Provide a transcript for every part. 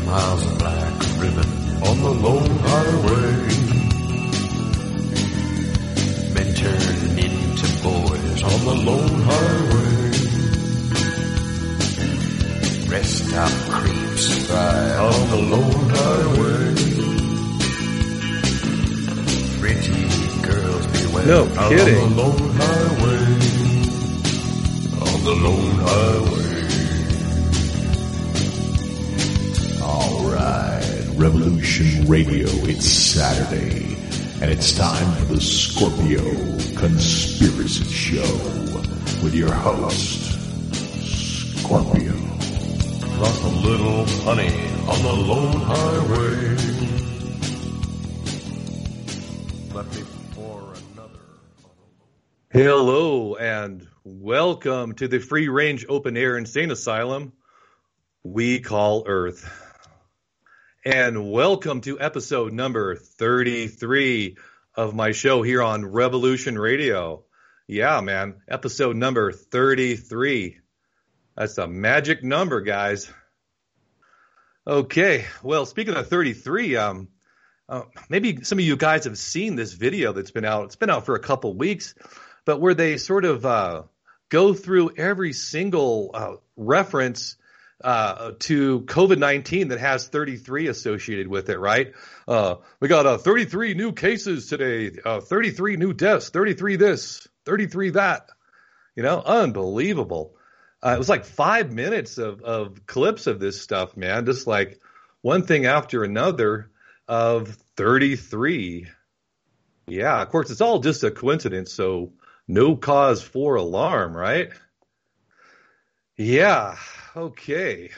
miles of black ribbon on the lone highway. Men turn into boys on the lone highway. Rest stop creeps fly on the lone highway. Pretty girls beware. No kidding. On the lone highway. On the lone highway. All right, Revolution Radio, it's Saturday, and it's time for the Scorpio Conspiracy Show with your host, Scorpio. Lost a little honey on the lone highway. Left me for another. Hello and welcome to the free range open air insane asylum we call Earth. And welcome to episode number 33 of my show here on Revolution Radio. Yeah, man, episode number 33. That's a magic number, guys. Okay, well, speaking of 33, maybe some of you guys have seen this video that's been out. It's been out for a couple weeks, but where they sort of go through every single reference to COVID-19 that has 33 associated with it, right? We got 33 new cases today, 33 new deaths, 33 this, 33 that. You know, unbelievable. It was like 5 minutes of clips of this stuff, man, just like one thing after another of 33. Yeah, of course, it's all just a coincidence, so no cause for alarm, right? Yeah. Okay.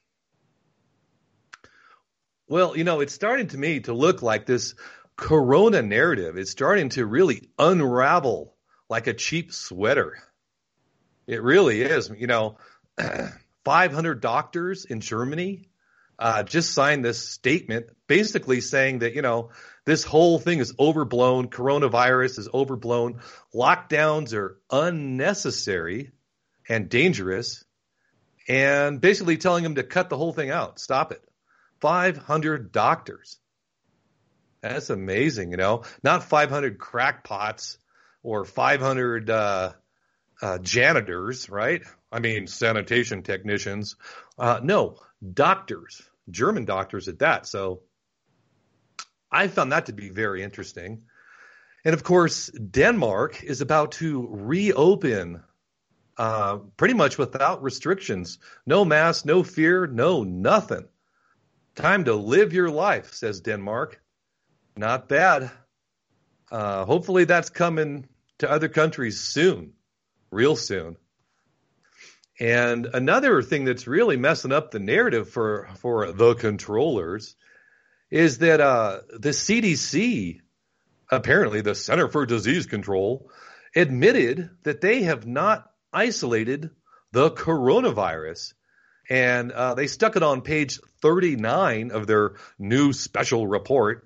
Well, you know, it's starting to me to look like this corona narrative is starting to really unravel like a cheap sweater. It really is. You know, 500 doctors in Germany just signed this statement basically saying that, you know, this whole thing is overblown. Coronavirus is overblown. Lockdowns are unnecessary and dangerous. And basically telling them to cut the whole thing out. Stop it. 500 doctors. That's amazing, you know. Not 500 crackpots or 500 janitors, right? I mean, sanitation technicians. No, doctors. German doctors at that. So I found that to be very interesting. And, of course, Denmark is about to reopen pretty much without restrictions. No mask, no fear, no nothing. Time to live your life, says Denmark. Not bad. Hopefully that's coming to other countries soon, real soon. And another thing that's really messing up the narrative for the controllers is that the CDC, apparently the Center for Disease Control, admitted that they have not isolated the coronavirus. And they stuck it on page 39 of their new special report.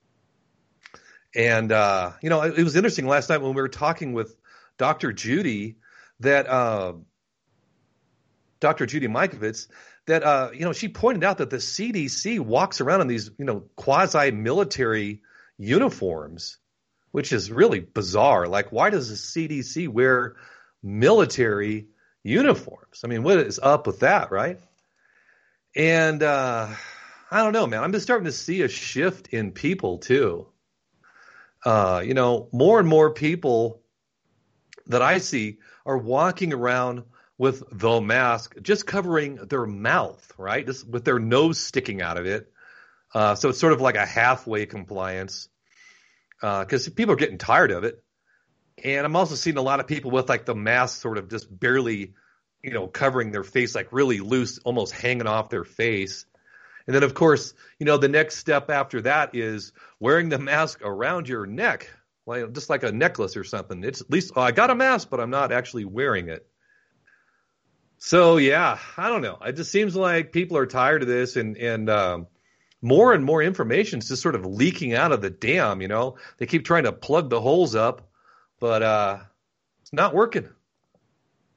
And, you know, it was interesting last night when we were talking with Dr. Judy that Dr. Judy Mikovits, that, you know, she pointed out that the CDC walks around in these, you know, quasi-military uniforms, which is really bizarre. Like, why does the CDC wear military uniforms? I mean, what is up with that, right? And I don't know, man. I'm just starting to see a shift in people too. You know, more and more people that I see are walking around with the mask, just covering their mouth, right? Just with their nose sticking out of it. So it's sort of like a halfway compliance because people are getting tired of it. And I'm also seeing a lot of people with like the mask sort of just barely, you know, covering their face, like really loose, almost hanging off their face. And then, of course, you know, the next step after that is wearing the mask around your neck, like just like a necklace or something. It's at least, I got a mask, but I'm not actually wearing it. So, yeah, I don't know. It just seems like people are tired of this and more and more information is just sort of leaking out of the dam, you know. They keep trying to plug the holes up, but it's not working.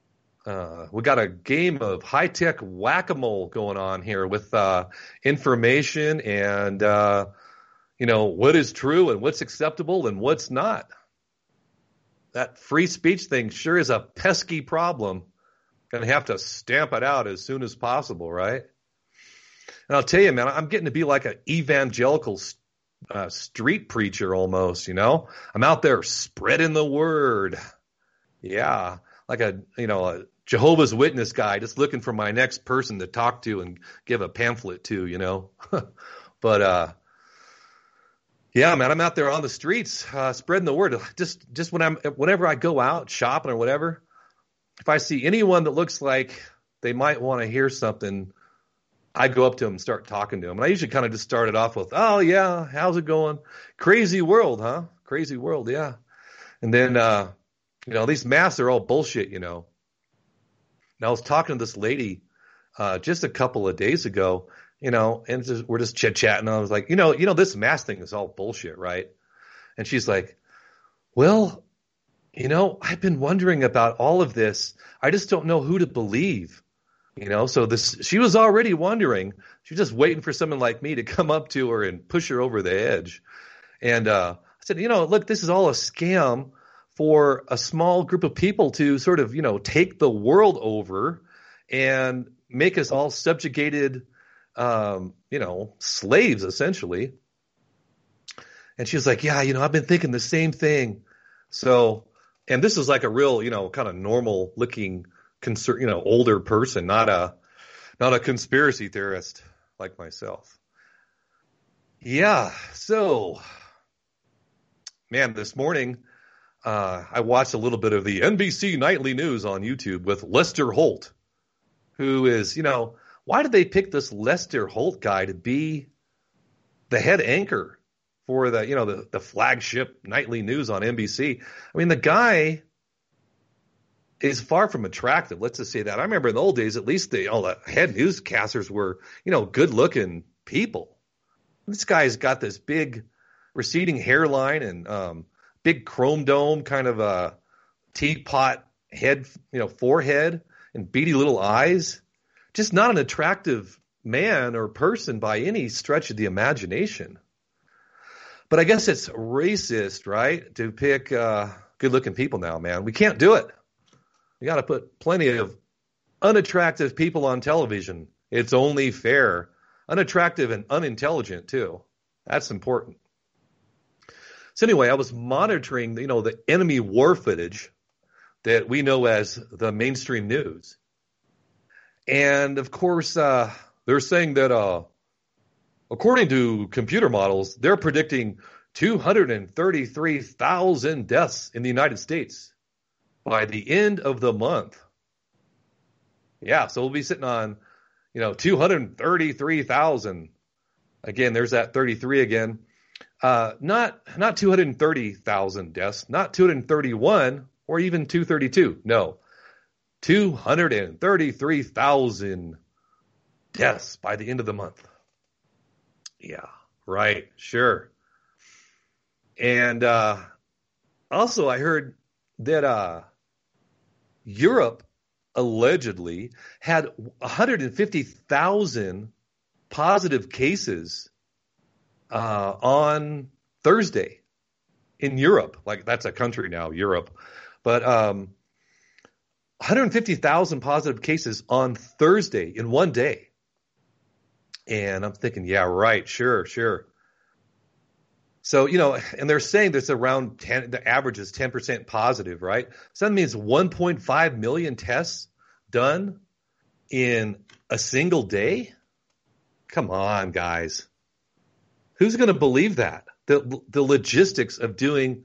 We got a game of high-tech whack-a-mole going on here with information and, what is true and what's acceptable and what's not. That free speech thing sure is a pesky problem. Going to have to stamp it out as soon as possible, right? And I'll tell you, man, I'm getting to be like an evangelical street preacher almost, I'm out there spreading the word. Yeah, like a Jehovah's Witness guy just looking for my next person to talk to and give a pamphlet to, But yeah, man, I'm out there on the streets spreading the word. Just whenever I go out shopping or whatever, if I see anyone that looks like they might want to hear something, I go up to them and start talking to them. And I usually kind of just start it off with, "Oh, yeah, how's it going? Crazy world, huh? Crazy world, yeah." And then, these masks are all bullshit, And I was talking to this lady just a couple of days ago, and we're just chit-chatting. I was like, this mask thing is all bullshit, right? And she's like, "Well, I've been wondering about all of this. I just don't know who to believe." So she was already wondering. She was just waiting for someone like me to come up to her and push her over the edge. And I said, look, this is all a scam for a small group of people to sort of, take the world over and make us all subjugated, slaves, essentially. And she was like, "Yeah, I've been thinking the same thing." So, and this is like a real, kind of normal looking older person, not a conspiracy theorist like myself. Yeah. So, man, this morning, I watched a little bit of the NBC Nightly News on YouTube with Lester Holt, who is, why did they pick this Lester Holt guy to be the head anchor for the flagship nightly news on NBC? I mean, the guy is far from attractive. Let's just say that. I remember in the old days, at least the head newscasters were, good looking people. This guy's got this big receding hairline and big chrome dome kind of a teapot head, forehead and beady little eyes. Just not an attractive man or person by any stretch of the imagination. But I guess it's racist, right, to pick good-looking people now, man. We can't do it. We got to put plenty of unattractive people on television. It's only fair. Unattractive and unintelligent, too. That's important. So anyway, I was monitoring, the enemy war footage that we know as the mainstream news. And, of course, they're saying that according to computer models, they're predicting 233,000 deaths in the United States by the end of the month. Yeah, so we'll be sitting on, 233,000. Again, there's that 33 again. Not 230,000 deaths, not 231 or even 232. No, 233,000 deaths by the end of the month. Yeah, right, sure. And also I heard that Europe allegedly had 150,000 positive cases on Thursday in Europe. Like, that's a country now, Europe. But 150,000 positive cases on Thursday in one day. And I'm thinking, yeah, right, sure. So, and they're saying that's around 10, the average is 10% positive, right? So that means 1.5 million tests done in a single day? Come on, guys. Who's going to believe that? The logistics of doing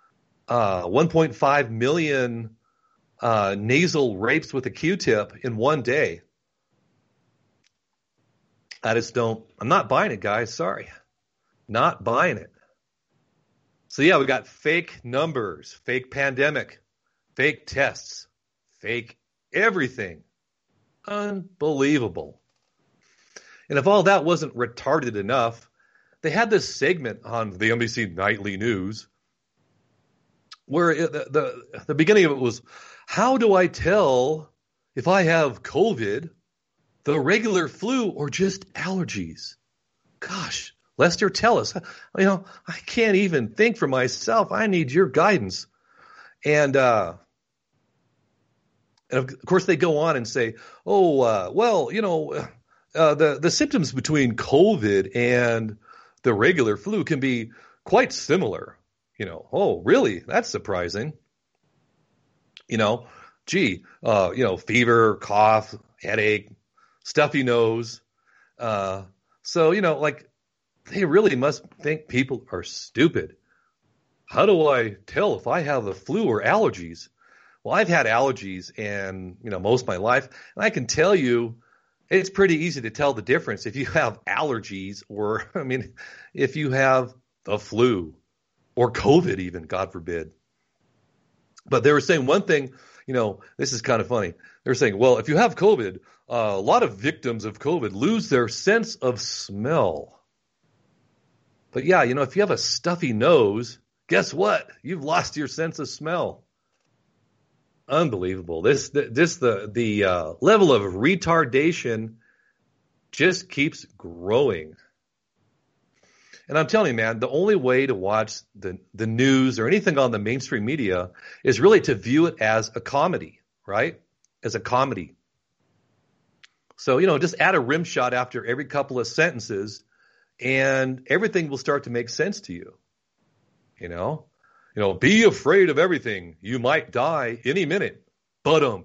1.5 million nasal rapes with a Q-tip in one day. I'm not buying it, guys. Sorry. Not buying it. So yeah, we got fake numbers, fake pandemic, fake tests, fake everything. Unbelievable. And if all that wasn't retarded enough, they had this segment on the NBC Nightly News where the beginning of it was, how do I tell if I have COVID, the regular flu, or just allergies? Gosh, Lester, tell us. I can't even think for myself. I need your guidance. And of course, they go on and say, the symptoms between COVID and the regular flu can be quite similar. Oh, really? That's surprising. Fever, cough, headache, stuffy nose. They really must think people are stupid. How do I tell if I have the flu or allergies? Well, I've had allergies and, most of my life, and I can tell you it's pretty easy to tell the difference if you have allergies or, if you have the flu or COVID even, God forbid. But they were saying one thing, this is kind of funny. They were saying, well, if you have COVID, a lot of victims of COVID lose their sense of smell. But yeah, if you have a stuffy nose, guess what? You've lost your sense of smell. Unbelievable. The level of retardation just keeps growing. And I'm telling you, man, the only way to watch the news or anything on the mainstream media is really to view it as a comedy, right? As a comedy. So, just add a rim shot after every couple of sentences and everything will start to make sense to you. Be afraid of everything. You might die any minute. Joe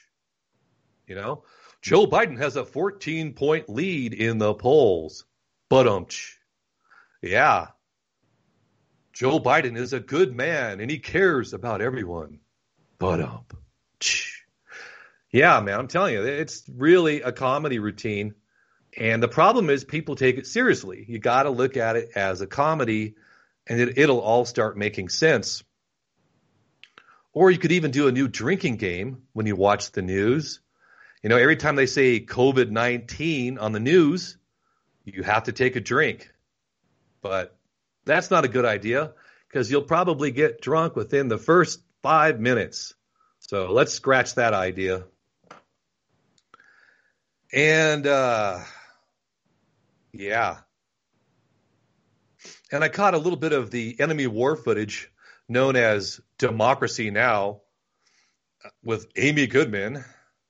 Biden has a 14-point lead in the polls. Yeah. Joe Biden is a good man and he cares about everyone. Yeah, man, I'm telling you, it's really a comedy routine. And the problem is people take it seriously. You got to look at it as a comedy and it'll all start making sense. Or you could even do a new drinking game when you watch the news. Every time they say COVID-19 on the news, you have to take a drink. But that's not a good idea because you'll probably get drunk within the first 5 minutes. So let's scratch that idea. And, yeah. And I caught a little bit of the enemy war footage known as Democracy Now! With Amy Goodman.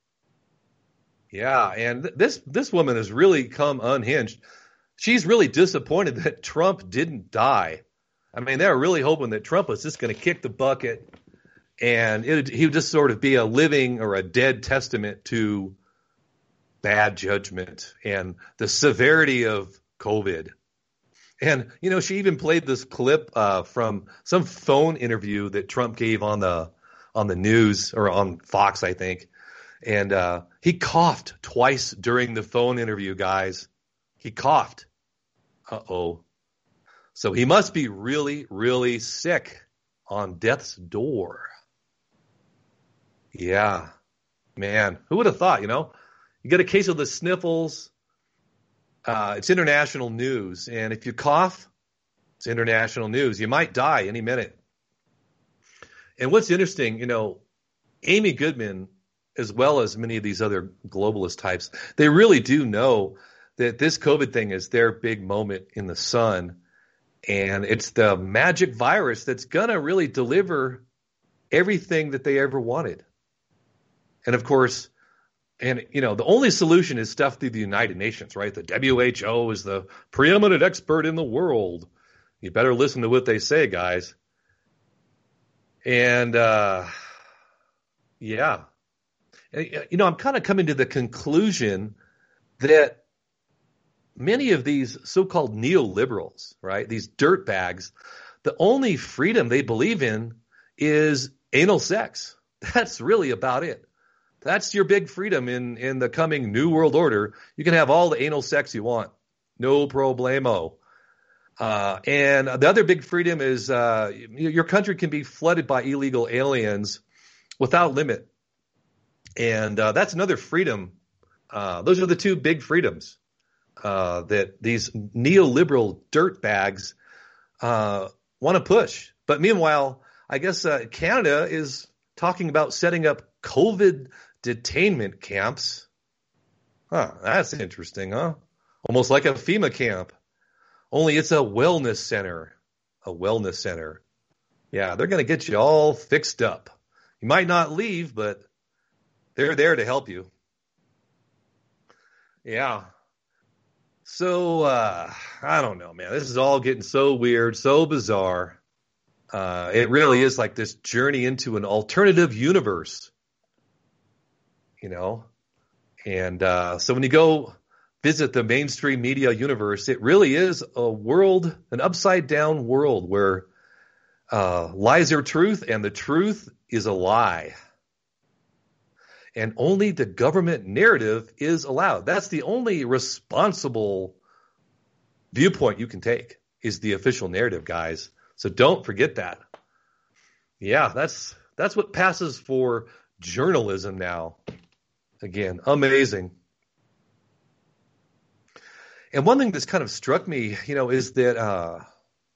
Yeah, and this woman has really come unhinged. She's really disappointed that Trump didn't die. They were really hoping that Trump was just going to kick the bucket and he would just sort of be a living or a dead testament to bad judgment and the severity of COVID. And, she even played this clip from some phone interview that Trump gave on the news or on Fox, I think. And he coughed twice during the phone interview, guys. He coughed. Uh-oh. So he must be really, really sick on death's door. Yeah. Man, who would have thought, You get a case of the sniffles. It's international news. And if you cough, it's international news. You might die any minute. And what's interesting, Amy Goodman, as well as many of these other globalist types, they really do know that this COVID thing is their big moment in the sun. And it's the magic virus that's going to really deliver everything that they ever wanted. And of course, the only solution is stuff through the United Nations, right? The WHO is the preeminent expert in the world. You better listen to what they say, guys. And, yeah. I'm kind of coming to the conclusion that many of these so-called neoliberals, right, these dirtbags, the only freedom they believe in is anal sex. That's really about it. That's your big freedom in the coming New World Order. You can have all the anal sex you want. No problemo. And the other big freedom is your country can be flooded by illegal aliens without limit. And that's another freedom. Those are the two big freedoms that these neoliberal dirtbags want to push. But meanwhile, I guess Canada is talking about setting up COVID detainment camps. Huh, that's interesting, huh? Almost like a FEMA camp, only it's a wellness center. A wellness center. Yeah, they're going to get you all fixed up. You might not leave, but they're there to help you. Yeah. So, I don't know, man. This is all getting so weird, so bizarre. It really is like this journey into an alternative universe, you know? And so when you go visit the mainstream media universe, it really is a world, an upside down world where lies are truth and the truth is a lie. And only the government narrative is allowed. That's the only responsible viewpoint you can take, is the official narrative, guys. So don't forget that. Yeah, that's what passes for journalism now. Again, amazing. And one thing that's kind of struck me, is that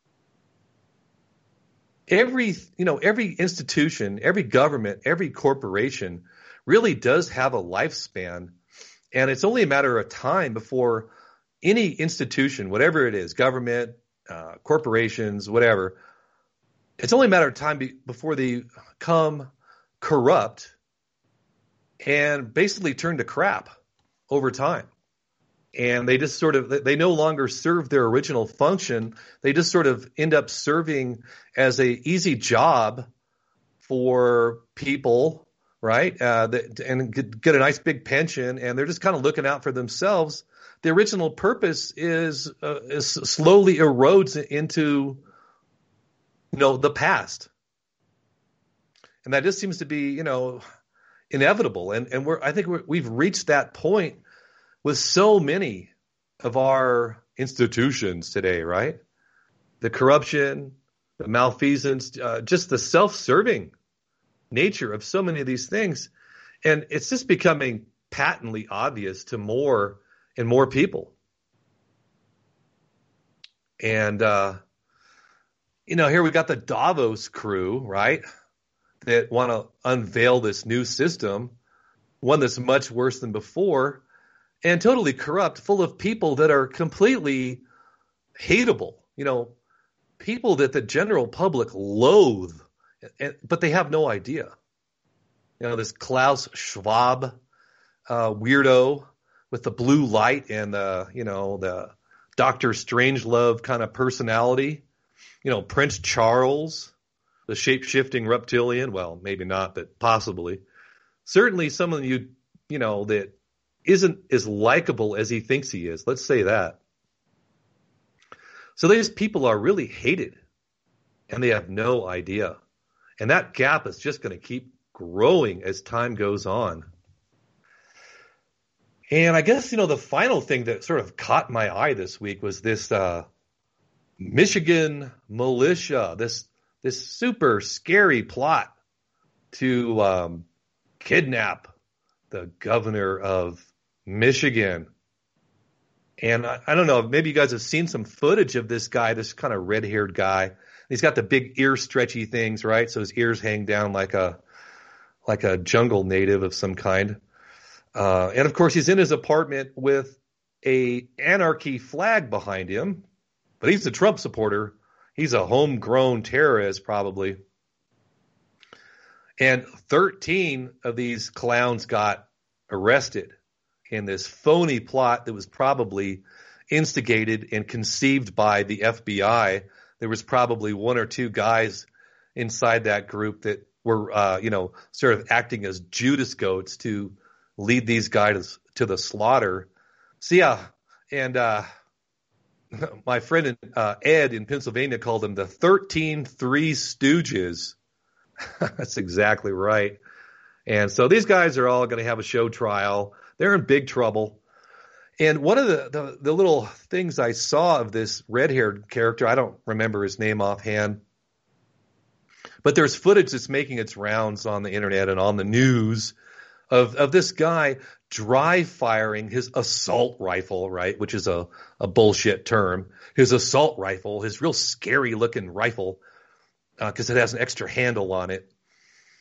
every institution, every government, every corporation really does have a lifespan, and it's only a matter of time before any institution, whatever it is, government, corporations, whatever, it's only a matter of time before they become corrupt and basically turn to crap over time. And they just they no longer serve their original function. They just sort of end up serving as a easy job for people, right? And get a nice big pension, and they're just kind of looking out for themselves. The original purpose is slowly erodes into, the past, and that just seems to be, inevitable. And I think we've reached that point with so many of our institutions today, right? The corruption, the malfeasance, just the self-serving nature of so many of these things. And it's just becoming patently obvious to more and more people. And, here we got the Davos crew, right, that want to unveil this new system, one that's much worse than before, and totally corrupt, full of people that are completely hateable, people that the general public loathe, but they have no idea. This Klaus Schwab weirdo with the blue light and the Dr. Strangelove kind of personality, Prince Charles, the shape-shifting reptilian. Well, maybe not, but possibly. Certainly someone that isn't as likable as he thinks he is. Let's say that. So these people are really hated, and they have no idea. And that gap is just going to keep growing as time goes on. And I guess, the final thing that sort of caught my eye this week was this Michigan militia, this super scary plot to kidnap the governor of Michigan. And I don't know, maybe you guys have seen some footage of this guy, this kind of red-haired guy. He's got the big ear stretchy things, right? So his ears hang down like a jungle native of some kind. And of course, he's in his apartment with a anarchy flag behind him. But he's a Trump supporter. He's a homegrown terrorist, probably. And 13 of these clowns got arrested in this phony plot that was probably instigated and conceived by the FBI. There was probably one or two guys inside that group that were, sort of acting as Judas goats to lead these guys to the slaughter. So, yeah, and my friend Ed in Pennsylvania called them the 13 Three Stooges. That's exactly right. And so these guys are all going to have a show trial. They're in big trouble. And one of the little things I saw of this red-haired character, I don't remember his name offhand, but there's footage that's making its rounds on the internet and on the news of this guy dry firing his assault rifle, right, which is a bullshit term. His assault rifle, his real scary looking rifle, because it has an extra handle on it,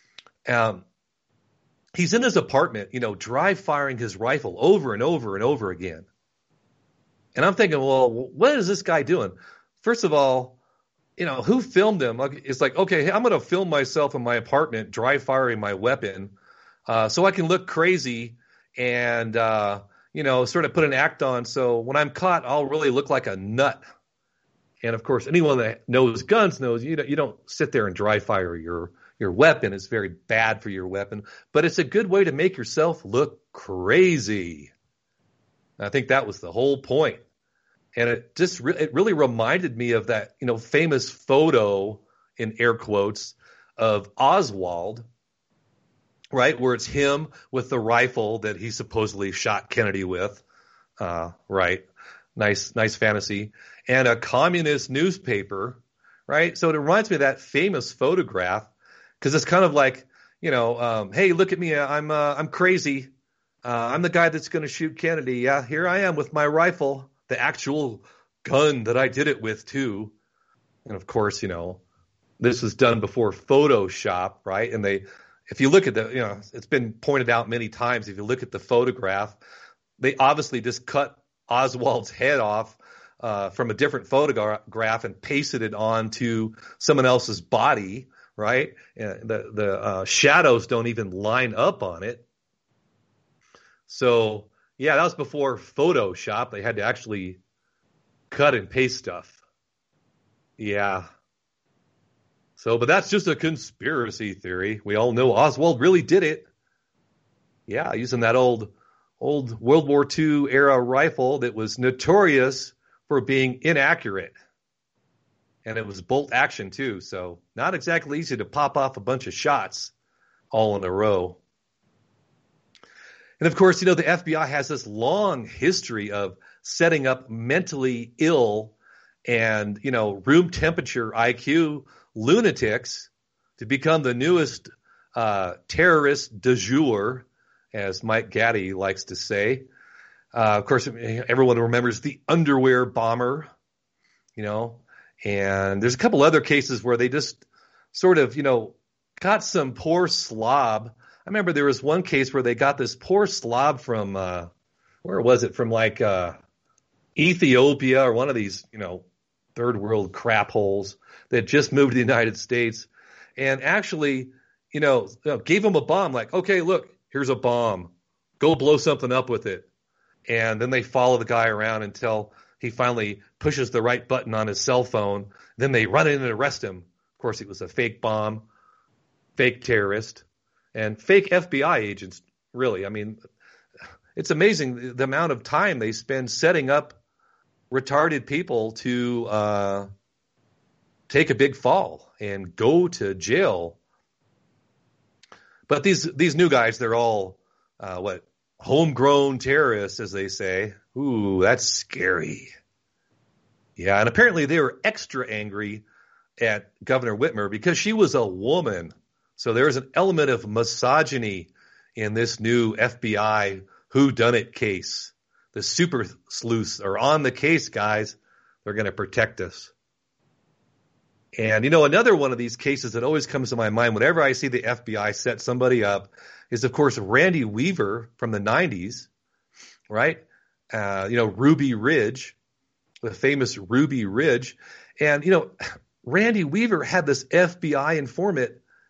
Um, he's in his apartment, dry firing his rifle over and over and over again. And I'm thinking, well, what is this guy doing? First of all, who filmed him? It's like, okay, hey, I'm going to film myself in my apartment dry firing my weapon so I can look crazy and, sort of put an act on. So when I'm caught, I'll really look like a nut. And, of course, anyone that knows guns knows you don't sit there and dry fire your weapon. It's very bad for your weapon. But it's a good way to make yourself look crazy. I think that was the whole point. And it really reminded me of that, famous photo in air quotes of Oswald, right? Where it's him with the rifle that he supposedly shot Kennedy with, right? Nice fantasy. And a communist newspaper, right? So it reminds me of that famous photograph because it's kind of like, hey, look at me. I'm crazy. I'm the guy that's going to shoot Kennedy. Yeah, here I am with my rifle. The actual gun that I did it with, too. And, of course, this was done before Photoshop, right? And if you look at it's been pointed out many times, if you look at the photograph, they obviously just cut Oswald's head off from a different photograph and pasted it onto someone else's body, right? And the shadows don't even line up on it. So... yeah, that was before Photoshop. They had to actually cut and paste stuff. Yeah. So, but that's just a conspiracy theory. We all know Oswald really did it. Yeah, using that old World War II era rifle that was notorious for being inaccurate. And it was bolt action too, so not exactly easy to pop off a bunch of shots all in a row. And of course, the FBI has this long history of setting up mentally ill and, room temperature IQ lunatics to become the newest terrorist du jour, as Mike Gaddy likes to say. Of course, everyone remembers the underwear bomber, and there's a couple other cases where they just sort of, got some poor slob. I remember there was one case where they got this poor slob from, where was it? From like Ethiopia or one of these, third world crap holes that just moved to the United States and actually, gave him a bomb. Like, okay, look, here's a bomb. Go blow something up with it. And then they follow the guy around until he finally pushes the right button on his cell phone. Then they run in and arrest him. Of course, it was a fake bomb, fake terrorist. And fake FBI agents, really. I mean, it's amazing the amount of time they spend setting up retarded people to take a big fall and go to jail. But these new guys, they're all, homegrown terrorists, as they say. Ooh, that's scary. Yeah, and apparently they were extra angry at Governor Whitmer because she was a woman. So there's an element of misogyny in this new FBI whodunit case. The super sleuths are on the case, guys. They're going to protect us. And, another one of these cases that always comes to my mind whenever I see the FBI set somebody up is, of course, Randy Weaver from the 90s, right? Ruby Ridge, the famous Ruby Ridge. And, Randy Weaver had this FBI informant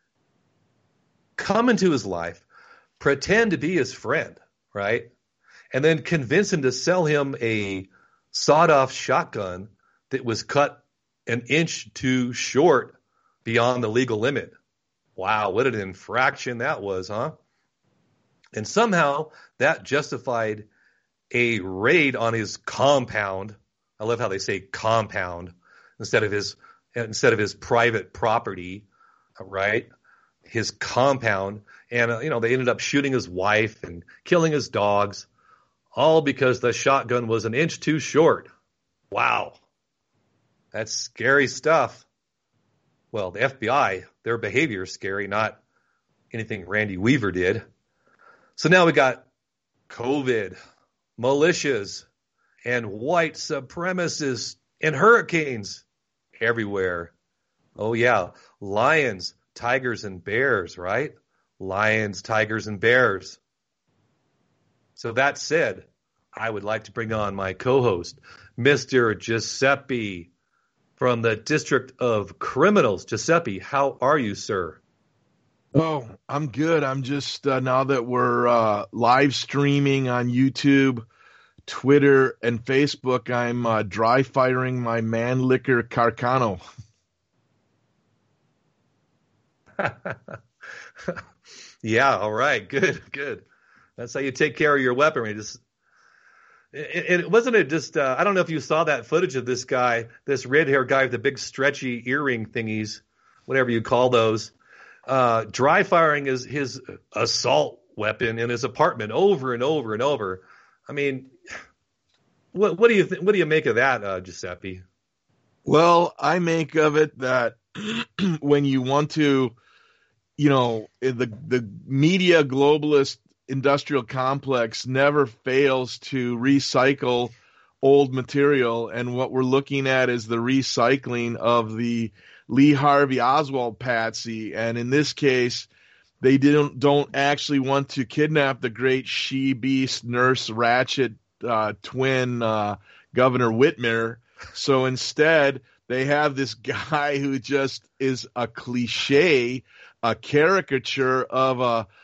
come into his life, pretend to be his friend, right? And then convince him to sell him a sawed-off shotgun that was cut an inch too short beyond the legal limit. Wow, what an infraction that was, huh? And somehow that justified a raid on his compound. I love how they say compound instead of his private property, right? His compound. And, they ended up shooting his wife and killing his dogs, all because the shotgun was an inch too short. Wow. That's scary stuff. Well, the FBI, their behavior is scary, not anything Randy Weaver did. So now we got COVID, militias, and white supremacists and hurricanes everywhere. Oh, yeah. Lions, tigers, and bears, right? lions, tigers, and bears. So that said, I would like to bring on my co-host, Mr. Giuseppe from the District of Criminals. Giuseppe, how are you, sir? Oh, I'm good. I'm just, now that we're live streaming on YouTube, Twitter, and Facebook, I'm dry firing my Mannlicher Carcano. Yeah, all right. Good. That's how you take care of your weaponry. It wasn't it just I don't know if you saw that footage of this guy, this red-haired guy with the big stretchy earring thingies, whatever you call those, dry firing his assault weapon in his apartment over and over and over. I mean, what do you make of that, Giuseppe? Well, I make of it that when you want to, the media globalist industrial complex never fails to recycle old material, and what we're looking at is the recycling of the Lee Harvey Oswald patsy. And in this case, they don't actually want to kidnap the great she-beast Nurse Ratched twin Governor Whitmer. So instead, they have this guy who just is a cliche, a caricature of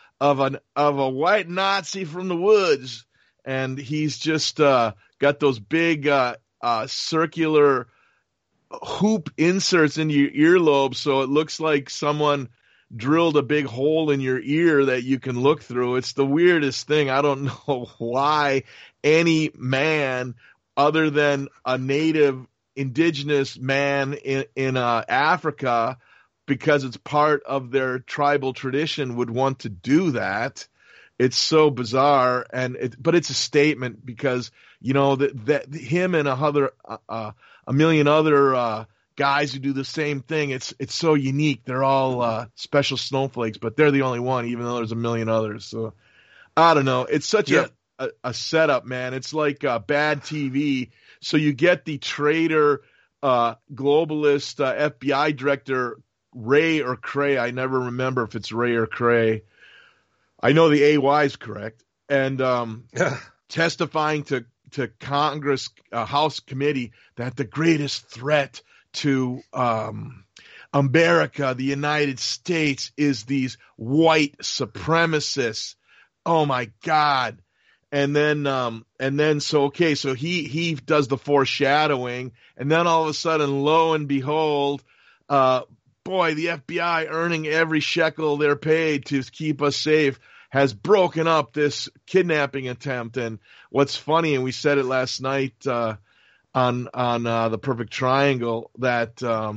a white Nazi from the woods, and he's just got those big circular hoop inserts into your earlobe, so it looks like someone drilled a big hole in your ear that you can look through. It's the weirdest thing. I don't know why any man other than a native indigenous man in Africa, because it's part of their tribal tradition, would want to do that. It's so bizarre, but it's a statement because that him and a million other guys who do the same thing. It's so unique. They're all special snowflakes, but they're the only one, even though there's a million others. So I don't know. It's such a setup, man. It's like bad TV. So you get the traitor globalist FBI director Ray or Cray. I never remember if it's Ray or Cray. I know the AY is correct. And testifying to Congress House committee that the greatest threat to America, the United States, is these white supremacists. Oh my God. And then so he does the foreshadowing, and then all of a sudden, lo and behold, boy, the FBI, earning every shekel they're paid to keep us safe, has broken up this kidnapping attempt. And what's funny, and we said it last night on the Perfect Triangle, that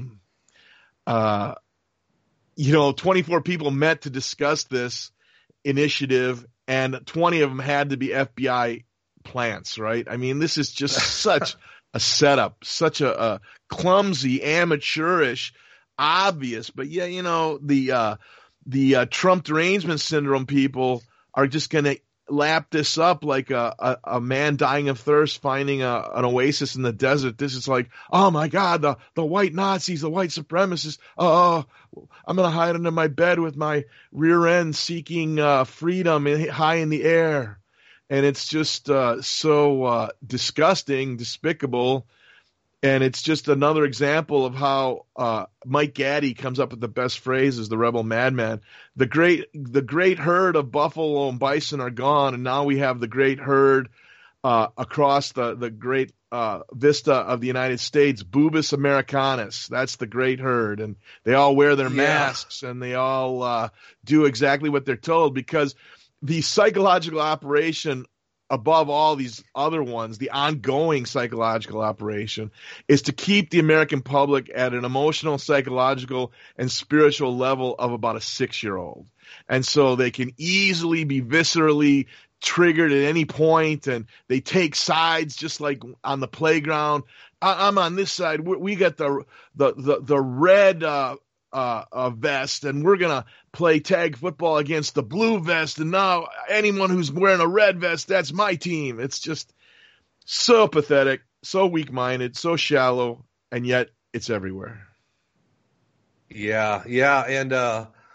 24 people met to discuss this initiative, and 20 of them had to be FBI plants, right? I mean, this is just such a setup, such a clumsy, amateurish, obvious, but yeah, the Trump derangement syndrome people are just going to lap this up like a man dying of thirst finding an oasis in the desert. This is like, oh my God, the white Nazis, the white supremacists. Oh, I'm going to hide under my bed with my rear end seeking freedom high in the air. And it's just so disgusting, despicable. And it's just another example of how Mike Gaddy comes up with the best phrases, the rebel madman. The great herd of buffalo and bison are gone, and now we have the great herd across the great vista of the United States, Bubis americanus. That's the great herd, and they all wear their masks, and they all do exactly what they're told, because the psychological operation, above all these other ones, the ongoing psychological operation, is to keep the American public at an emotional, psychological, and spiritual level of about a 6-year-old. And so they can easily be viscerally triggered at any point, and they take sides just like on the playground. I'm on this side. We got the red vest, and we're going to play tag football against the blue vest, and now anyone who's wearing a red vest, that's my team. It's just so pathetic, so weak-minded, so shallow, and yet it's everywhere. Yeah, and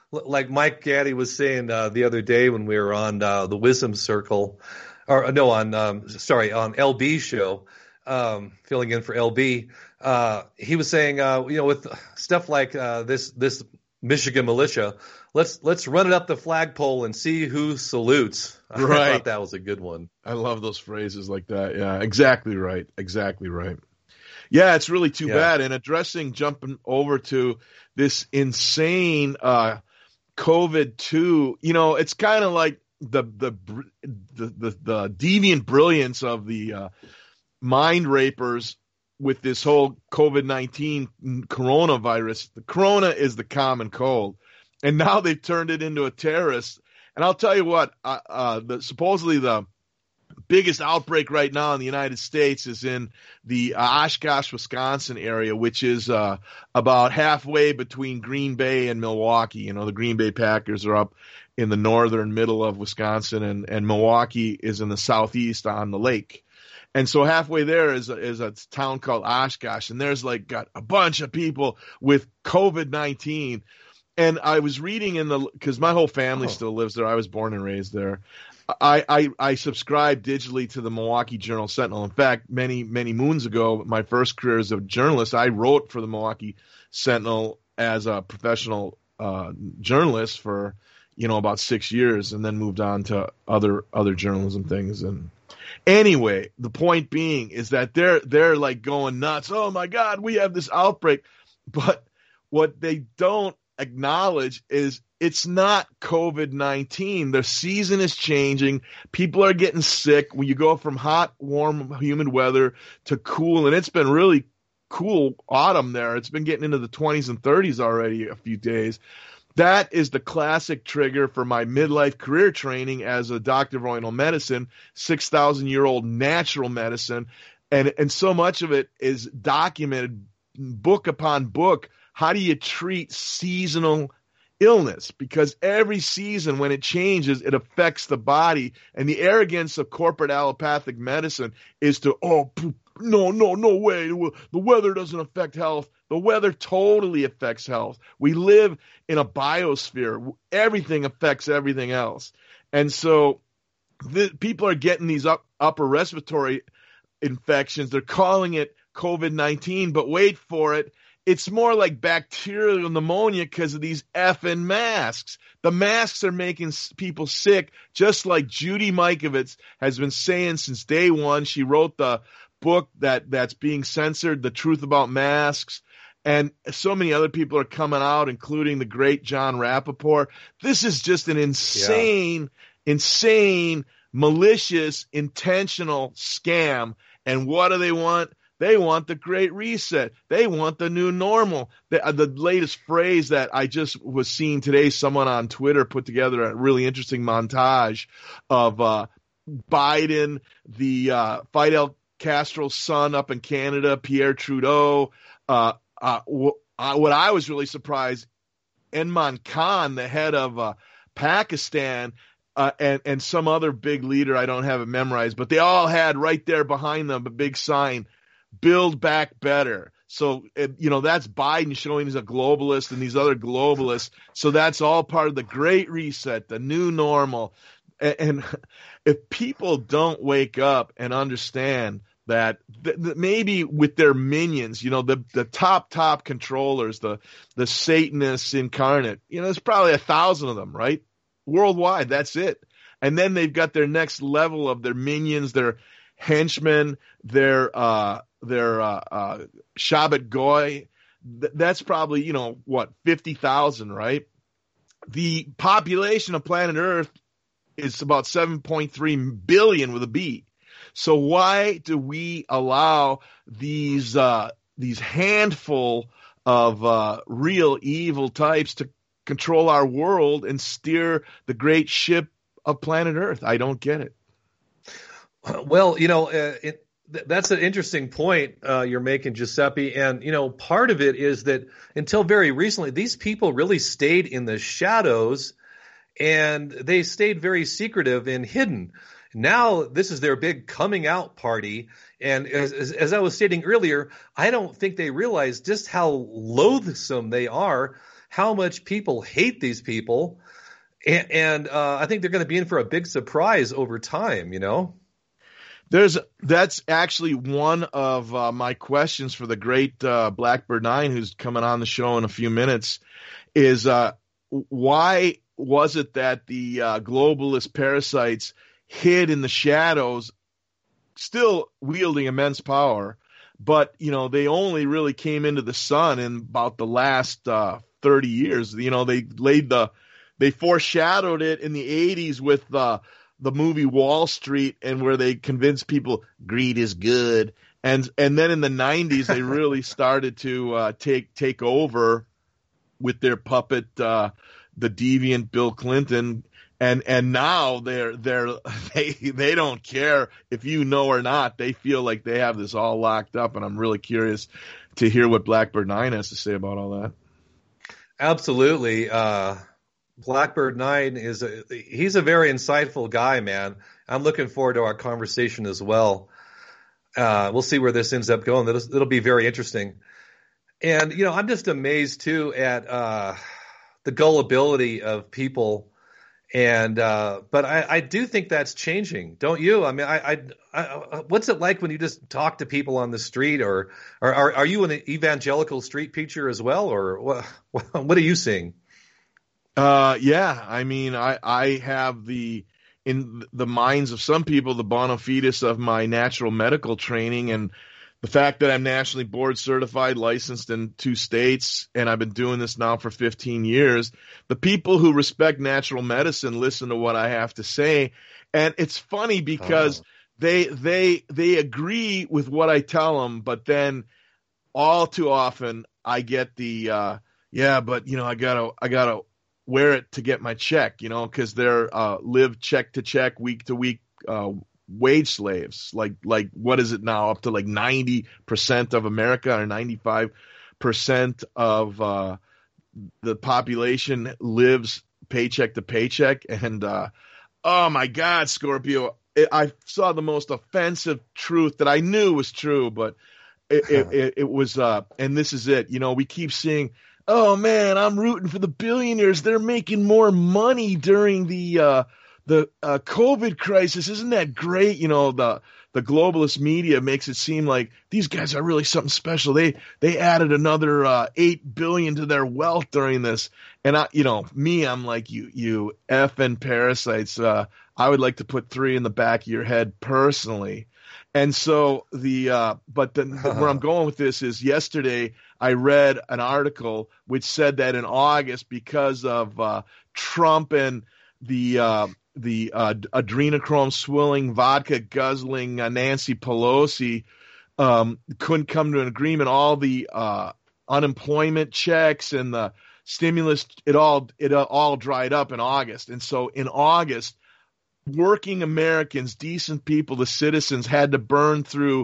like Mike Gaddy was saying the other day when we were on the Wisdom Circle, or no, on on LB show, filling in for LB. He was saying, with stuff like this Michigan militia, let's run it up the flagpole and see who salutes. Right. I thought that was a good one. I love those phrases like that. Yeah, exactly right. Exactly right. Yeah, it's really too bad. And jumping over to this insane COVID-2, it's kind of like the deviant brilliance of the mind rapers with this whole COVID-19 coronavirus. The corona is the common cold, and now they've turned it into a terrorist. And I'll tell you what, supposedly the biggest outbreak right now in the United States is in the Oshkosh, Wisconsin area, which is about halfway between Green Bay and Milwaukee. The Green Bay Packers are up in the northern middle of Wisconsin, and Milwaukee is in the southeast on the lake. And so halfway there is a town called Oshkosh, and there's got a bunch of people with COVID-19. And I was reading because my whole family still lives there. I was born and raised there. I subscribed digitally to the Milwaukee Journal Sentinel. In fact, many, many moons ago, my first career as a journalist, I wrote for the Milwaukee Sentinel as a professional journalist for, about 6 years, and then moved on to other journalism things. And anyway, the point being is that they're like going nuts. Oh my God, we have this outbreak. But what they don't acknowledge is it's not COVID-19. The season is changing. People are getting sick. When you go from hot, warm, humid weather to cool, and it's been really cool autumn there. It's been getting into the 20s and 30s already a few days. That is the classic trigger for my midlife career training as a doctor of oriental medicine, 6,000-year-old natural medicine. And so much of it is documented book upon book. How do you treat seasonal illness? Because every season, when it changes, it affects the body. And the arrogance of corporate allopathic medicine is to, no way. The weather doesn't affect health. The weather totally affects health. We live in a biosphere. Everything affects everything else. And so people are getting these upper respiratory infections. They're calling it COVID-19, but wait for it. It's more like bacterial pneumonia because of these effing masks. The masks are making people sick, just like Judy Mikovits has been saying since day one. She wrote the book that's being censored, The Truth About Masks. And so many other people are coming out, including the great John Rappaport. This is just an insane, malicious, intentional scam. And what do they want? They want the Great Reset. They want the new normal. The latest phrase that I just was seeing today, someone on Twitter put together a really interesting montage of Biden, the Fidel Castro's son up in Canada, Pierre Trudeau. What I was really surprised, Imran Khan, the head of Pakistan, and some other big leader, I don't have it memorized, but they all had right there behind them a big sign, Build Back Better. So, that's Biden showing he's a globalist and these other globalists. So that's all part of the Great Reset, the new normal. And if people don't wake up and understand that maybe with their minions, the top controllers, the Satanists incarnate, there's probably 1,000 of them, right? Worldwide, that's it. And then they've got their next level of their minions, their henchmen, their Shabbat Goy. That's probably, 50,000, right? The population of planet Earth is about 7.3 billion with a B. So why do we allow these handful of real evil types to control our world and steer the great ship of planet Earth? I don't get it. Well, that's an interesting point you're making, Giuseppe. And, part of it is that until very recently, these people really stayed in the shadows and they stayed very secretive and hidden. Now this is their big coming out party. And as I was stating earlier, I don't think they realize just how loathsome they are, how much people hate these people. And I think they're going to be in for a big surprise over time, you know? That's actually one of my questions for the great Blackbird 9, who's coming on the show in a few minutes, is why was it that the globalist parasites hid in the shadows, still wielding immense power, but, you know, they only really came into the sun in about the last 30 years. You know, they foreshadowed it in the 80s with the movie Wall Street, and where they convinced people greed is good. And then in the 90s, they really started to take over with their puppet, the deviant Bill Clinton. And now they don't care if you know or not. They feel like they have this all locked up, and I'm really curious to hear what Blackbird 9 has to say about all that. Absolutely. Blackbird 9 he's a very insightful guy, man. I'm looking forward to our conversation as well. We'll see where this ends up going. It'll be very interesting. And, you know, I'm just amazed too at the gullibility of people. And but I do think that's changing, don't you? I mean, I what's it like when you just talk to people on the street, or are you an evangelical street preacher as well, or what are you seeing? Yeah, I mean, I have in the minds of some people, the bona fides of my natural medical training, and the fact that I'm nationally board certified, licensed in 2 states, and I've been doing this now for 15 years. The people who respect natural medicine listen to what I have to say. And it's funny because they agree with what I tell them, but then all too often I get the, yeah, but you know, I gotta wear it to get my check, you know, because they're live check to check, week to week wage slaves. Like what is it now? Up to like 90% of America, or 95% of the population lives paycheck to paycheck. And oh my God, Scorpio, I saw the most offensive truth that I knew was true, but it was, and this is it. You know, we keep seeing, oh man, I'm rooting for the billionaires. They're making more money during the COVID crisis. Isn't that great? You know, the globalist media makes it seem like these guys are really something special. They added another 8 billion to their wealth during this. And I'm like, you effing parasites. I would like to put 3 in the back of your head personally. And so where I'm going with this is, yesterday I read an article which said that in August, because of Trump and the adrenochrome swilling, vodka guzzling Nancy Pelosi couldn't come to an agreement. All the unemployment checks and the stimulus, it all dried up in August. And so in August, working Americans, decent people, the citizens, had to burn through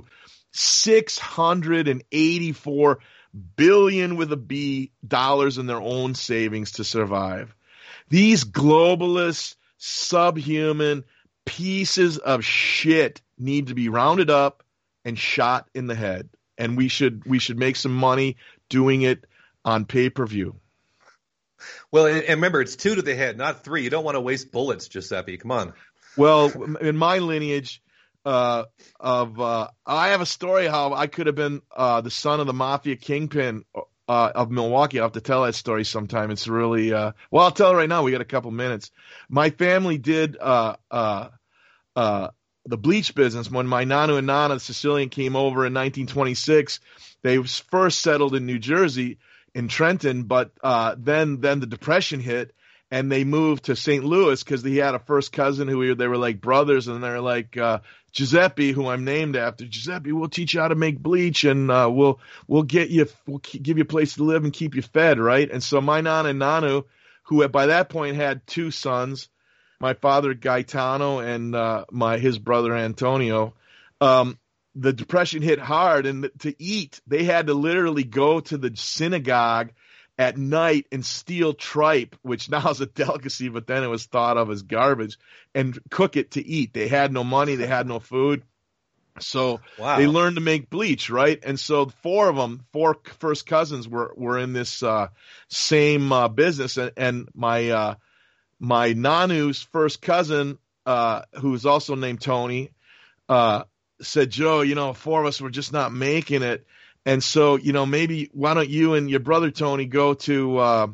$684 billion with a B dollars in their own savings to survive. These globalists, subhuman pieces of shit need to be rounded up and shot in the head. And we should make some money doing it on pay-per-view. Well, and remember, it's 2 to the head, not 3. You don't want to waste bullets, Giuseppe. Come on. Well, in my lineage I have a story how I could have been the son of the mafia kingpin of Milwaukee. I'll have to tell that story sometime. It's really well, I'll tell it right now. We got a couple minutes. My family did the bleach business when my Nanu and Nana, the Sicilian, came over in 1926. They first settled in New Jersey, in Trenton, but then the Depression hit, and they moved to St. Louis because he had a first cousin who they were like brothers, and they're like, Giuseppe, who I'm named after. Giuseppe, we'll teach you how to make bleach, and we'll give you a place to live and keep you fed, right? And so my Nana and Nanu, who by that point had 2 sons, my father Gaetano and his brother Antonio, the Depression hit hard, and to eat, they had to literally go to the synagogue at night and steal tripe, which now is a delicacy, but then it was thought of as garbage, and cook it to eat. They had no money. They had no food. So Wow. they learned to make bleach, right? And so four first cousins were in this same business. And my Nanu's first cousin, who was also named Tony, said, Joe, four of us were just not making it. And so, maybe why don't you and your brother Tony go to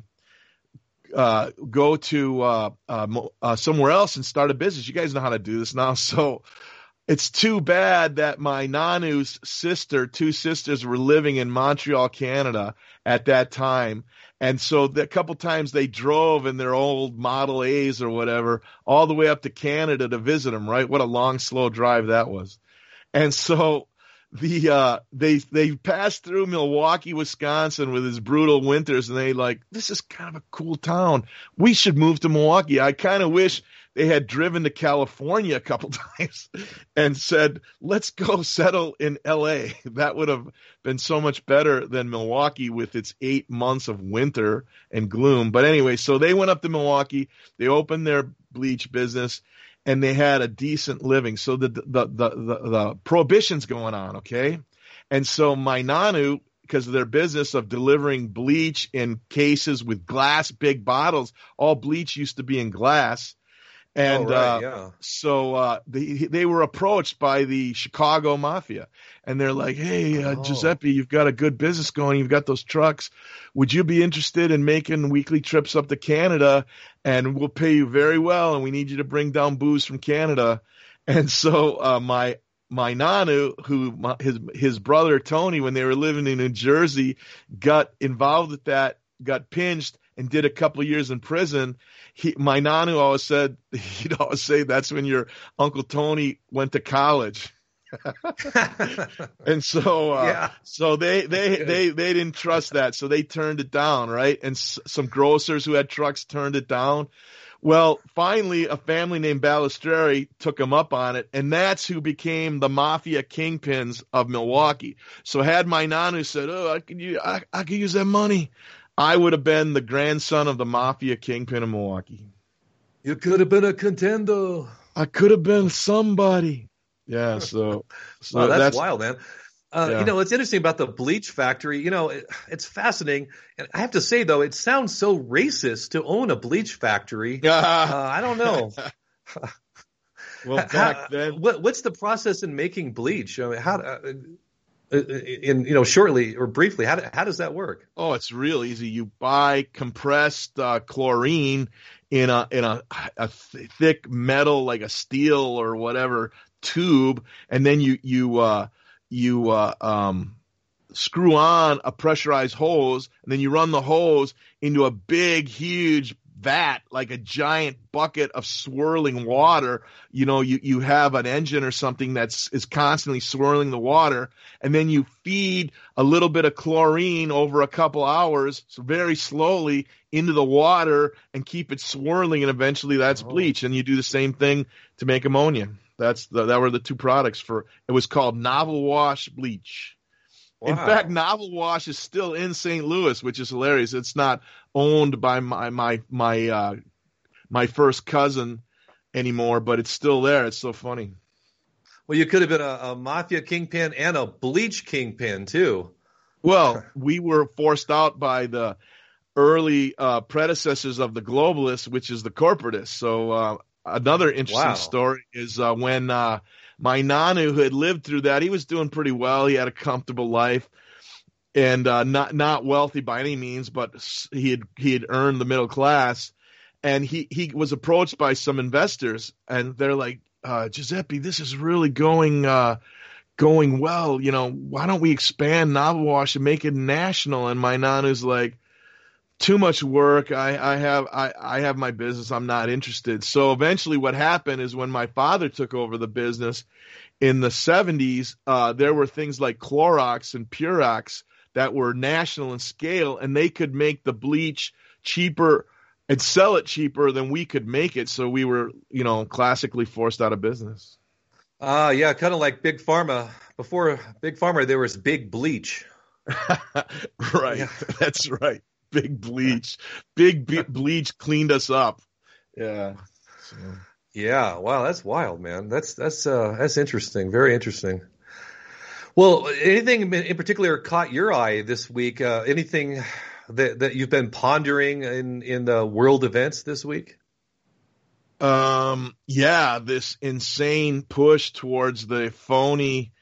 somewhere else and start a business. You guys know how to do this now. So it's too bad that my Nanu's two sisters were living in Montreal, Canada at that time. And so a couple times they drove in their old Model A's or whatever all the way up to Canada to visit them, right? What a long, slow drive that was. And so they passed through Milwaukee, Wisconsin with its brutal winters, and they this is kind of a cool town. We should move to Milwaukee. I kind of wish they had driven to California a couple times and said, let's go settle in LA. That would have been so much better than Milwaukee with its 8 months of winter and gloom. But anyway, so they went up to Milwaukee, they opened their bleach business, and they had a decent living. So the prohibition's going on, okay? And so my Nanu, because of their business of delivering bleach in cases with glass, big bottles, all bleach used to be in glass. And so they were approached by the Chicago Mafia, and they're like, hey, Giuseppe, you've got a good business going. You've got those trucks. Would you be interested in making weekly trips up to Canada? And we'll pay you very well, and we need you to bring down booze from Canada. And so my Nanu, his brother Tony, when they were living in New Jersey, got involved with that, got pinched, and did a couple of years in prison. My Nanu always said, he'd always say, that's when your Uncle Tony went to college. And so, so they didn't trust that. So they turned it down, right? And some grocers who had trucks turned it down. Well, finally, a family named Balistreri took him up on it, and that's who became the mafia kingpins of Milwaukee. So had my Nanu said, I could use that money, I would have been the grandson of the mafia kingpin of Milwaukee. You could have been a contender. I could have been somebody. Yeah, so wow, that's wild, man. It's interesting about the bleach factory. It's fascinating. And I have to say, though, it sounds so racist to own a bleach factory. I don't know. Well, back then, what's the process in making bleach? I mean, shortly or briefly, how does that work? Oh, it's real easy. You buy compressed chlorine in a thick metal, like a steel or whatever tube, and then you screw on a pressurized hose, and then you run the hose into a big, huge vat, like a giant bucket of swirling water. You have an engine or something is constantly swirling the water, and then you feed a little bit of chlorine over a couple hours, so very slowly into the water, and keep it swirling, and eventually that's bleach. And you do the same thing to make ammonia. That were the two products it was called Novel Wash Bleach. Wow. In fact, Novel Wash is still in St. Louis, which is hilarious. It's not owned by my first cousin anymore, but it's still there. It's so funny. Well, you could have been a mafia kingpin and a bleach kingpin too. Well, we were forced out by the early predecessors of the globalists, which is the corporatists. So another interesting story is when my Nanu, who had lived through that, he was doing pretty well. He had a comfortable life, and not wealthy by any means, but he had earned the middle class. And he was approached by some investors, and they're like, Giuseppe, this is really going well. Why don't we expand Novel Wash and make it national? And my Nanu's like, too much work. I have my business. I'm not interested. So eventually what happened is when my father took over the business in the 70s, there were things like Clorox and Purex that were national in scale, and they could make the bleach cheaper and sell it cheaper than we could make it. So we were, classically forced out of business. Kind of like Big Pharma. Before Big Pharma, there was Big Bleach. Right. Yeah. That's right. Big Bleach. Bleach cleaned us up. Yeah. So. Yeah. Wow. That's wild, man. That's interesting. Very interesting. Well, anything in particular caught your eye this week? Anything that you've been pondering in the world events this week? Yeah, this insane push towards the phony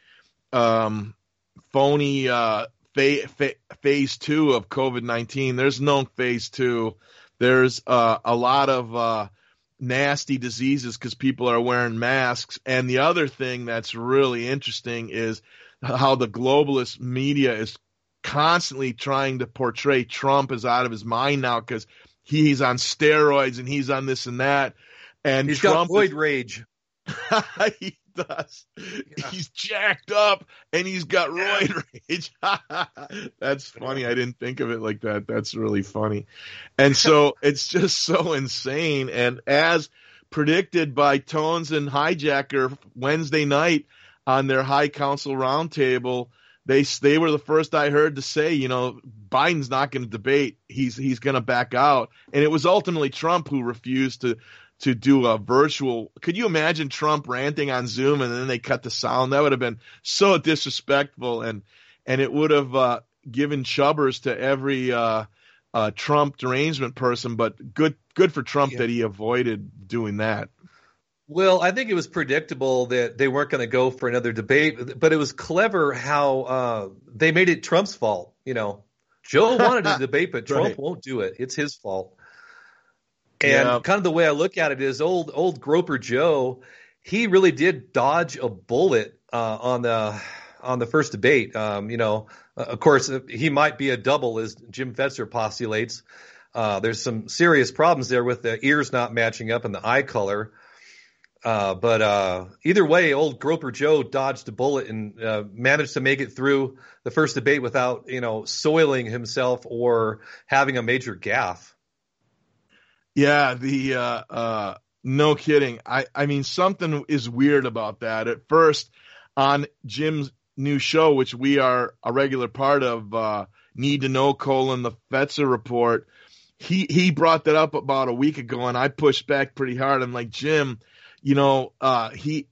phase 2 of COVID-19. There's no phase 2. There's a lot of nasty diseases because people are wearing masks. And the other thing that's really interesting is how the globalist media is constantly trying to portray Trump as out of his mind now because he's on steroids and he's on this and that. And he's Trump got roid rage. He does. Yeah. He's jacked up and he's got roid rage. That's funny. I didn't think of it like that. That's really funny. And so it's just so insane. And as predicted by Tones and Hijacker Wednesday night on their High Council roundtable, they were the first I heard to say, Biden's not going to debate. He's going to back out. And it was ultimately Trump who refused to do a virtual. Could you imagine Trump ranting on Zoom and then they cut the sound? That would have been so disrespectful, and it would have given chubbers to every Trump derangement person. But good for Trump that he avoided doing that. Well, I think it was predictable that they weren't going to go for another debate, but it was clever how they made it Trump's fault. Joe wanted to debate, but Trump won't do it. It's his fault. And kind of the way I look at it is old Groper Joe, he really did dodge a bullet on the first debate. Of course, he might be a double, as Jim Fetzer postulates. There's some serious problems there with the ears not matching up and the eye color. But either way, old Groper Joe dodged a bullet and managed to make it through the first debate without, soiling himself or having a major gaffe. Yeah, the no kidding. I mean, something is weird about that. At first, on Jim's new show, which we are a regular part of, Need to Know: the Fetzer Report, he brought that up about a week ago, and I pushed back pretty hard. I'm like, Jim, Biden's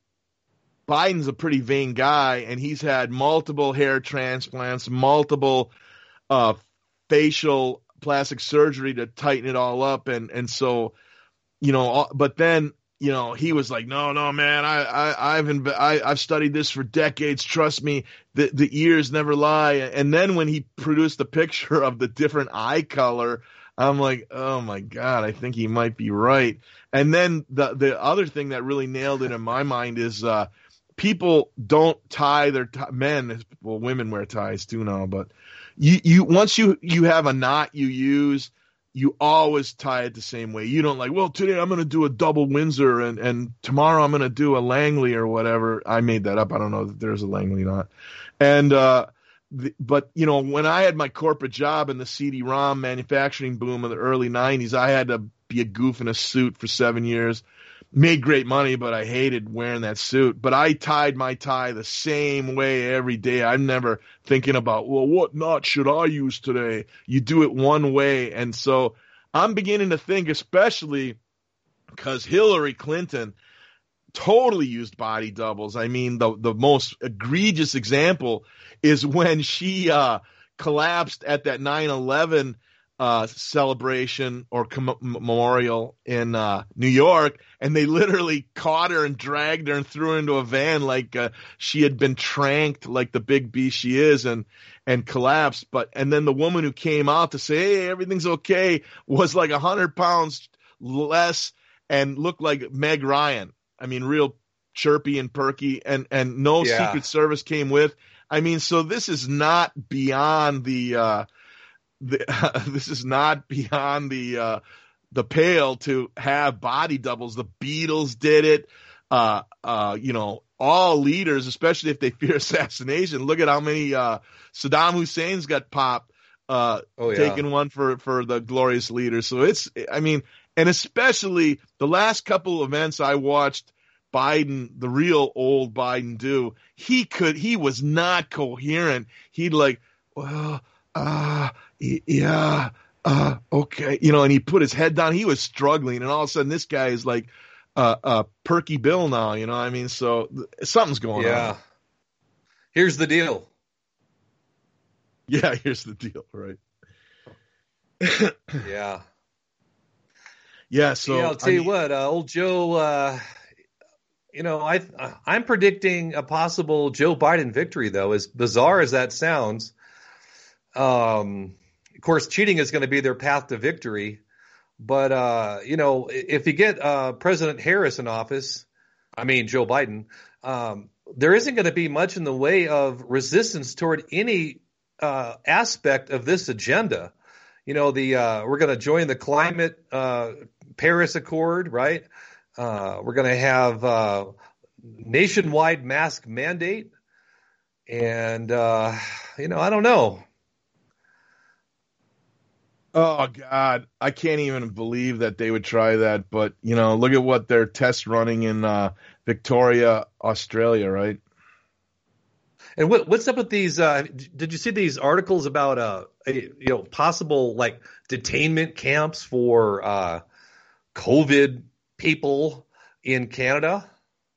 a pretty vain guy, and he's had multiple hair transplants, multiple facial plastic surgery to tighten it all up, and so but then he was like, no man, I've studied this for decades, trust me, the ears never lie. And then when he produced the picture of the different eye color, I'm like, oh my God, I think he might be right. And then the other thing that really nailed it in my mind is people don't tie their men. Well, women wear ties too now, but you once you have a knot you use, you always tie it the same way. You don't like, well, today I'm going to do a double Windsor and tomorrow I'm going to do a Langley or whatever. I made that up. I don't know that there's a Langley knot. And but when I had my corporate job in the CD-ROM manufacturing boom of the early 90s, I had to be a goof in a suit for 7 years. Made great money, but I hated wearing that suit. But I tied my tie the same way every day. I'm never thinking about, well, what knot should I use today? You do it one way. And so I'm beginning to think, especially because Hillary Clinton totally used body doubles. I mean, the most egregious example is when she collapsed at that 9/11 celebration or memorial in New York, and they literally caught her and dragged her and threw her into a van like she had been tranked like the big beast she is, and collapsed. And then the woman who came out to say, hey, everything's okay, was like 100 pounds less and looked like Meg Ryan. I mean, real chirpy and perky, and no Secret Service came with. I mean, so this is not beyond this is not beyond the pale to have body doubles. The Beatles did it. All leaders, especially if they fear assassination. Look at how many Saddam Hussein's got popped, taking one for the glorious leader. So and especially the last couple of events I watched Biden, the real old Biden do, he was not coherent. He'd like, well, yeah, okay, and he put his head down. He was struggling, and all of a sudden, this guy is like Perky Bill now. So something's going on. Here's the deal. Yeah, here's the deal, right? Yeah. Yeah, so yeah, I'll tell you what, old Joe. I'm predicting a possible Joe Biden victory, though, as bizarre as that sounds. Of course, cheating is going to be their path to victory. But, if you get President Harris in office, Joe Biden, there isn't going to be much in the way of resistance toward any aspect of this agenda. We're going to join the climate Paris Accord, right? We're going to have nationwide mask mandate. And, I don't know. Oh, God, I can't even believe that they would try that. But, look at what they're test running in Victoria, Australia, right? And what's up with these? Did you see these articles about, possible like detainment camps for COVID people in Canada?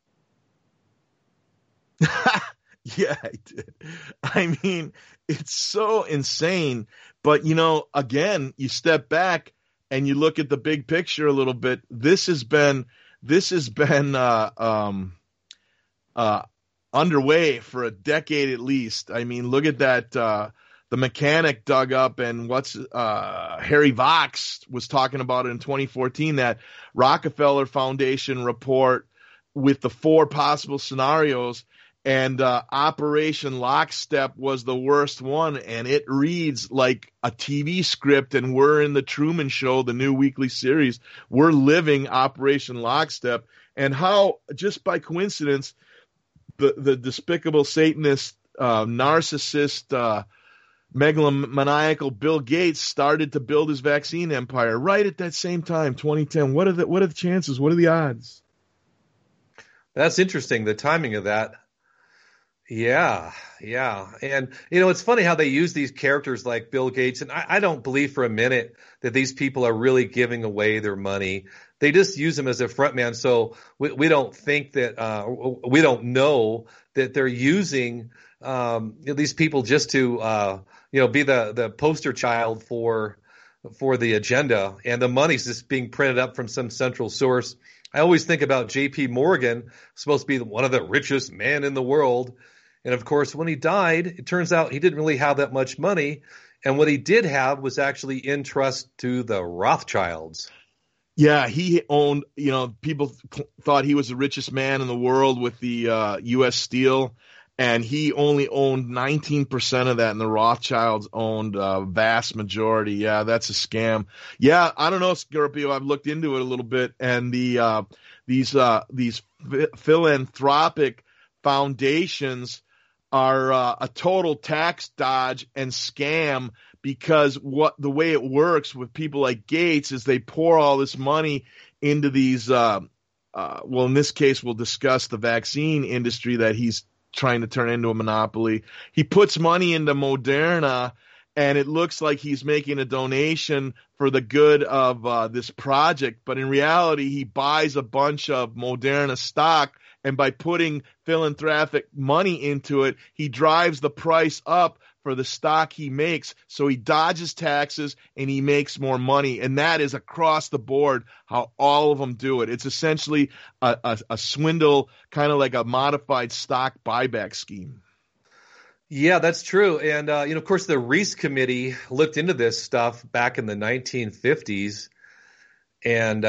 Yeah, I did. It's so insane. But, again, you step back and you look at the big picture a little bit. This has been underway for a decade at least. Look at that. The mechanic dug up, and Harry Vox was talking about it in 2014, that Rockefeller Foundation report with the 4 possible scenarios. And Operation Lockstep was the worst one, and it reads like a TV script, and we're in the Truman Show, the new weekly series. We're living Operation Lockstep. And how, just by coincidence, the despicable Satanist, narcissist, megalomaniacal Bill Gates started to build his vaccine empire right at that same time, 2010. What are the chances? What are the odds? That's interesting, the timing of that. Yeah. And, it's funny how they use these characters like Bill Gates. And I don't believe for a minute that these people are really giving away their money. They just use them as a front man. So we don't think that we don't know that they're using these people just to, be the poster child for the agenda. And the money's just being printed up from some central source. I always think about J.P. Morgan, supposed to be one of the richest men in the world. And of course, when he died, it turns out he didn't really have that much money. And what he did have was actually in trust to the Rothschilds. Yeah, he owned, people thought he was the richest man in the world with the U.S. Steel. And he only owned 19% of that, and the Rothschilds owned a vast majority. Yeah, that's a scam. Yeah, I don't know, Scorpio. I've looked into it a little bit, and these philanthropic foundations are a total tax dodge and scam, because the way it works with people like Gates is they pour all this money into these. In this case, we'll discuss the vaccine industry that he's trying to turn into a monopoly. He puts money into Moderna, and it looks like he's making a donation for the good of this project. But in reality, he buys a bunch of Moderna stock, and by putting philanthropic money into it, he drives the price up for the stock he makes. So he dodges taxes and he makes more money. And that is across the board how all of them do it. It's essentially a swindle, kind of like a modified stock buyback scheme. Yeah, that's true. And, of course, the Reese Committee looked into this stuff back in the 1950s. And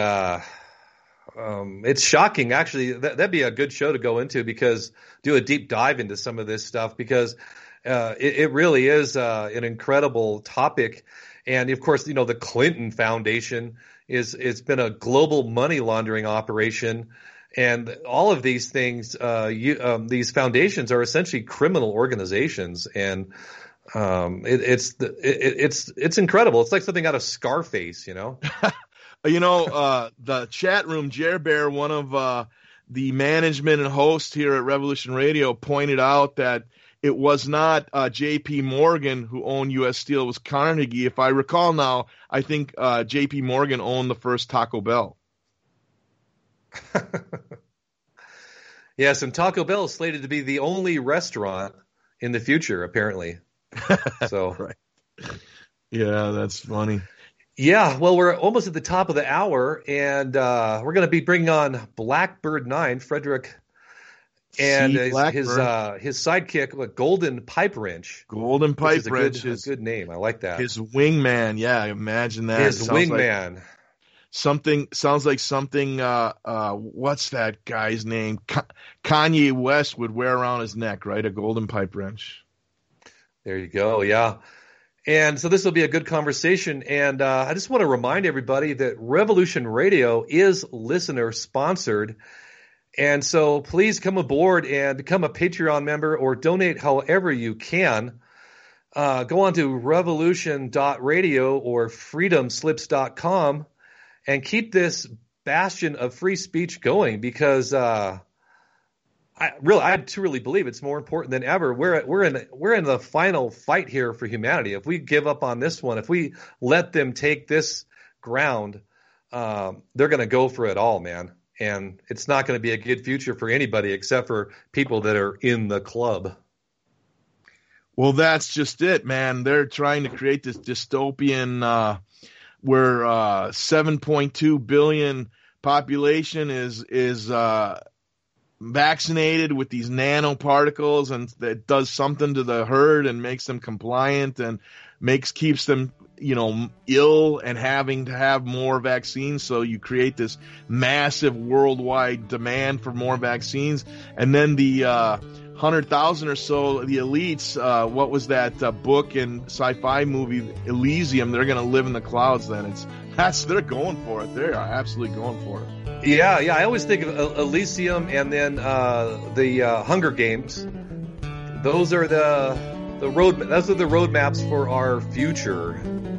it's shocking, actually. That'd be a good show to go into, because do a deep dive into some of this stuff, because it really is an incredible topic. And, of course, the Clinton Foundation it's been a global money laundering operation. And all of these things, these foundations are essentially criminal organizations, and it's incredible. It's like something out of Scarface, The chat room, Jer Bear, one of the management and host here at Revolution Radio, pointed out that it was not J.P. Morgan who owned U.S. Steel. It was Carnegie. If I recall now, I think J.P. Morgan owned the first Taco Bell. Yes, and Taco Bell is slated to be the only restaurant in the future, apparently. So, right. Yeah, that's funny. Yeah, well, we're almost at the top of the hour, and we're going to be bringing on Blackbird 9, Frederick, and his sidekick, Golden Pipe Wrench. Golden Pipe Wrench is a good name. I like that. His wingman, yeah, imagine that. His wingman. Sounds like something. What's that guy's name? Kanye West would wear around his neck, right? A golden pipe wrench. There you go. Yeah. And so this will be a good conversation. And I just want to remind everybody that Revolution Radio is listener sponsored. And so please come aboard and become a Patreon member or donate however you can. Go on to revolution.radio or freedomslips.com and keep this bastion of free speech going, because I truly believe it's more important than ever. We're in the final fight here for humanity. If we give up on this one, if we let them take this ground, they're going to go for it all, man. And it's not going to be a good future for anybody except for people that are in the club. Well, that's just it, man. They're trying to create this dystopian where 7.2 billion population is vaccinated with these nanoparticles, and that does something to the herd and makes them compliant and keeps them, ill and having to have more vaccines. So you create this massive worldwide demand for more vaccines. And then the 100,000 or so, the elites, what was that book and sci-fi movie Elysium? They're going to live in the clouds then. They're going for it. They are absolutely going for it. Yeah. I always think of Elysium and then the Hunger Games. Those are the roadmaps for our future.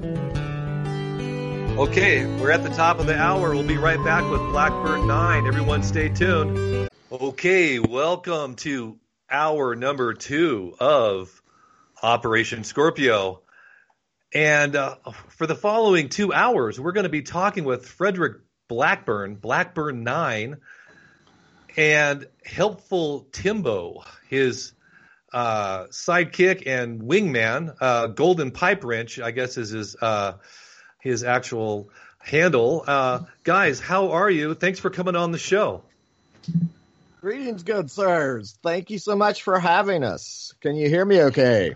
Okay, we're at the top of the hour. We'll be right back with Blackbird 9. Everyone stay tuned. Okay, welcome to hour number 2 of Operation Scorpio. And for the following 2 hours, we're going to be talking with Frederick Blackburn 9, and Helpful Timbo, his sidekick and wingman. Golden Pipe Wrench, I guess, is his actual handle. Guys, how are you? Thanks for coming on the show. Greetings, good sirs. Thank you so much for having us. Can you hear me okay?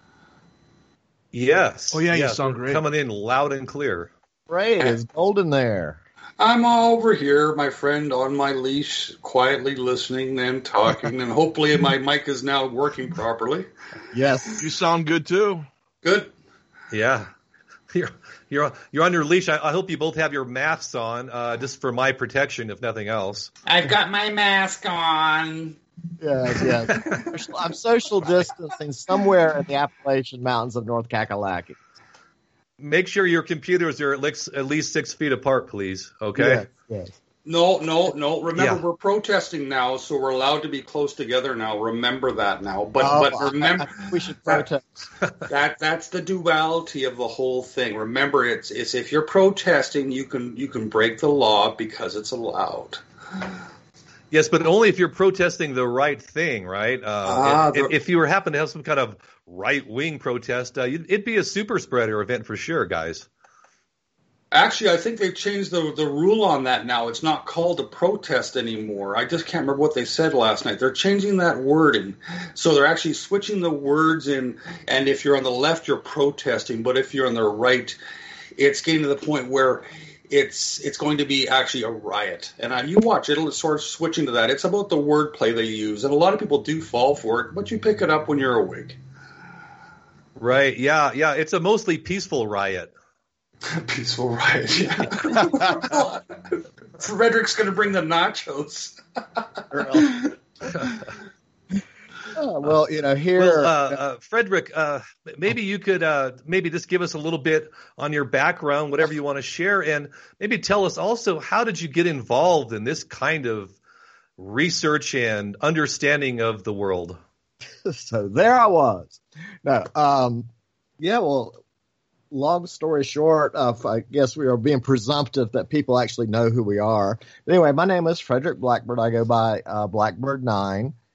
Yes. Oh, yeah, you sound great. Coming in loud and clear. Great. Is Golden there? I'm over here, my friend, on my leash, quietly listening and talking, and hopefully my mic is now working properly. Yes. You sound good, too. Good. Yeah. You're on your leash. I hope you both have your masks on, just for my protection, if nothing else. I've got my mask on. Yes. I'm social distancing somewhere in the Appalachian Mountains of North Kakalaki. Make sure your computers are at least 6 feet apart, please. Okay? Yes. No. Remember, we're protesting now, so we're allowed to be close together now. Remember that now. But remember, we should protest. That's the duality of the whole thing. Remember, it's if you're protesting, you can break the law because it's allowed. Yes, but only if you're protesting the right thing, right? If you happen to have some kind of right-wing protest, it'd be a super spreader event for sure, guys. Actually, I think they've changed the rule on that now. It's not called a protest anymore. I just can't remember what they said last night. They're changing that wording. So they're actually switching the words in, and if you're on the left, you're protesting, but if you're on the right, it's getting to the point where it's going to be actually a riot. And you watch, it'll sort of switching to that. It's about the wordplay they use, and a lot of people do fall for it, but you pick it up when you're awake. Right, yeah. It's a mostly peaceful riot. Peaceful riot, yeah. Frederick's going to bring the nachos. Well, here... Well, Frederick, maybe you could maybe just give us a little bit on your background, whatever you want to share, and maybe tell us also, how did you get involved in this kind of research and understanding of the world? So there I was. No, well, long story short, I guess we are being presumptive that people actually know who we are. But anyway, my name is Frederick Blackbird. I go by Blackbird 9.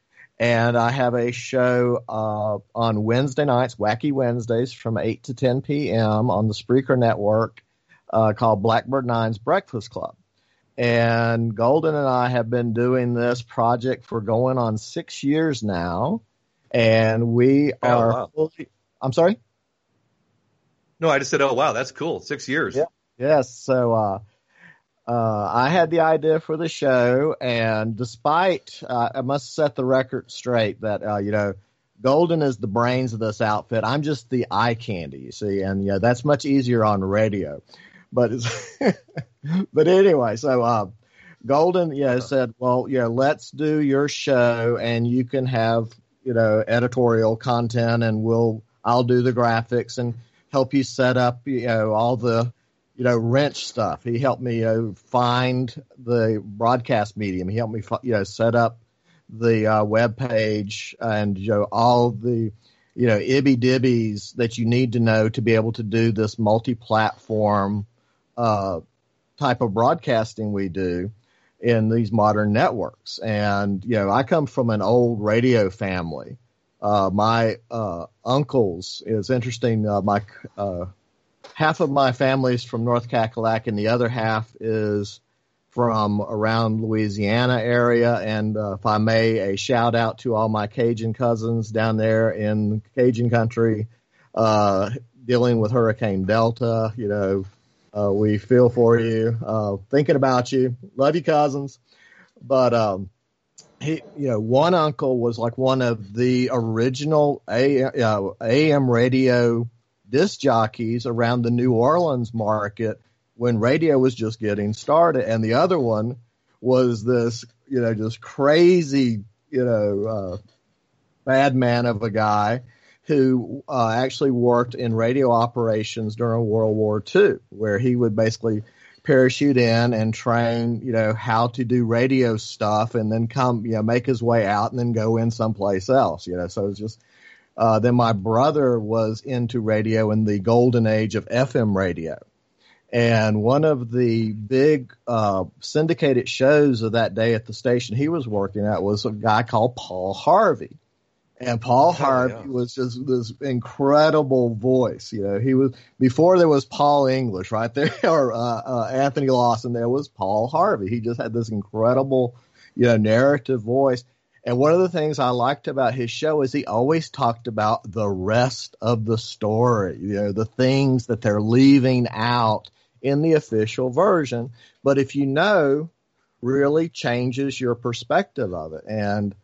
And I have a show on Wednesday nights, Wacky Wednesdays, from 8 to 10 p.m. on the Spreaker Network called Blackbird Nine's Breakfast Club. And Golden and I have been doing this project for going on 6 years now. And we are fully, I'm sorry? No, I just said, oh, wow, that's cool. 6 years. Yeah. Yes. So I had the idea for the show, and despite I must set the record straight that Golden is the brains of this outfit. I'm just the eye candy, you see, and that's much easier on radio. But but anyway, so Golden said, well, let's do your show, and you can have editorial content, and I'll do the graphics and help you set up all the wrench stuff. He helped me find the broadcast medium. He helped me set up the web page and all the ibby dibbies that you need to know to be able to do this multi-platform type of broadcasting we do in these modern networks. And I come from an old radio family. My uncles is interesting. My half of my family is from North Cackalack, and the other half is from around Louisiana area. And if I may, a shout out to all my Cajun cousins down there in Cajun country, dealing with Hurricane Delta. We feel for you, thinking about you, love you, cousins. But one uncle was like one of the original AM radio disc jockeys around the New Orleans market when radio was just getting started. And the other one was this, just crazy, bad man of a guy who actually worked in radio operations during World War II, where he would basically parachute in and train, how to do radio stuff, and then come, make his way out and then go in someplace else, so it's just, then my brother was into radio in the golden age of FM radio. And one of the big syndicated shows of that day at the station he was working at was a guy called Paul Harvey. And Paul Harvey was just this incredible voice. He was, before there was Paul English right there, or Anthony Lawson, there was Paul Harvey. He just had this incredible, narrative voice. And one of the things I liked about his show is he always talked about the rest of the story, the things that they're leaving out in the official version. But if really changes your perspective of it. And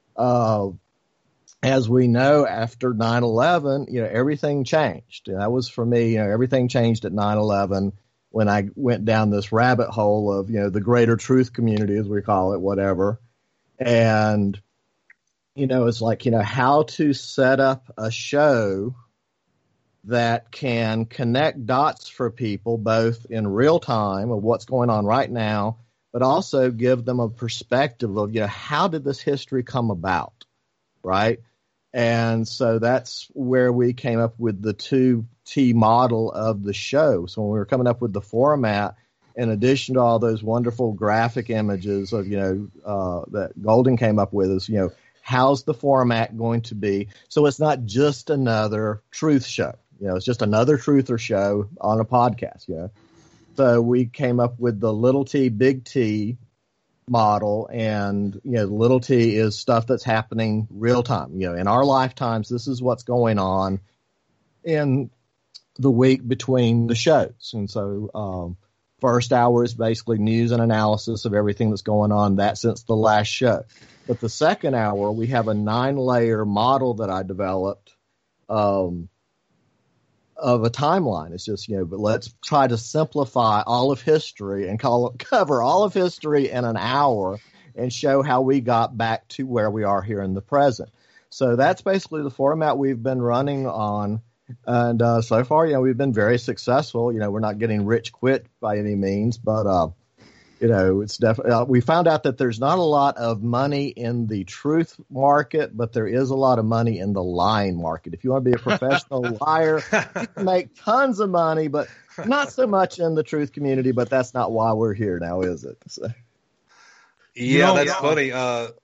as we know, after 9/11, everything changed. And that was for me, everything changed at 9/11 when I went down this rabbit hole of, the greater truth community, as we call it, whatever. And, it's like, how to set up a show that can connect dots for people, both in real time of what's going on right now, but also give them a perspective of, how did this history come about, right? And so that's where we came up with the 2T model of the show. So when we were coming up with the format, in addition to all those wonderful graphic images of, that Golden came up with, is, how's the format going to be? So it's not just another truth show. It's just another truther show on a podcast. So we came up with the little T, big T model, and little T is stuff that's happening real time. In our lifetimes, this is what's going on in the week between the shows. And so first hour is basically news and analysis of everything that's going on that since the last show. But the second hour, we have a 9-layer model that I developed of a timeline. It's just, but let's try to simplify all of history and cover all of history in an hour and show how we got back to where we are here in the present. So that's basically the format we've been running on. And so far, we've been very successful. We're not getting rich quick by any means, but it's definitely, we found out that there's not a lot of money in the truth market, but there is a lot of money in the lying market. If you want to be a professional liar, you can make tons of money, but not so much in the truth community. But that's not why we're here now, is it? So. Yeah, that's funny.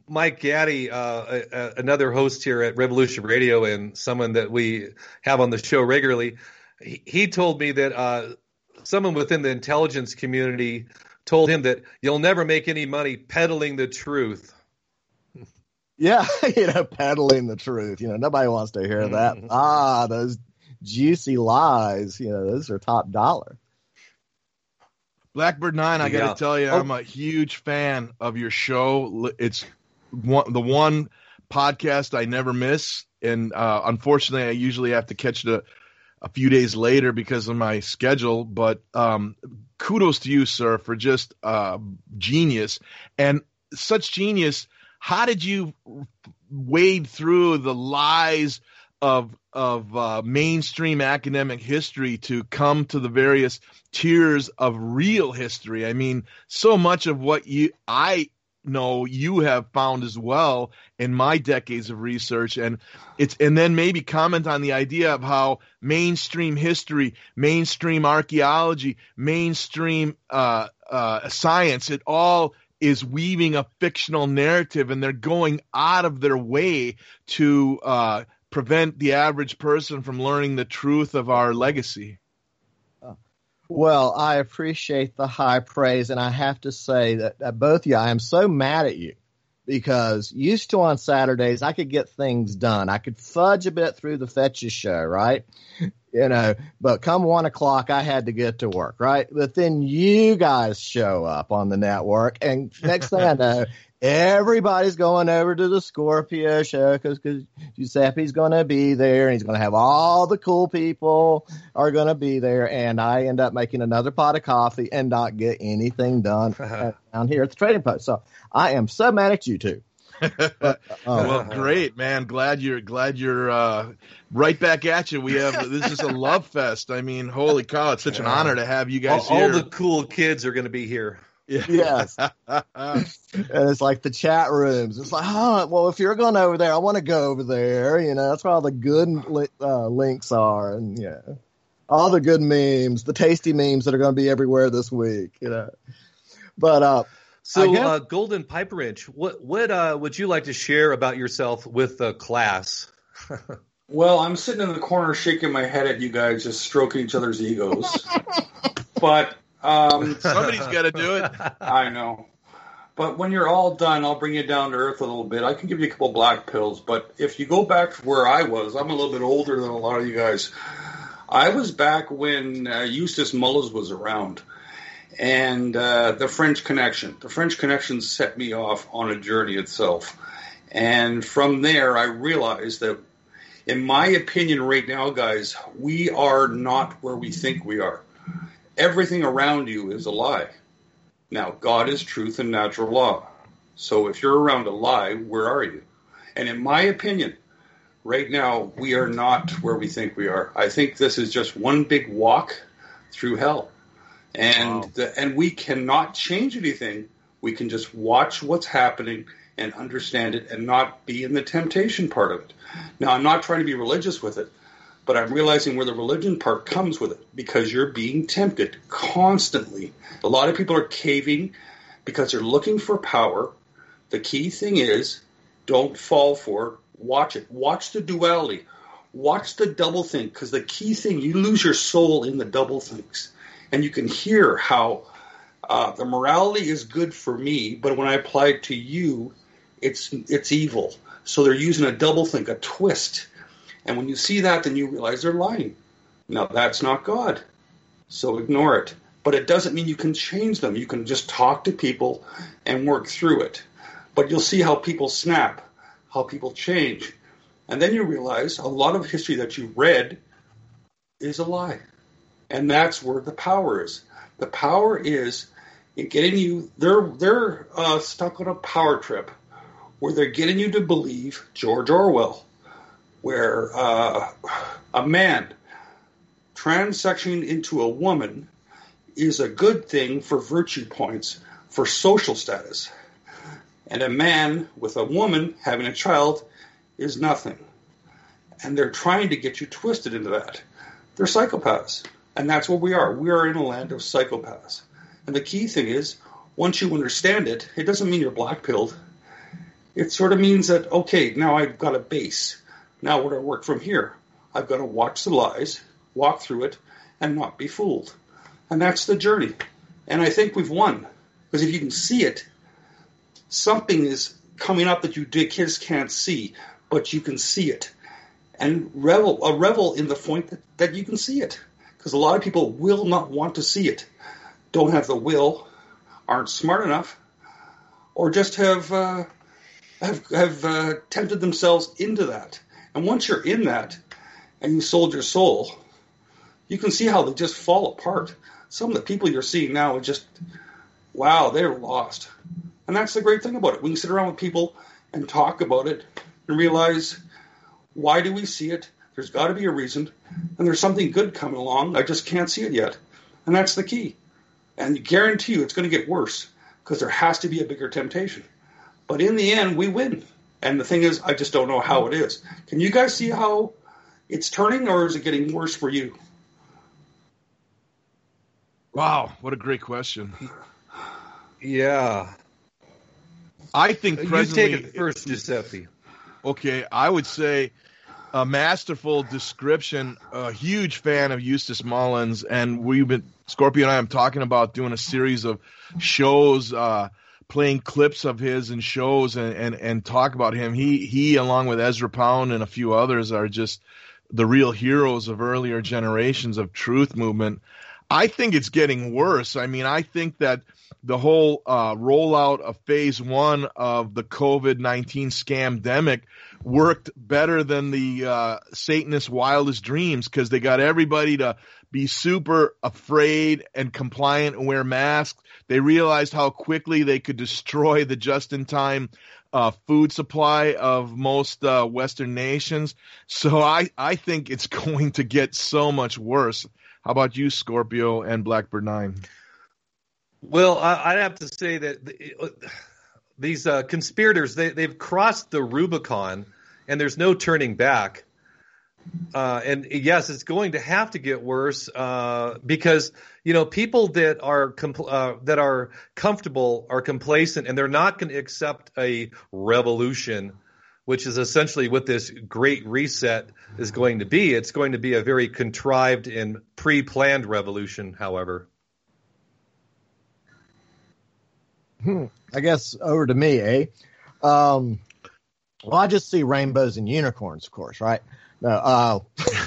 Mike Gaddy, another host here at Revolution Radio and someone that we have on the show regularly, he told me that someone within the intelligence community told him that you'll never make any money peddling the truth. Yeah, peddling the truth. Nobody wants to hear that. Those juicy lies, those are top dollar. Blackbird 9, I got to tell you, I'm a huge fan of your show. It's the one podcast I never miss. And unfortunately, I usually have to catch it a few days later because of my schedule. But kudos to you, sir, for just genius. And such genius, how did you wade through the lies of mainstream academic history to come to the various tiers of real history? I mean, so much of what I know you have found as well in my decades of research, and then maybe comment on the idea of how mainstream history, mainstream archaeology, mainstream science, it all is weaving a fictional narrative, and they're going out of their way to prevent the average person from learning the truth of our legacy. Well, I appreciate the high praise, and I have to say that both of you, I am so mad at you because used to on Saturdays, I could get things done. I could fudge a bit through the Fetches show, right? But come 1 o'clock, I had to get to work, right? But then you guys show up on the network, and next thing I know, everybody's going over to the Scorpio show because Giuseppe's going to be there, and he's going to have all the cool people are going to be there, and I end up making another pot of coffee and not get anything done down here at the Trading Post. So I am so mad at you two. Well, great, man. Glad you're right back at you. This is a love fest. I mean, holy cow, it's such an honor to have you guys here. All the cool kids are going to be here. Yes. And it's like the chat rooms. It's like, well, if you're going over there, I want to go over there. That's where all the good links are. And all the good memes, the tasty memes that are going to be everywhere this week, But, so Golden Pipe Wrench, what would you like to share about yourself with the class? Well, I'm sitting in the corner shaking my head at you guys, just stroking each other's egos. But somebody's got to do it. I know. But when you're all done, I'll bring you down to earth a little bit. I can give you a couple black pills. But if you go back to where I was, I'm a little bit older than a lot of you guys. I was back when Eustace Mullins was around. And the French Connection. The French Connection set me off on a journey itself. And from there, I realized that, in my opinion right now, guys, we are not where we think we are. Everything around you is a lie. Now, God is truth and natural law. So if you're around a lie, where are you? And in my opinion, right now, we are not where we think we are. I think this is just one big walk through hell. And and we cannot change anything. We can just watch what's happening and understand it and not be in the temptation part of it. Now, I'm not trying to be religious with it, but I'm realizing where the religion part comes with it because you're being tempted constantly. A lot of people are caving because they're looking for power. The key thing is don't fall for it. Watch it. Watch the duality. Watch the double think because the key thing, you lose your soul in the double thinks. And you can hear how the morality is good for me, but when I apply it to you, it's evil. So they're using a doublethink, a twist. And when you see that, then you realize they're lying. Now, that's not God. So ignore it. But it doesn't mean you can change them. You can just talk to people and work through it. But you'll see how people snap, how people change. And then you realize a lot of history that you read is a lie. And that's where the power is. The power is in getting you, they're stuck on a power trip where they're getting you to believe George Orwell, where a man transsexing into a woman is a good thing for virtue points, for social status. And a man with a woman having a child is nothing. And they're trying to get you twisted into that. They're psychopaths. And that's what we are. We are in a land of psychopaths. And the key thing is, once you understand it, it doesn't mean you're black-pilled. It sort of means that, okay, now I've got a base. Now where do I work from here? I've got to watch the lies, walk through it, and not be fooled. And that's the journey. And I think we've won. Because if you can see it, something is coming up that you kids can't see, but you can see it. And revel in the point that you can see it. Because a lot of people will not want to see it. Don't have the will, aren't smart enough, or just have tempted themselves into that. And once you're in that, and you sold your soul, you can see how they just fall apart. Some of the people you're seeing now are just, wow, they're lost. And that's the great thing about it. We can sit around with people and talk about it and realize, why do we see it? There's got to be a reason. And there's something good coming along. I just can't see it yet. And that's the key. And I guarantee you it's going to get worse because there has to be a bigger temptation. But in the end, we win. And the thing is, I just don't know how it is. Can you guys see how it's turning, or is it getting worse for you? Wow, what a great question. Yeah. I think presently... You take it first, Giuseppe. Okay, I would say a masterful description, a huge fan of Eustace Mullins, and Scorpio and I am talking about doing a series of shows, playing clips of his and shows and talk about him. He, along with Ezra Pound and a few others, are just the real heroes of earlier generations of truth movement. I think it's getting worse. I mean, I think that the whole rollout of phase 1 of the COVID-19 scamdemic worked better than the Satanist wildest dreams, because they got everybody to be super afraid and compliant and wear masks. They realized how quickly they could destroy the just-in-time food supply of most Western nations. So I think it's going to get so much worse. How about you, Scorpio and Blackbird 9? Well, I'd have to say that these conspirators, they've crossed the Rubicon, and there's no turning back. And yes, it's going to have to get worse because people that are comfortable are complacent, and they're not going to accept a revolution, which is essentially what this great reset is going to be. It's going to be a very contrived and pre-planned revolution, however. I guess over to me, eh? Well, I just see rainbows and unicorns, of course, right? No.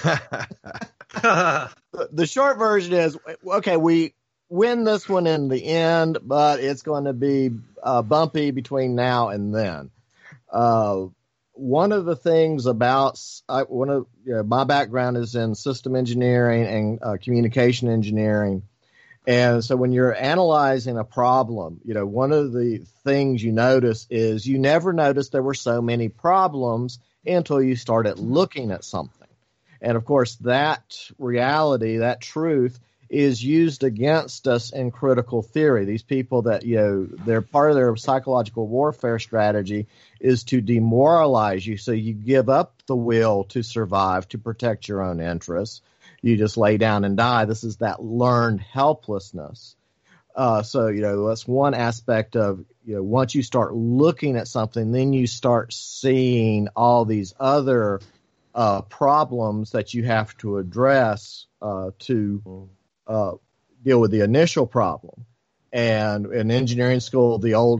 The short version is, okay, we win this one in the end, but it's going to be bumpy between now and then. One of the things about my background is in system engineering and communication engineering. And so when you're analyzing a problem, one of the things you notice is you never noticed there were so many problems until you started looking at something. And of course, that reality, that truth, is used against us in critical theory. These people that, they're part of their psychological warfare strategy is to demoralize you. So you give up the will to survive, to protect your own interests. You just lay down and die. This is that learned helplessness. So that's one aspect of, once you start looking at something, then you start seeing all these other problems that you have to address to deal with the initial problem. And in engineering school, the old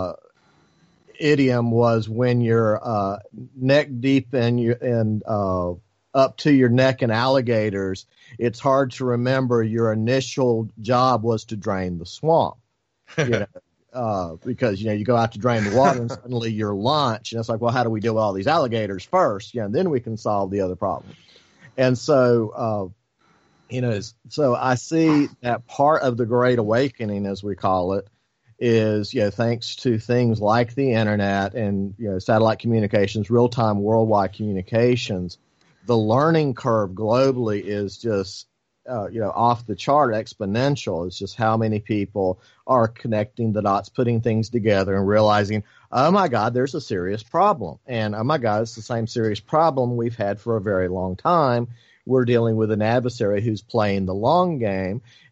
idiom was, when you're neck deep in up to your neck in alligators, it's hard to remember your initial job was to drain the swamp. Because you go out to drain the water and suddenly you're lunch, and it's like, well, how do we deal with all these alligators first? And then we can solve the other problem. And so so I see that part of the Great Awakening, as we call it, is thanks to things like the internet and satellite communications, real-time worldwide communications. The learning curve globally is just off the chart, exponential. It's just how many people are connecting the dots, putting things together, and realizing, oh my God, there's a serious problem. And oh my God, it's the same serious problem we've had for a very long time. We're dealing with an adversary who's playing the long game.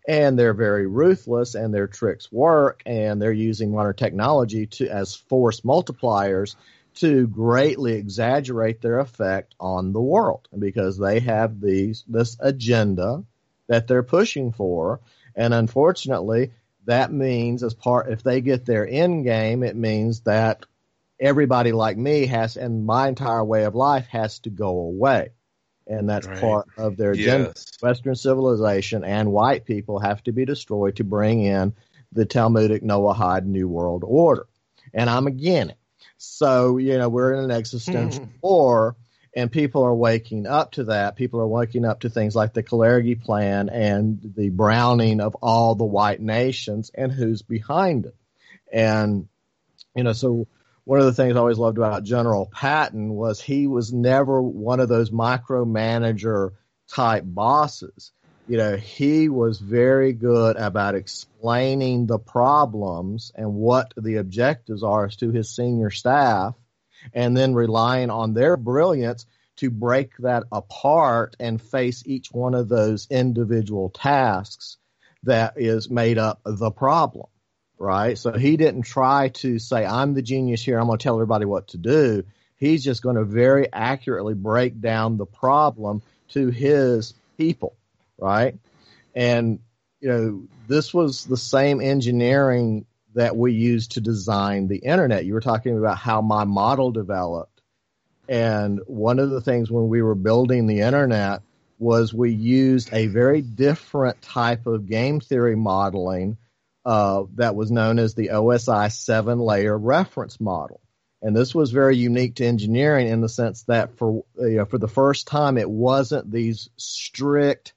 And they're very ruthless, and their tricks work, and they're using modern technology as force multipliers to greatly exaggerate their effect on the world, because they have this agenda that they're pushing for. And unfortunately, that means if they get their end game, it means that everybody like me and my entire way of life has to go away. And that's part of their agenda. Yes. Western civilization and white people have to be destroyed to bring in the Talmudic Noahide New World Order. And I'm against it. So, we're in an existential war, and people are waking up to that. People are waking up to things like the Kalergi Plan and the browning of all the white nations and who's behind it. And, so one of the things I always loved about General Patton was he was never one of those micromanager type bosses. He was very good about explaining the problems and what the objectives are to his senior staff, and then relying on their brilliance to break that apart and face each one of those individual tasks that is made up the problem. Right? So he didn't try to say, I'm the genius here, I'm going to tell everybody what to do. He's just going to very accurately break down the problem to his people, right? And, this was the same engineering that we used to design the internet. You were talking about how my model developed. And one of the things when we were building the internet was we used a very different type of game theory modeling that was known as the OSI 7-layer reference model. And this was very unique to engineering in the sense that for the first time, it wasn't these strict,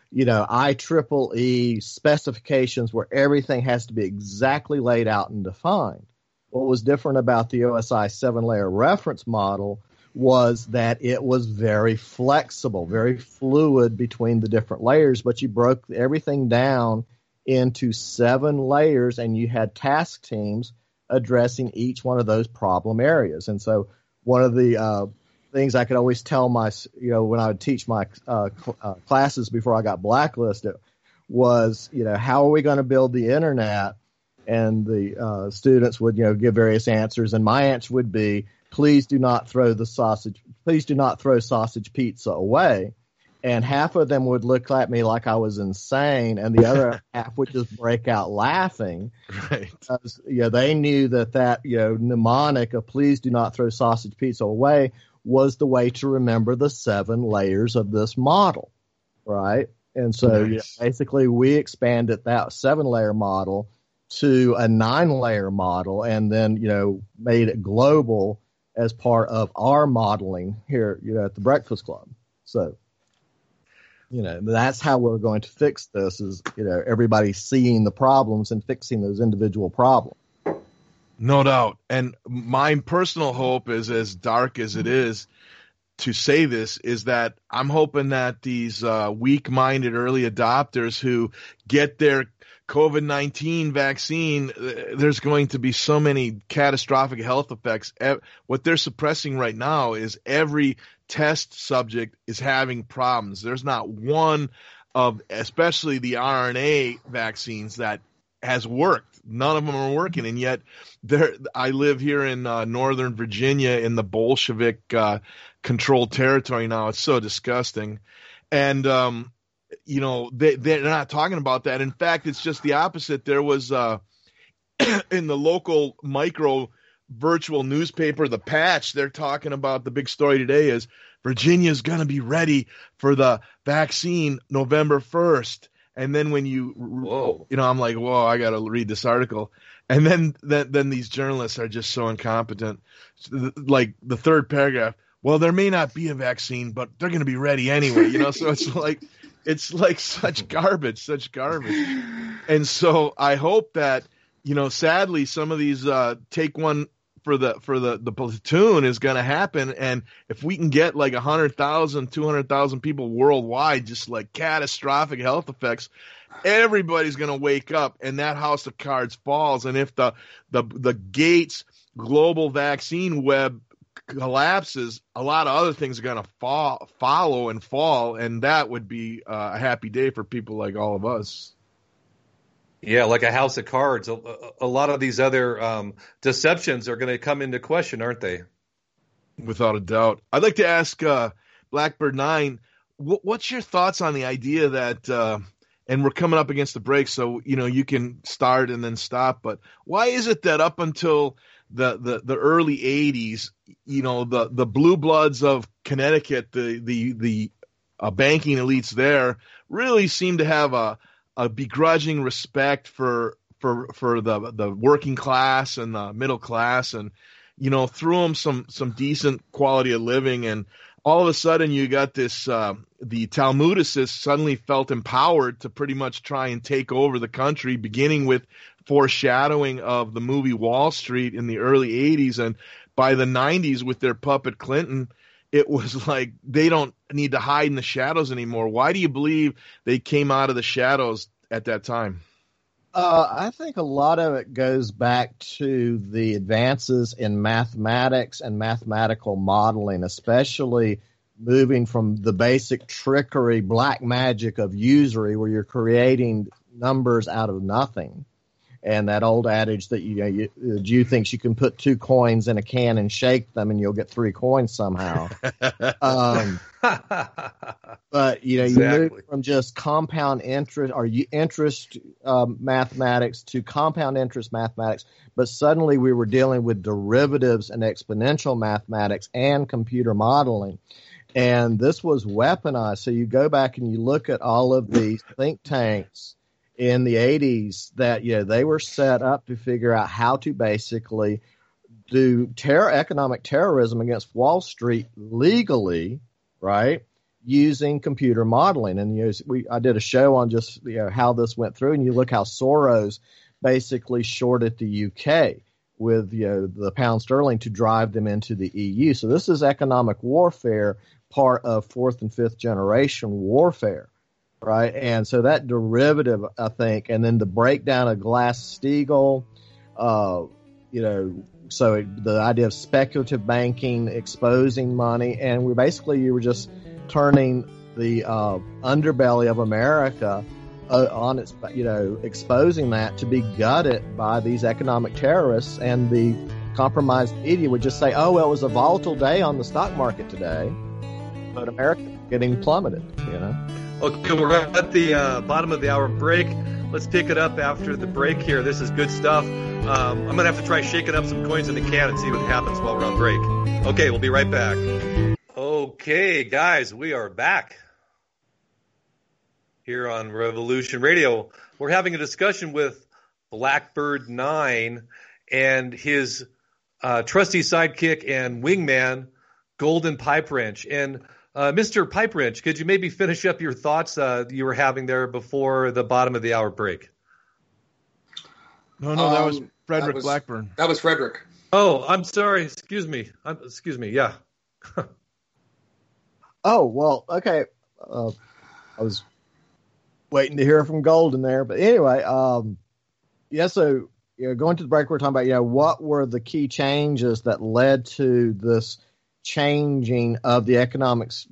IEEE specifications where everything has to be exactly laid out and defined. What was different about the OSI 7-layer reference model was that it was very flexible, very fluid between the different layers, but you broke everything down into 7 layers, and you had task teams addressing each one of those problem areas. And so one of the things I could always tell when I would teach my classes before I got blacklisted was, how are we going to build the internet? And the students would, give various answers. And my answer would be, please do not throw sausage pizza away. And half of them would look at me like I was insane, and the other half would just break out laughing. Right. Because, they knew that mnemonic of please do not throw sausage pizza away was the way to remember the 7 layers of this model, right? And so basically we expanded that 7-layer model to a 9-layer model, and then, made it global as part of our modeling here, at the Breakfast Club. So, that's how we're going to fix this is, everybody seeing the problems and fixing those individual problems. No doubt. And my personal hope is, as dark as it is to say this, is that I'm hoping that these weak-minded early adopters who get their COVID-19 vaccine, there's going to be so many catastrophic health effects. What they're suppressing right now is every test subject is having problems. There's not one of, especially the RNA vaccines, that has worked. None of them are working. And yet I live here in Northern Virginia in the Bolshevik controlled territory now. It's so disgusting. And, they're not talking about that. In fact, it's just the opposite. There was in the local micro virtual newspaper, The Patch, they're talking about the big story today is Virginia's going to be ready for the vaccine November 1st. And then when I'm like, whoa, I got to read this article. And then these journalists are just so incompetent. Like the third paragraph, well, there may not be a vaccine, but they're going to be ready anyway. So it's like such garbage. And so I hope that, sadly, some of these take one for the platoon is going to happen. And if we can get like 100,000, 200,000 people worldwide, just like catastrophic health effects, everybody's going to wake up and that house of cards falls. And if the Gates global vaccine web collapses, a lot of other things are going to follow and fall. And that would be a happy day for people like all of us. Yeah, like a house of cards. A lot of these other deceptions are going to come into question, aren't they? Without a doubt. I'd like to ask Blackbird 9, what's your thoughts on the idea that, and we're coming up against the break, so you can start and then stop, but why is it that up until the early 80s, the blue bloods of Connecticut, the banking elites there really seem to have a begrudging respect for the working class and the middle class, and threw them some decent quality of living, and all of a sudden you got this the Talmudicists suddenly felt empowered to pretty much try and take over the country, beginning with foreshadowing of the movie Wall Street in the early 80s, and by the 90s with their puppet Clinton, it was like they don't need to hide in the shadows anymore. Why do you believe they came out of the shadows at that time? I think a lot of it goes back to the advances in mathematics and mathematical modeling, especially moving from the basic trickery, black magic of usury, where you're creating numbers out of nothing. And that old adage that Jew thinks you can put 2 coins in a can and shake them and you'll get 3 coins somehow. But exactly. You move from just compound interest or interest mathematics to compound interest mathematics, but suddenly we were dealing with derivatives and exponential mathematics and computer modeling. And this was weaponized. So you go back and you look at all of these think tanks in the 80s that they were set up to figure out how to basically do economic terrorism against Wall Street legally, right, using computer modeling. And I did a show on just how this went through, and you look how Soros basically shorted the UK with the pound sterling to drive them into the EU. So this is economic warfare, part of 4th and 5th generation warfare. Right, and so that derivative, I think, and then the breakdown of Glass-Steagall, so the idea of speculative banking, exposing money, and you were just turning the underbelly of America on its, exposing that to be gutted by these economic terrorists, and the compromised media would just say, oh, well, it was a volatile day on the stock market today, but America getting plummeted, Okay, we're at the bottom of the hour break. Let's pick it up after the break here. This is good stuff. I'm going to have to try shaking up some coins in the can and see what happens while we're on break. Okay, we'll be right back. Okay, guys, we are back here on Revolution Radio. We're having a discussion with Blackbird 9 and his trusty sidekick and wingman, Golden Pipe Wrench. And Mr. Pipe Wrench, could you maybe finish up your thoughts you were having there before the bottom of the hour break? No, that was Frederick Blackburn. That was Frederick. Oh, I'm sorry. Excuse me. Yeah. Oh, well, okay. I was waiting to hear from Golden there. But anyway, so going to the break, we're talking about, what were the key changes that led to this changing of the economics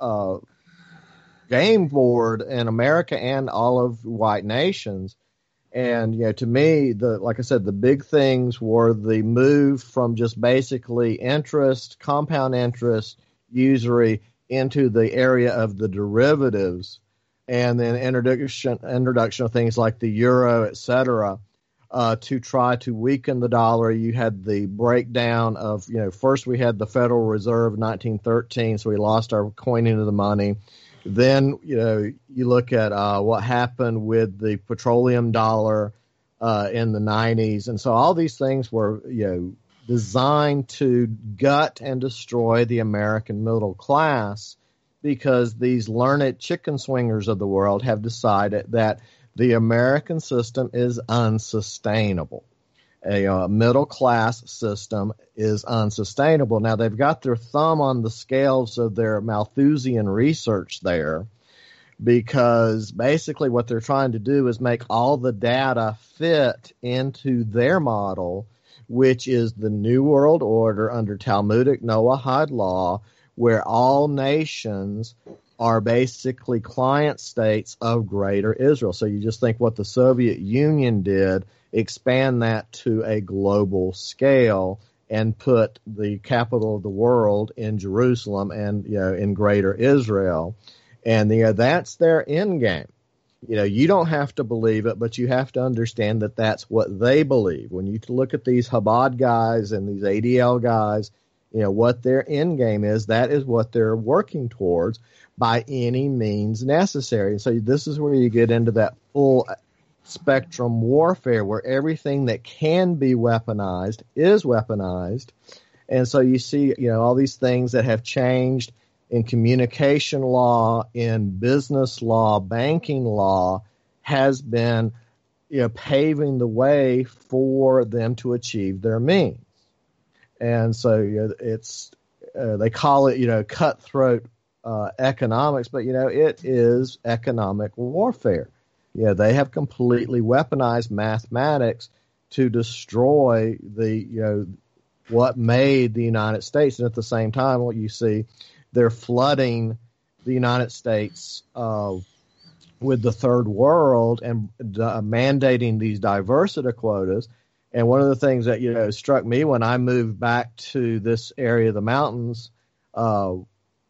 game board in America and all of white nations. And to me, like I said, the big things were the move from just basically interest, compound interest, usury into the area of the derivatives, and then introduction of things like the euro, etc. To try to weaken the dollar. You had the breakdown of, first we had the Federal Reserve in 1913, so we lost our coining of the money. Then, you look at what happened with the petroleum dollar in the 90s. And so all these things were, designed to gut and destroy the American middle class, because these learned chicken swingers of the world have decided that the American system is unsustainable. A middle class system is unsustainable. Now, they've got their thumb on the scales of their Malthusian research there, because basically what they're trying to do is make all the data fit into their model, which is the New World Order under Talmudic Noahide law, where all nations are basically client states of Greater Israel. So you just think what the Soviet Union did, expand that to a global scale and put the capital of the world in Jerusalem and, in Greater Israel. And, that's their end game. You don't have to believe it, but you have to understand that that's what they believe. When you look at these Chabad guys and these ADL guys, what their end game is, that is what they're working towards by any means necessary. And so this is where you get into that full spectrum warfare where everything that can be weaponized is weaponized. And so you see, all these things that have changed in communication law, in business law, banking law, has been, paving the way for them to achieve their means. And so it's they call it, cutthroat economics, but it is economic warfare. They have completely weaponized mathematics to destroy what made the United States, and at the same time, what you see, they're flooding the United States with the third world and mandating these diversity quotas. And one of the things that struck me when I moved back to this area of the mountains was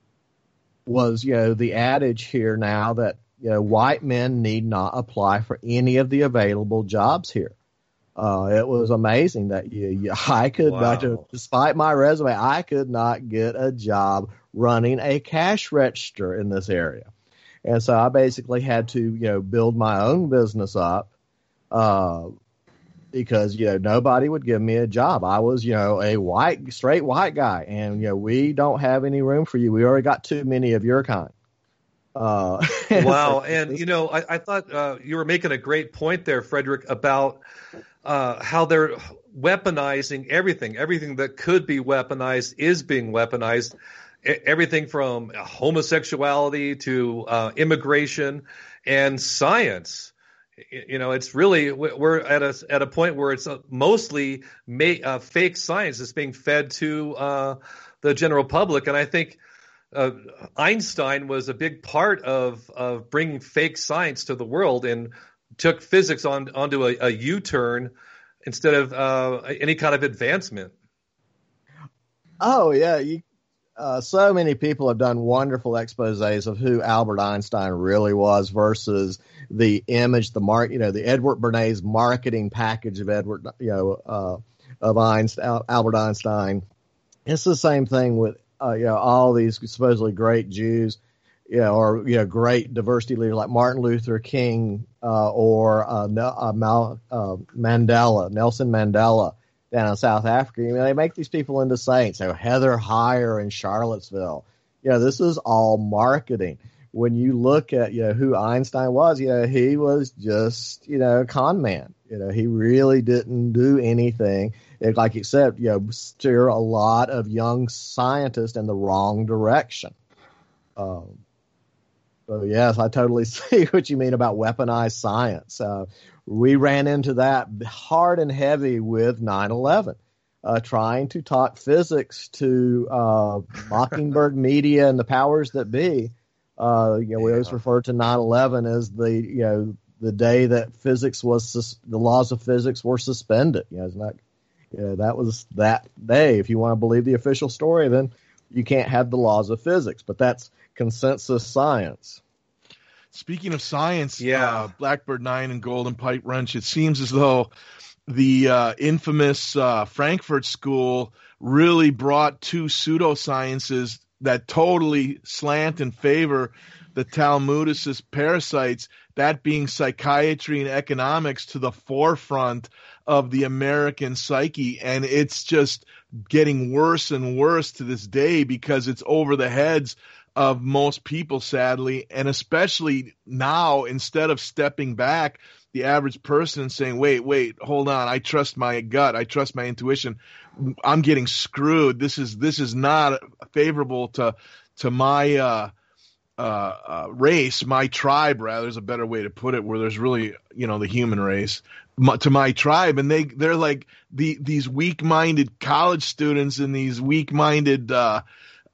the adage here now that white men need not apply for any of the available jobs here. It was amazing that I could not, despite my resume, I could not get a job running a cash register in this area. And so I basically had to, build my own business up because, nobody would give me a job. I was, a straight white guy. And, we don't have any room for you. We already got too many of your kind. Wow. And, I thought you were making a great point there, Frederick, about how they're weaponizing everything that could be weaponized is being weaponized. Everything from homosexuality to immigration and science. It's really, we're at a point where it's mostly fake science that's being fed to the general public. And I think Einstein was a big part of bringing fake science to the world and took physics onto a U-turn instead of any kind of advancement. Oh, yeah. So many people have done wonderful exposés of who Albert Einstein really was versus the image, the Edward Bernays marketing package of Albert Einstein. It's the same thing with all these supposedly great Jews, or great diversity leaders like Martin Luther King or Nelson Mandela down in South Africa. They make these people into saints. Heather Heyer in Charlottesville. This is all marketing. When you look at who Einstein was, he was just a con man. He really didn't do anything except steer a lot of young scientists in the wrong direction. So yes, I totally see what you mean about weaponized science. We ran into that hard and heavy with 9/11, trying to talk physics to Mockingbird Media and the powers that be. We always refer to 9/11 as the day that the laws of physics were suspended. It's not. That was that day. If you want to believe the official story, then you can't have the laws of physics. But that's consensus science. Speaking of science, Blackbird 9 and Golden Pipe Wrench, it seems as though the infamous Frankfurt School really brought two pseudosciences that totally slant and favor the Talmudicist parasites, that being psychiatry and economics, to the forefront of the American psyche. And it's just getting worse and worse to this day because it's over the heads of most people, sadly, and especially now, instead of stepping back, the average person and saying, wait, hold on, I trust my gut, I trust my intuition, I'm getting screwed. This is not favorable to my race, my tribe, rather, is a better way to put it, where there's really, the human race, to my tribe. And they're like these weak-minded college students and these weak-minded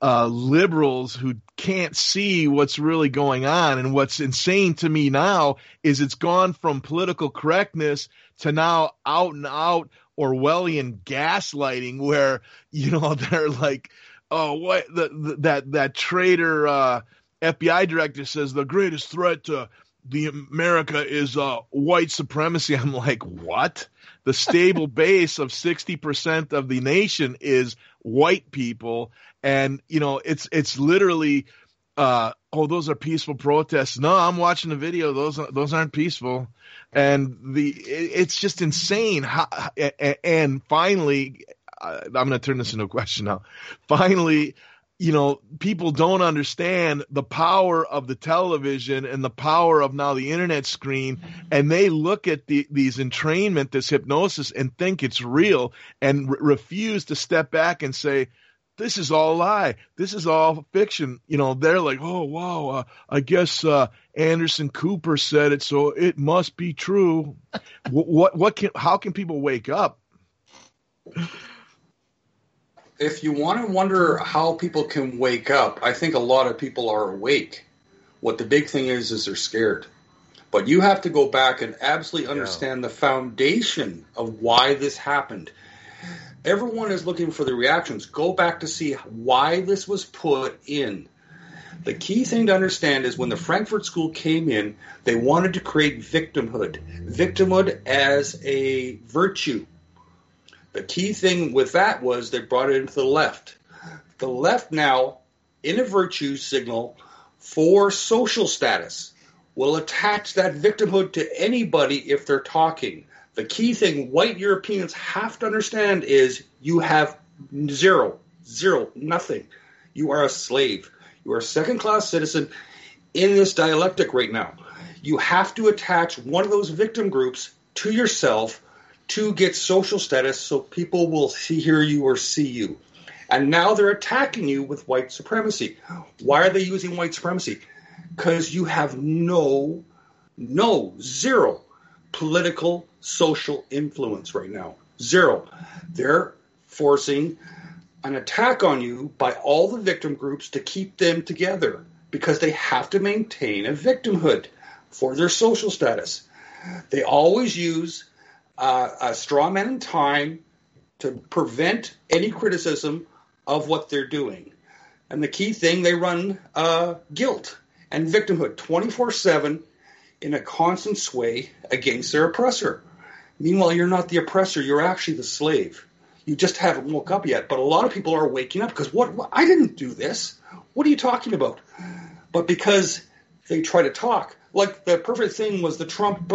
liberals who can't see what's really going on. And what's insane to me now is it's gone from political correctness to now out and out Orwellian gaslighting, where, you know, they're like, oh, what that traitor FBI director says the greatest threat to the America is white supremacy. I'm like, what? The stable base of 60% of the nation is white people. And, you know, it's literally, those are peaceful protests. No, I'm watching the video. Those aren't peaceful. And it's just insane. And finally, I'm going to turn this into a question now. Finally, you know, people don't understand the power of the television and the power of now the internet screen, and they look at these entrainment, this hypnosis, and think it's real, and refuse to step back and say, this is all a lie. This is all fiction. You know, they're like, oh, wow, I guess Anderson Cooper said it, so it must be true. How can people wake up? If you want to wonder how people can wake up, I think a lot of people are awake. What the big thing is they're scared. But you have to go back and absolutely understand the foundation of why this happened. Everyone is looking for the reactions. Go back to see why this was put in. The key thing to understand is when the Frankfurt School came in, they wanted to create victimhood. Victimhood as a virtue. The key thing with that was they brought it into the left. The left now, in a virtue signal for social status, will attach that victimhood to anybody if they're talking. The key thing white Europeans have to understand is you have zero, nothing. You are a slave. You are a second-class citizen in this dialectic right now. You have to attach one of those victim groups to yourself to get social status so people will hear you or see you. And now they're attacking you with white supremacy. Why are they using white supremacy? Because you have zero political, social influence right now. Zero. They're forcing an attack on you by all the victim groups to keep them together because they have to maintain a victimhood for their social status. They always use a straw man in time to prevent any criticism of what they're doing. And the key thing, they run guilt and victimhood 24/7 in a constant sway against their oppressor. Meanwhile, you're not the oppressor, you're actually the slave. You just haven't woke up yet. But a lot of people are waking up because what I didn't do this. What are you talking about? But because they try to talk. Like the perfect thing was the Trump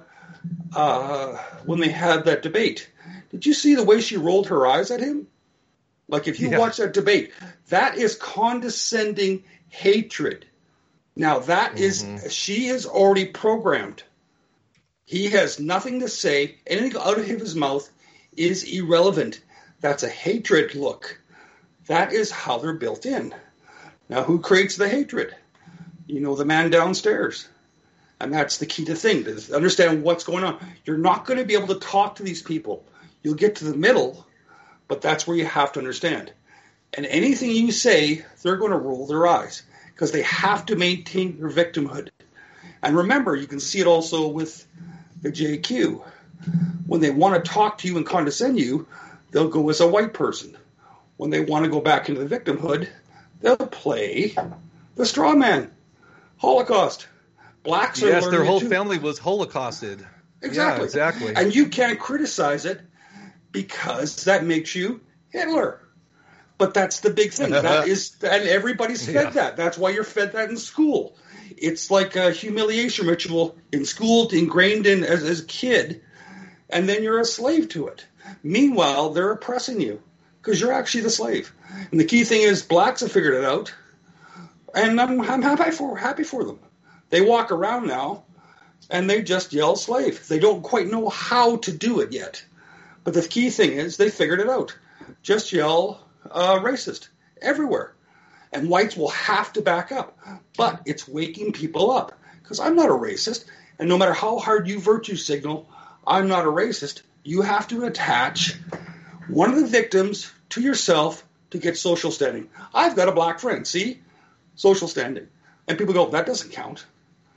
when they had that debate. Did you see the way she rolled her eyes at him? Like if you watch that debate, that is condescending hatred. Now that is, she is already programmed. He has nothing to say. Anything out of his mouth is irrelevant. That's a hatred look. That is how they're built in. Now who creates the hatred? You know, the man downstairs. And that's the key to thing, to understand what's going on. You're not going to be able to talk to these people. You'll get to the middle, but that's where you have to understand. And anything you say, they're going to roll their eyes because they have to maintain their victimhood. And remember, you can see it also with the JQ. When they want to talk to you and condescend you, they'll go as a white person. When they want to go back into the victimhood, they'll play the straw man. Holocaust. Blacks are yes, their whole too. family was Holocausted. Exactly. Yeah, exactly. And you can't criticize it because that makes you Hitler. But that's the big thing. That is, and everybody's fed that. That's why you're fed that in school. It's like a humiliation ritual in school, ingrained in as a kid, and then you're a slave to it. Meanwhile, they're oppressing you because you're actually the slave. And the key thing is blacks have figured it out, and I'm happy for them. They walk around now, and they just yell slave. They don't quite know how to do it yet. But the key thing is they figured it out. Just yell racist everywhere. And whites will have to back up. But it's waking people up. Because I'm not a racist. And no matter how hard you virtue signal, I'm not a racist. You have to attach one of the victims to yourself to get social standing. I've got a black friend, see? Social standing. And people go, that doesn't count.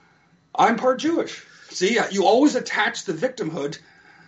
I'm part Jewish. See, you always attach the victimhood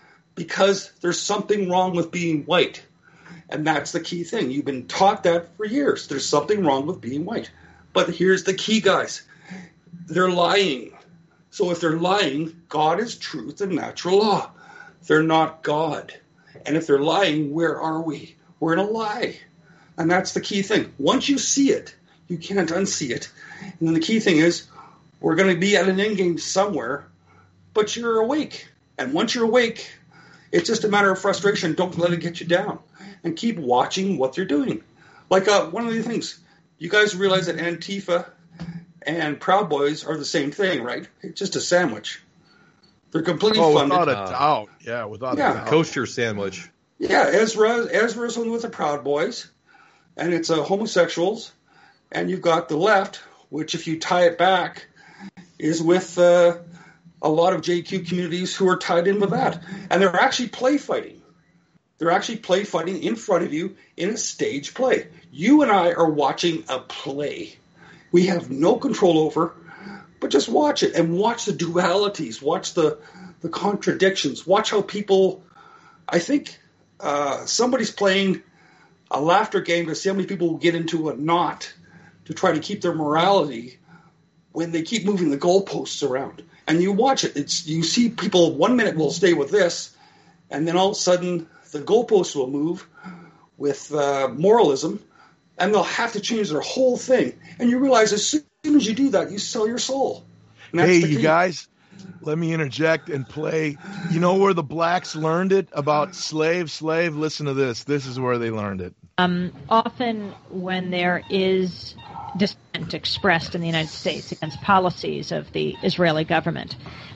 because there's something wrong with being white. And that's the key thing. You've been taught that for years. There's something wrong with being white. But here's the key, guys. They're lying. So if they're lying, God is truth and natural law. They're not God. And if they're lying, where are we? We're in a lie. And that's the key thing. Once you see it, you can't unsee it. And then the key thing is, we're going to be at an end game somewhere, but you're awake. And once you're awake, it's just a matter of frustration. Don't let it get you down. And keep watching what they're doing. Like one of the things, you guys realize that Antifa and Proud Boys are the same thing, right? It's just a sandwich. They're completely funded. Without a doubt. Yeah, without a doubt. Kosher sandwich. Yeah, Ezra's one with the Proud Boys, and it's homosexuals. And you've got the left, which if you tie it back, is with a lot of JQ communities who are tied in with that. And they're actually play fighting. They're actually play fighting in front of you in a stage play. You and I are watching a play. We have no control over, but just watch it and watch the dualities, watch the contradictions, watch how people, I think somebody's playing a laughter game to see how many people will get into a knot to try to keep their morality when they keep moving the goalposts around. And you watch it. You see people 1 minute will stay with this, and then all of a sudden the goalposts will move with moralism, and they'll have to change their whole thing. And you realize as soon as you do that, you sell your soul. Hey, you guys, let me interject and play. You know where the blacks learned it about slave? Listen to this. This is where they learned it. Often when there is dissent expressed in the United States against policies of the Israeli government,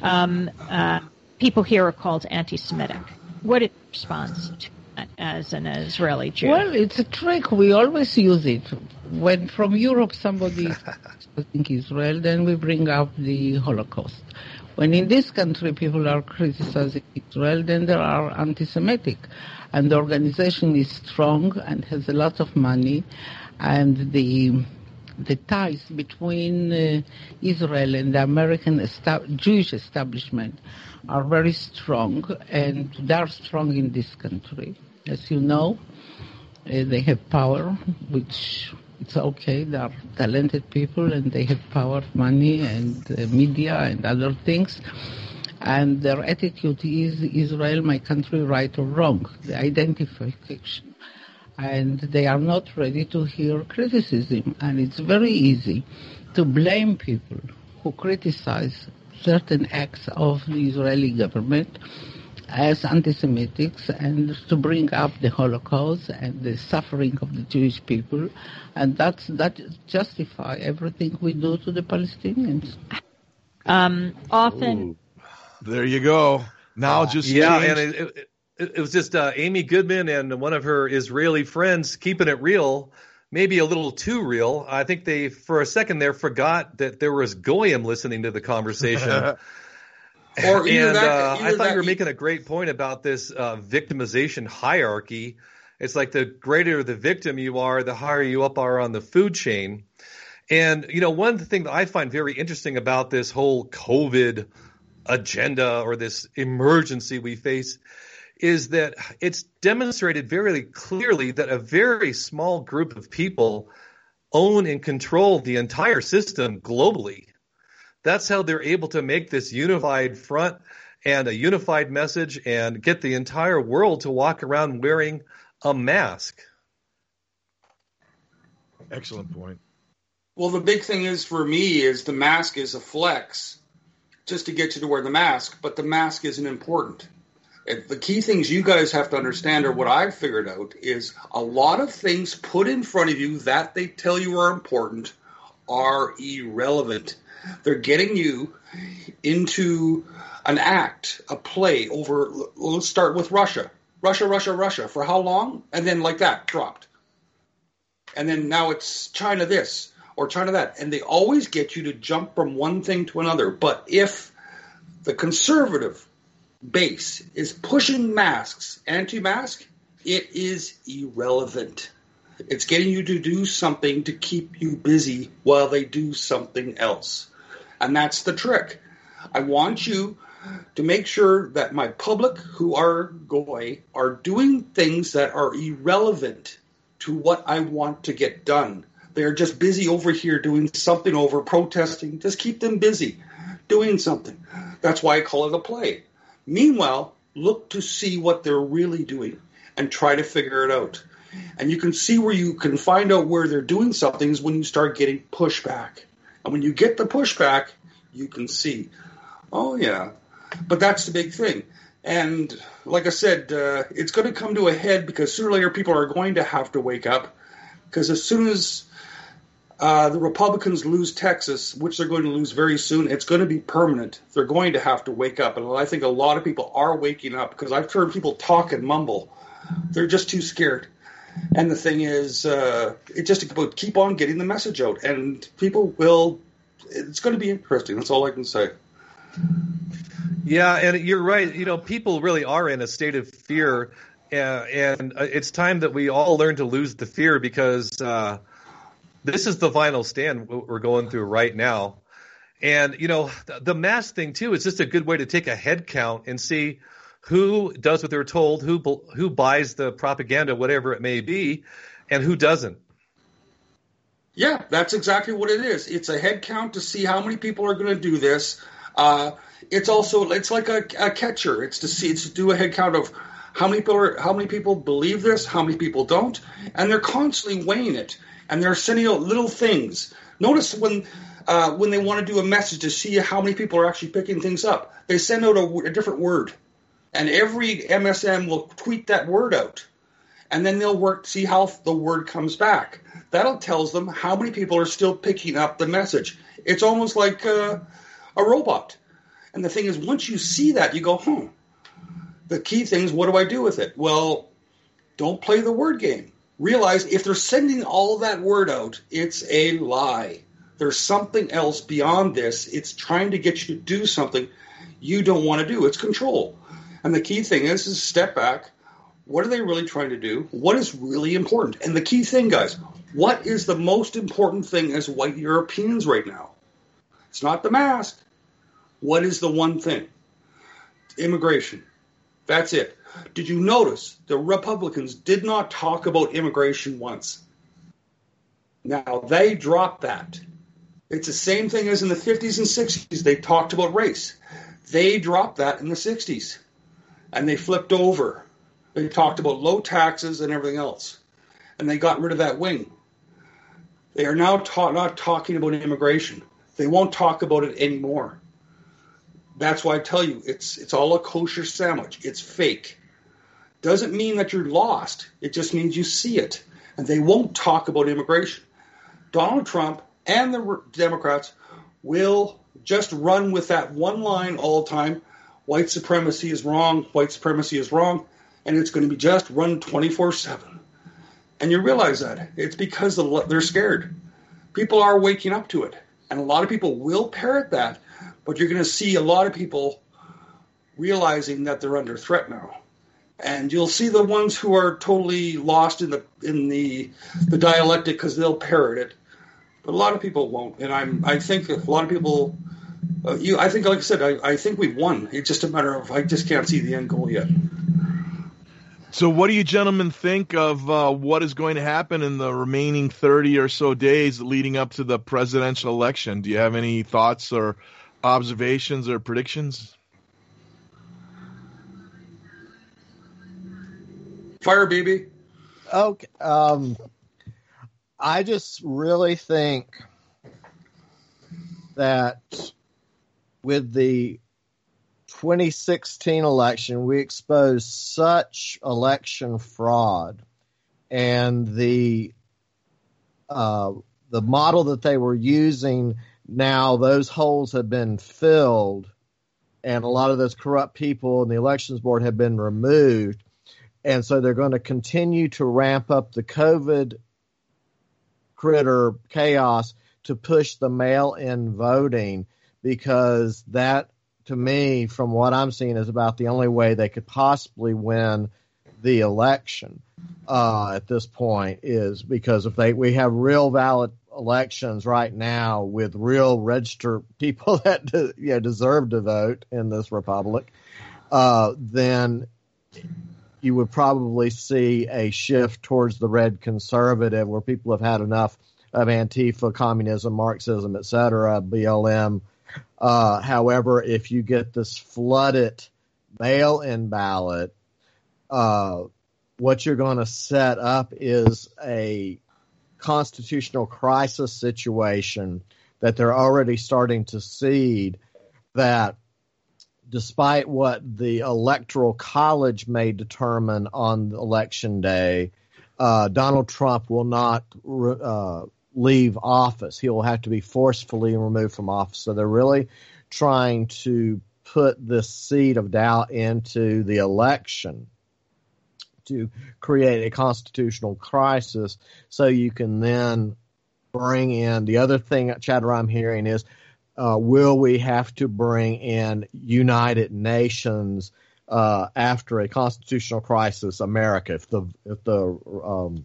people here are called anti-Semitic. What is your response to that as an Israeli Jew? Well, it's a trick. We always use it. When from Europe somebody is criticizing Israel, then we bring up the Holocaust. When in this country people are criticizing Israel, then they are anti-Semitic. And the organization is strong and has a lot of money, and the ties between Israel and the American Jewish establishment are very strong, and they are strong in this country. As you know, they have power, which it's okay. They are talented people, and they have power, money, and media, and other things. And their attitude is Israel, my country, right or wrong, the identification. And they are not ready to hear criticism. And it's very easy to blame people who criticize certain acts of the Israeli government as anti-Semitics, and to bring up the Holocaust and the suffering of the Jewish people. And that justify everything we do to the Palestinians. Often... Ooh. There you go. Now just and it was just Amy Goodman and one of her Israeli friends keeping it real, maybe a little too real. I think they, for a second there, forgot that there was Goyim listening to the conversation. I thought you were making a great point about this victimization hierarchy. It's like the greater the victim you are, the higher you up are on the food chain. And, you know, one thing that I find very interesting about this whole COVID agenda or this emergency we face is that it's demonstrated very clearly that a very small group of people own and control the entire system globally. That's how they're able to make this unified front and a unified message and get the entire world to walk around wearing a mask. Excellent point. Well, the big thing is for me is the mask is a flex just to get you to wear the mask, but the mask isn't important. The key things you guys have to understand, or what I've figured out, is a lot of things put in front of you that they tell you are important are irrelevant. They're getting you into an act, a play over, let's start with Russia. Russia. For how long? And then like that, dropped. And then now it's China this or China that. And they always get you to jump from one thing to another. But if the conservative base is pushing masks, anti-mask, it is irrelevant. It's getting you to do something to keep you busy while they do something else. And that's the trick. I want you to make sure that my public who are Goy are doing things that are irrelevant to what I want to get done. They're just busy over here doing something over, protesting. Just keep them busy doing something. That's why I call it a play. Meanwhile, look to see what they're really doing and try to figure it out. And you can see where you can find out where they're doing something is when you start getting pushback. And when you get the pushback, you can see, oh, yeah. But that's the big thing. And like I said, it's going to come to a head because sooner or later people are going to have to wake up. Because as soon as the Republicans lose Texas, which they're going to lose very soon, it's going to be permanent. They're going to have to wake up. And I think a lot of people are waking up because I've heard people talk and mumble. They're just too scared. And the thing is, it's just about keep on getting the message out. And people will, it's going to be interesting. That's all I can say. Yeah, and you're right. You know, people really are in a state of fear. And it's time that we all learn to lose the fear because this is the final stand we're going through right now. And, you know, the mask thing, too, is just a good way to take a head count and see who does what they're told, who buys the propaganda, whatever it may be, and who doesn't. Yeah, that's exactly what it is. It's a head count to see how many people are going to do this. It's like a catcher. It's to do a head count of how many people believe this, how many people don't, and they're constantly weighing it. And they're sending out little things. Notice when they want to do a message to see how many people are actually picking things up, they send out a different word. And every MSM will tweet that word out. And then they'll work to see how the word comes back. That tells them how many people are still picking up the message. It's almost like a robot. And the thing is, once you see that, you go, The key thing is, what do I do with it? Well, don't play the word game. Realize if they're sending all that word out, it's a lie. There's something else beyond this. It's trying to get you to do something you don't want to do. It's control. And the key thing is step back. What are they really trying to do? What is really important? And the key thing, guys, what is the most important thing as white Europeans right now? It's not the mask. What is the one thing? Immigration. That's it. Did you notice the Republicans did not talk about immigration once? Now, they dropped that. It's the same thing as in the 50s and 60s. They talked about race. They dropped that in the 60s. And they flipped over. They talked about low taxes and everything else. And they got rid of that wing. They are now not talking about immigration. They won't talk about it anymore. That's why I tell you, it's all a kosher sandwich. It's fake. Doesn't mean that you're lost. It just means you see it. And they won't talk about immigration. Donald Trump and the Democrats will just run with that one line all the time. White supremacy is wrong. White supremacy is wrong. And it's going to be just run 24/7. And you realize that. It's because they're scared. People are waking up to it. And a lot of people will parrot that. But you're going to see a lot of people realizing that they're under threat now. And you'll see the ones who are totally lost in the dialectic because they'll parrot it. But a lot of people won't. And I think a lot of people, I think, like I said, I think we've won. It's just a matter of, I just can't see the end goal yet. So what do you gentlemen think of what is going to happen in the remaining 30 or so days leading up to the presidential election? Do you have any thoughts or observations or predictions? Fire, baby. Okay. I just really think that with the 2016 election, we exposed such election fraud, and the model that they were using, now those holes have been filled, and a lot of those corrupt people in the elections board have been removed. And so they're going to continue to ramp up the COVID critter chaos to push the mail-in voting, because that, to me, from what I'm seeing, is about the only way they could possibly win the election at this point is because if we have real valid elections right now with real registered people that deserve to vote in this republic, then you would probably see a shift towards the red conservative, where people have had enough of Antifa, communism, Marxism, etc., BLM. However, if you get this flooded mail-in ballot, what you're going to set up is a constitutional crisis situation that they're already starting to seed, that despite what the Electoral College may determine on Election Day, Donald Trump will not leave office. He will have to be forcefully removed from office. So they're really trying to put this seed of doubt into the election to create a constitutional crisis, so you can then bring in the other thing, chatter I'm hearing is, will we have to bring in United Nations after a constitutional crisis, America? If the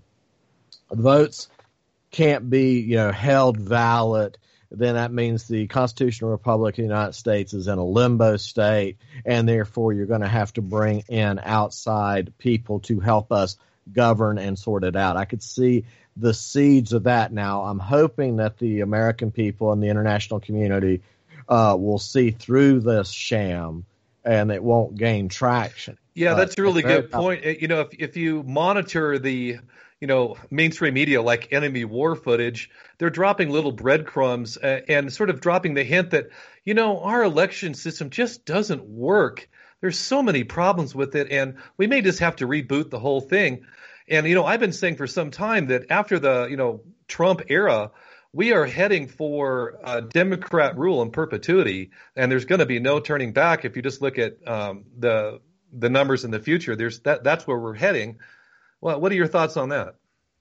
votes can't be held valid, then that means the Constitutional Republic of the United States is in a limbo state, and therefore you're going to have to bring in outside people to help us govern and sort it out. I could see the seeds of that now. I'm hoping that the American people and the international community will see through this sham and it won't gain traction. Yeah, that's a really good point. If you monitor the mainstream media like enemy war footage, they're dropping little breadcrumbs and sort of dropping the hint that, our election system just doesn't work. There's so many problems with it, and we may just have to reboot the whole thing. And, I've been saying for some time that after the, Trump era, we are heading for Democrat rule in perpetuity, and there's going to be no turning back. If you just look at the numbers in the future, that's where we're heading. Well, what are your thoughts on that?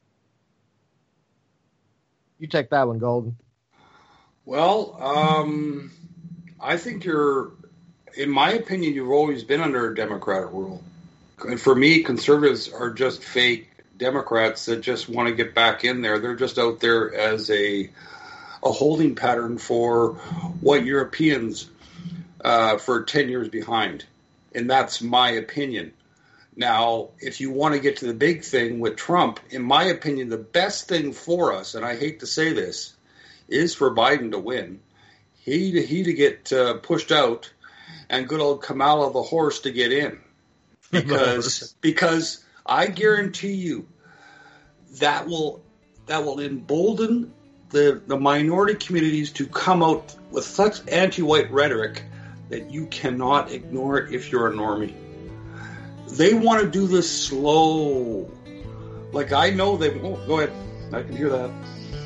You take that one, Golden. Well, I think in my opinion, you've always been under a Democratic rule. And for me, conservatives are just fake Democrats that just want to get back in there. They're just out there as a holding pattern for what Europeans for 10 years behind. And that's my opinion. Now, if you want to get to the big thing with Trump, in my opinion, the best thing for us, and I hate to say this, is for Biden to win. He to get pushed out, and good old Kamala the horse to get in. Because I guarantee you that will embolden the minority communities to come out with such anti-white rhetoric that you cannot ignore it if you're a normie. They want to do this slow. Like, I know they won't. Go ahead. I can hear that.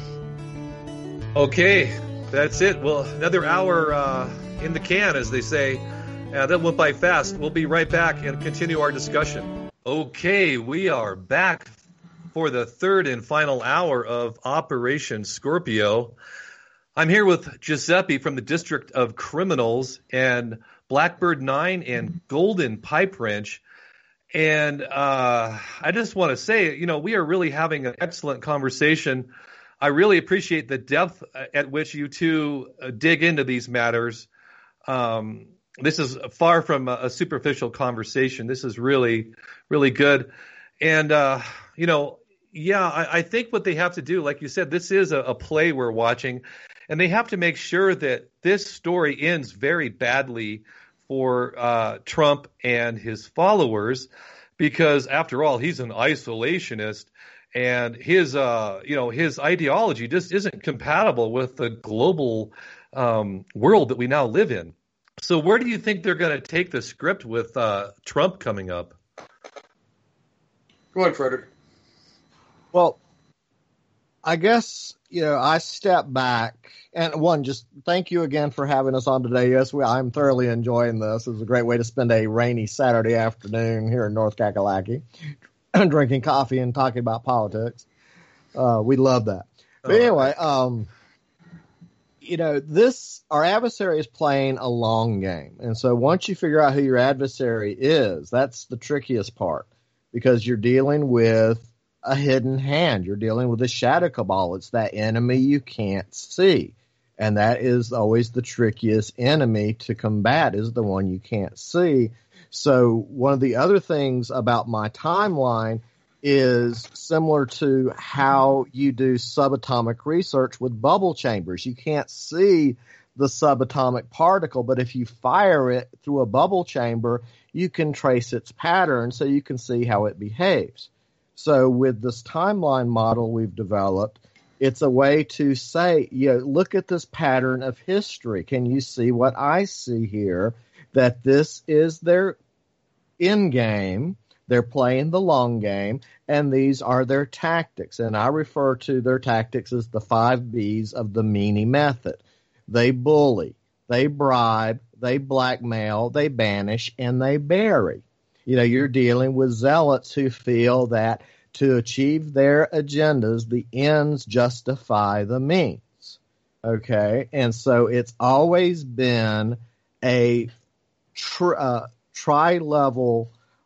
Okay, that's it. Well, another hour in the can, as they say. That went by fast. We'll be right back and continue our discussion. Okay, we are back for the third and final hour of Operation Scorpio. I'm here with Giuseppe from the District of Criminals and Blackbird 9 and Golden Pipe Wrench. And I just want to say, we are really having an excellent conversation. I really appreciate the depth at which you two dig into these matters. This is far from a superficial conversation. This is really, really good. And, I think what they have to do, like you said, this is a play we're watching, and they have to make sure that this story ends very badly for Trump and his followers, because after all, he's an isolationist, and his ideology just isn't compatible with the global world that we now live in. So where do you think they're going to take the script with Trump coming up? Go ahead, Frederick. Well, I guess, I step back. And one, just thank you again for having us on today. Yes, I'm thoroughly enjoying this. It's a great way to spend a rainy Saturday afternoon here in North Kakalaki, drinking coffee and talking about politics. We love that. But anyway, our adversary is playing a long game. And so once you figure out who your adversary is, that's the trickiest part. because you're dealing with a hidden hand. You're dealing with a shadow cabal. It's that enemy you can't see. And that is always the trickiest enemy to combat, is the one you can't see. So one of the other things about my timeline is similar to how you do subatomic research with bubble chambers. You can't see the subatomic particle, but if you fire it through a bubble chamber, you can trace its pattern so you can see how it behaves. So with this timeline model we've developed, it's a way to say, look at this pattern of history. Can you see what I see here? That this is their end game. They're playing the long game, and these are their tactics. And I refer to their tactics as the 5 Bs of the Meany method. They bully, they bribe, they blackmail, they banish, and they bury. You're dealing with zealots who feel that to achieve their agendas, the ends justify the means. Okay? And so it's always been a tri-level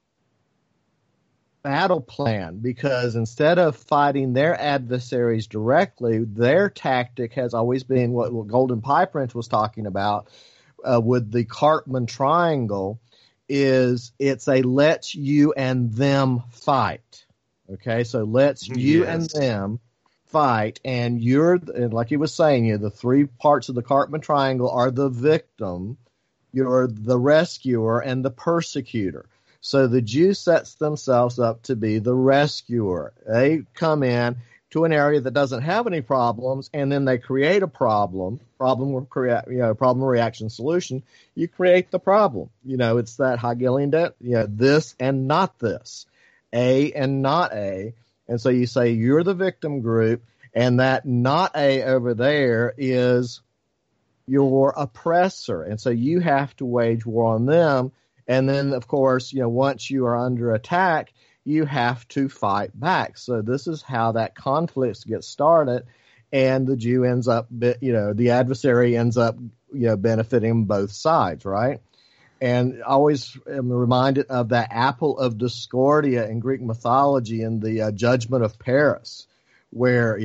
battle plan, because instead of fighting their adversaries directly, their tactic has always been what Golden Pie Prince was talking about with the Cartman Triangle, is it's a let's you and them fight. Okay, so let's you and them fight, and like he was saying, the 3 parts of the Cartman Triangle are the victim, you're the rescuer, and the persecutor. So the Jew sets themselves up to be the rescuer. They come in to an area that doesn't have any problems, and then they create a problem reaction solution. You create the problem. It's that Hegelian this and not this, A and not A. And so you say you're the victim group, and that not A over there is your oppressor. And so you have to wage war on them. And then, of course, once you are under attack, you have to fight back. So this is how that conflict gets started, and the Jew ends up, the adversary ends up, benefiting both sides, right? And I always am reminded of that apple of Discordia in Greek mythology in the Judgment of Paris, where,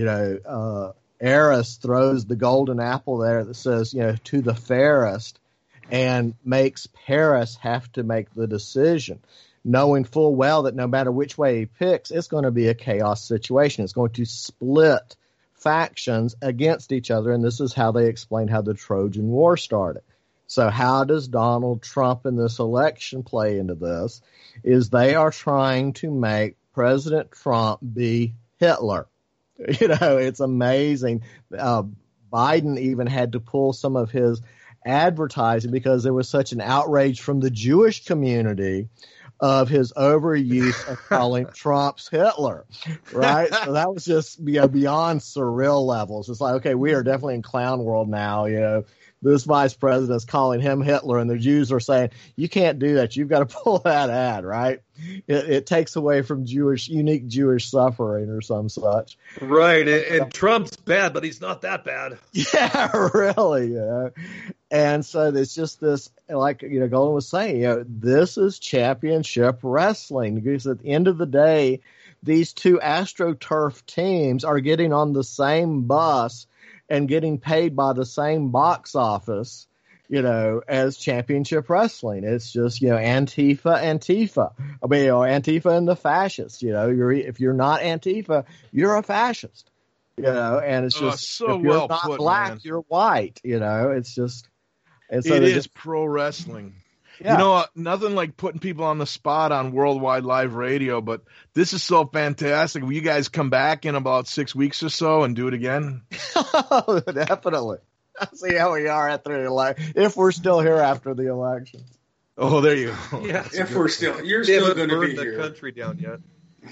Eris throws the golden apple there that says, to the fairest, and makes Paris have to make the decision, knowing full well that no matter which way he picks, it's going to be a chaos situation. It's going to split factions against each other, and this is how they explain how the Trojan War started. So how does Donald Trump in this election play into this? Is they are trying to make President Trump be Hitler. It's amazing. Biden even had to pull some of his advertising because there was such an outrage from the Jewish community of his overuse of calling Trump's Hitler, right? So that was just beyond surreal levels. It's like, okay, we are definitely in clown world now. This vice president is calling him Hitler, and the Jews are saying, you can't do that. You've got to pull that ad, right? It takes away from unique Jewish suffering or some such. Right, and Trump's bad, but he's not that bad. Yeah, really. And so it's just this, like Golden was saying, this is championship wrestling, because at the end of the day, these 2 AstroTurf teams are getting on the same bus and getting paid by the same box office, as championship wrestling. It's just, Antifa. I mean, Antifa and the fascists, if you're not Antifa, you're a fascist, and it's just, so if you're well not put, black, man. You're white, it's just. And so it is pro wrestling. Yeah. Nothing like putting people on the spot on Worldwide Live Radio, but this is so fantastic. Will you guys come back in about 6 weeks or so and do it again? Definitely. I'll see how we are after the election, if we're still here after the election. Oh, there you go. Yeah, if we're still, you're still going to be the here. Country down yet.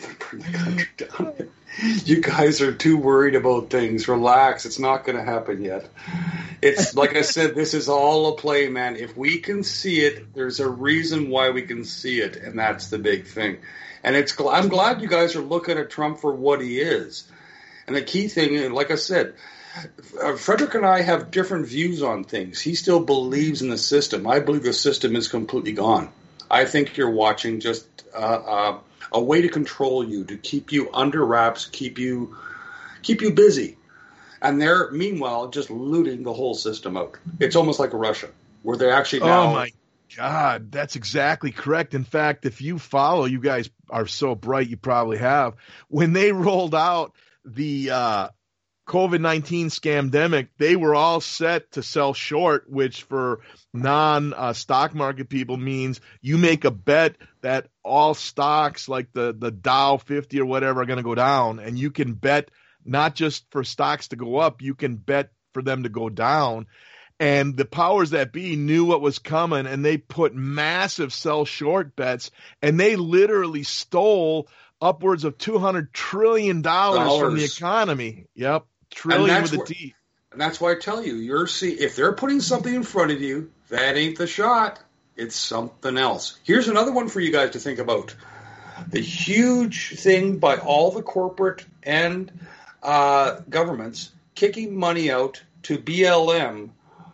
You guys are too worried about things. Relax. It's not going to happen yet. It's like I said, this is all a play, man. If we can see it, there's a reason why we can see it, and that's the big thing. And I'm glad you guys are looking at Trump for what he is. And the key thing, like I said, Frederick and I have different views on things. He still believes in the system. I believe the system is completely gone. I think you're watching just a way to control you, to keep you under wraps, keep you busy. And they're, meanwhile, just looting the whole system out. It's almost like Russia, where they're actually now... Oh, my God, that's exactly correct. In fact, if you follow, you guys are so bright, you probably have. When they rolled out the COVID-19 scamdemic, they were all set to sell short, which for non-stock market people means you make a bet that all stocks like the Dow 50 or whatever are going to go down, and you can bet not just for stocks to go up, you can bet for them to go down. And the powers that be knew what was coming, and they put massive sell short bets, and they literally stole upwards of $200 trillion from the economy. Yep. Trillion with a T. And that's why I tell you, if they're putting something in front of you, that ain't the shot. It's something else. Here's another one for you guys to think about. The huge thing by all the corporate and governments kicking money out to BLM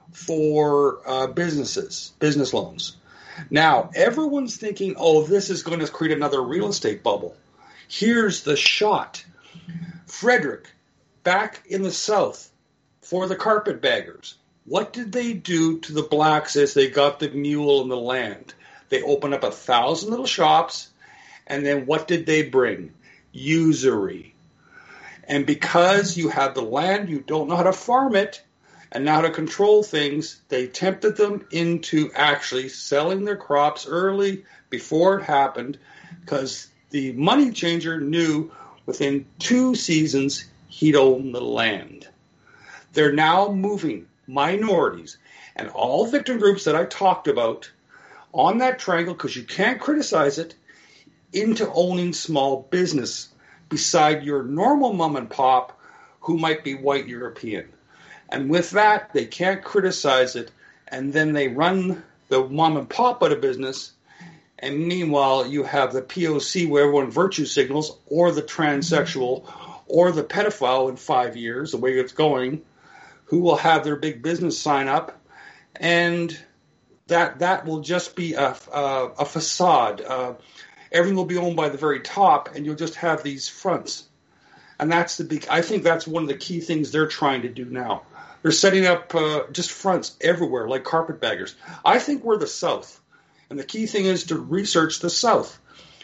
for business loans. Now, everyone's thinking, oh, this is going to create another real estate bubble. Here's the shot. Frederick, back in the South, for the carpetbaggers, what did they do to the blacks as they got the mule and the land? They opened up 1,000 little shops, and then what did they bring? Usury. And because you have the land, you don't know how to farm it, and now to control things, they tempted them into actually selling their crops early before it happened, because the money changer knew within 2 seasons he'd own the land. They're now moving minorities and all victim groups that I talked about on that triangle, because you can't criticize it, into owning small business beside your normal mom and pop who might be white European. And with that, they can't criticize it, and then they run the mom and pop out of business, and meanwhile you have the POC where everyone virtue signals, or the transsexual, or the pedophile in 5 years, the way it's going, who will have their big business sign up, and that will just be a facade. Everything will be owned by the very top, and you'll just have these fronts. And I think that's one of the key things they're trying to do now. They're setting up just fronts everywhere, like carpetbaggers. I think we're the South, and the key thing is to research the South.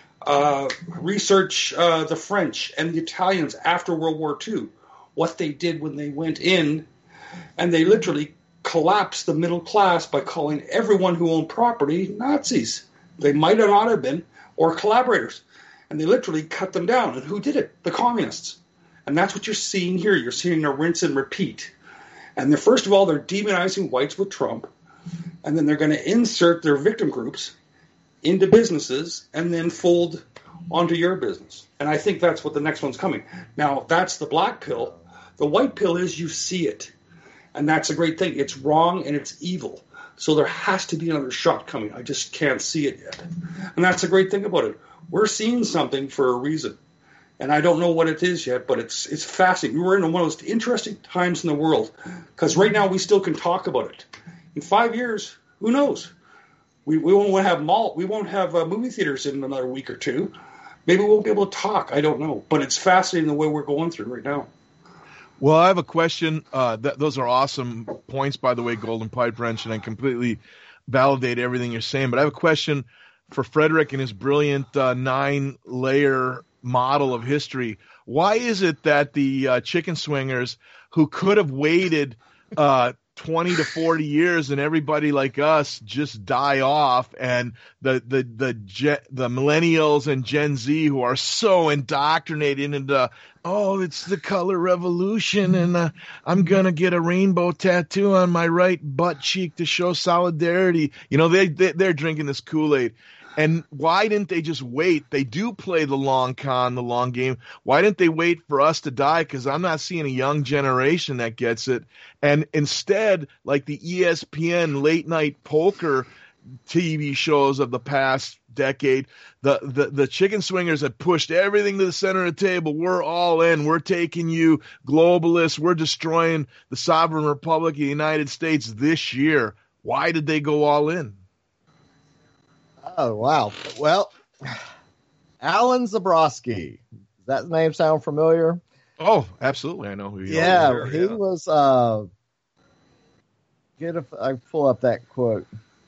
Research the French and the Italians after World War II, what they did when they went in, and they literally collapsed the middle class by calling everyone who owned property Nazis. They might have not have been, or collaborators. And they literally cut them down. And who did it? The communists. And that's what you're seeing here. You're seeing a rinse and repeat. And first of all, they're demonizing whites with Trump. And then they're going to insert their victim groups into businesses and then fold onto your business. And I think that's what the next one's coming. Now, that's the black pill. The white pill is you see it. And that's a great thing. It's wrong and it's evil. So there has to be another shot coming. I just can't see it yet. And that's the great thing about it. We're seeing something for a reason. And I don't know what it is yet, but it's fascinating. We're in one of the most interesting times in the world, because right now we still can talk about it. In 5 years, who knows? We won't have movie theaters in another week or two. Maybe we'll be able to talk. I don't know. But it's fascinating the way we're going through right now. Well, I have a question. Those are awesome points, by the way, Golden Pipe Wrench, and I completely validate everything you're saying. But I have a question for Frederick and his brilliant 9-layer model of history. Why is it that the chicken swingers who could have waited 20 to 40 years and everybody like us just die off, and the millennials and Gen Z who are so indoctrinated into, oh, it's the color revolution, and I'm going to get a rainbow tattoo on my right butt cheek to show solidarity. You know, they're drinking this Kool-Aid. And why didn't they just wait? They do play the long con, the long game. Why didn't they wait for us to die? Because I'm not seeing a young generation that gets it. And instead, like the ESPN late night poker TV shows of the past decade, the chicken swingers have pushed everything to the center of the table. We're all in. We're taking you globalists. We're destroying the sovereign republic of the United States this year. Why did they go all in? Oh, wow. Well, Alan Zabrowski. Does that name sound familiar? Oh, absolutely. I know who you are. Yeah, he was, I pull up that quote.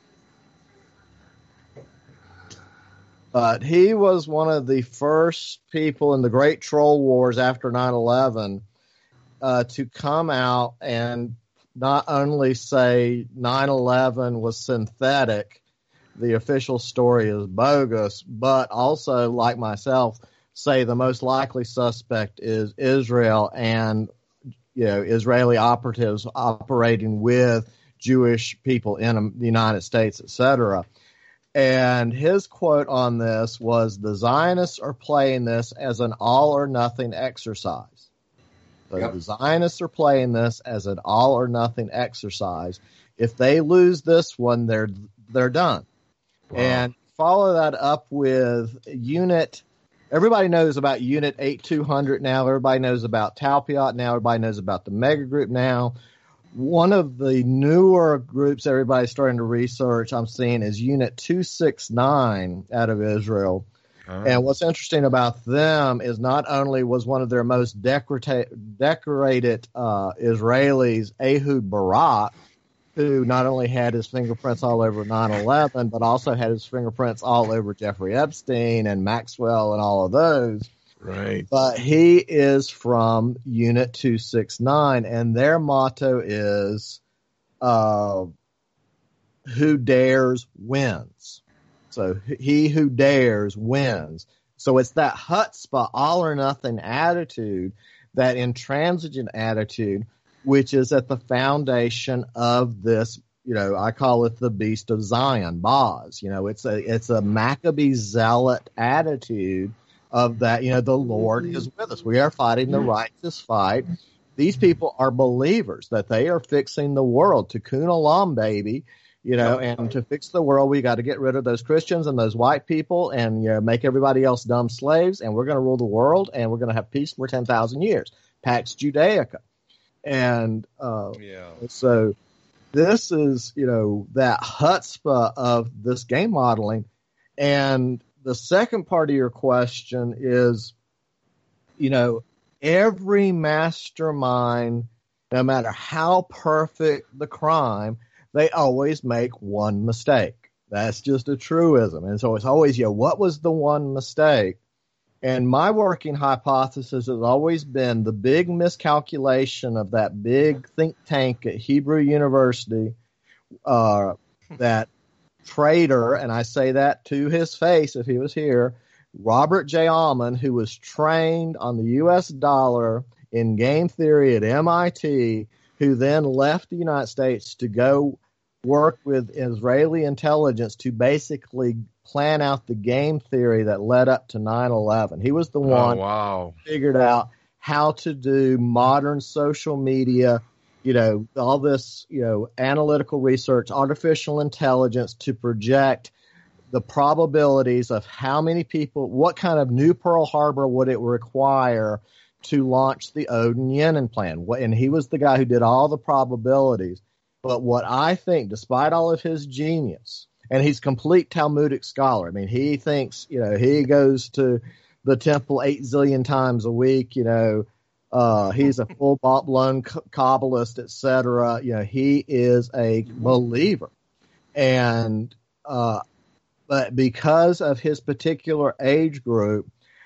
But he was one of the first people in the Great Troll Wars after 9/11 to come out and not only say 9/11 was synthetic, the official story is bogus, but also, like myself, say the most likely suspect is Israel and Israeli operatives operating with Jewish people in the United States, etc. And his quote on this was, "The Zionists are playing this as an all-or-nothing exercise." So Yep. The Zionists are playing this as an all-or-nothing exercise. If they lose this one, they're done. Wow. And follow that up with Unit. Everybody knows about Unit 8200 now. Everybody knows about Talpiot now. Everybody knows about the Mega Group now. One of the newer groups everybody's starting to research, I'm seeing, is Unit 269 out of Israel. And what's interesting about them is not only was one of their most decorated Israelis, Ehud Barak, who not only had his fingerprints all over 9/11, but also had his fingerprints all over Jeffrey Epstein and Maxwell and all of those. Right. But he is from Unit 269, and their motto is, who dares wins. So he who dares wins. So it's that chutzpah, all or nothing attitude, that intransigent attitude, which is at the foundation of this, I call it the Beast of Zion, Boz. It's a Maccabee zealot attitude of that, the Lord is with us. We are fighting the righteous fight. These people are believers that they are fixing the world. Tikkun olam, baby. And to fix the world, we got to get rid of those Christians and those white people and make everybody else dumb slaves, and we're going to rule the world, and we're going to have peace for 10,000 years. Pax Judaica. And so this is, that chutzpah of this game modeling. And the second part of your question is, every mastermind, no matter how perfect the crime, they always make one mistake. That's just a truism. And so it's always, what was the one mistake? And my working hypothesis has always been the big miscalculation of that big think tank at Hebrew University, that traitor, and I say that to his face if he was here, Robert J. Allman, who was trained on the U.S. dollar in game theory at MIT, who then left the United States to go work with Israeli intelligence to basically plan out the game theory that led up to 9/11. He was the one who figured out how to do modern social media, all this, analytical research, artificial intelligence to project the probabilities of how many people, what kind of new Pearl Harbor would it require to launch the Odin Yenin plan. And he was the guy who did all the probabilities. But what I think, despite all of his genius, and he's a complete Talmudic scholar. I mean, he thinks, he goes to the temple 8 zillion times a week, he's a full-blown Kabbalist, etc. He is a believer. And, but because of his particular age group,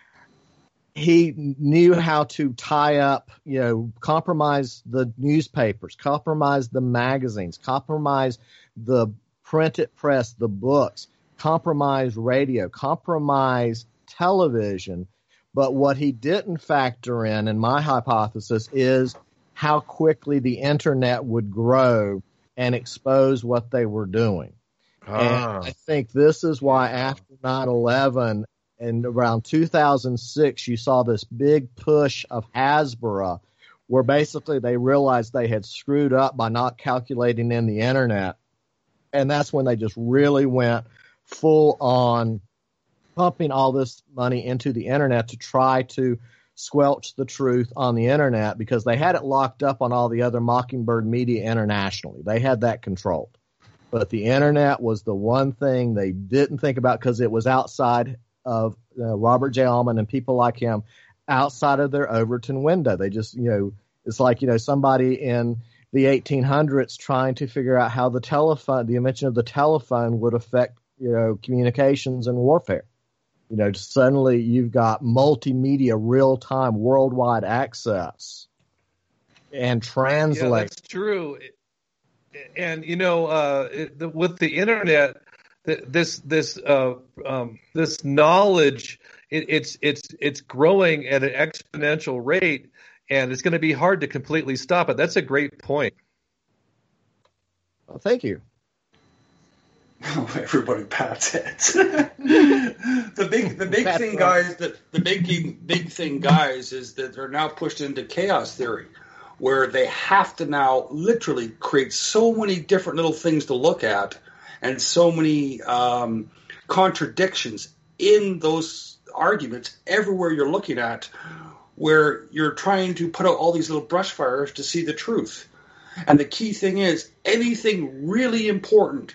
he knew how to tie up, compromise the newspapers, compromise the magazines, compromise the printed press, the books, compromise radio, compromise television. But what he didn't factor in my hypothesis, is how quickly the internet would grow and expose what they were doing. And I think this is why after 9/11, and around 2006, you saw this big push of Hasbara, where basically they realized they had screwed up by not calculating in the internet. And that's when they just really went full on pumping all this money into the internet to try to squelch the truth on the internet, because they had it locked up on all the other Mockingbird media internationally. They had that controlled. But the internet was the one thing they didn't think about because it was outside of Robert J. Allman and people like him, outside of their Overton window. They just, it's like, somebody in the 1800s trying to figure out how the invention of the telephone would affect, communications and warfare. Suddenly you've got multimedia, real-time, worldwide access and translate. Yeah, that's true. And with the internet, this knowledge, it's growing at an exponential rate, and it's going to be hard to completely stop it. That's a great point. Well, thank you. Oh, everybody pats heads. The big thing, guys. The big thing, guys, is that they're now pushed into chaos theory, where they have to now literally create so many different little things to look at, and so many contradictions in those arguments everywhere you're looking at, where you're trying to put out all these little brush fires to see the truth. And the key thing is, anything really important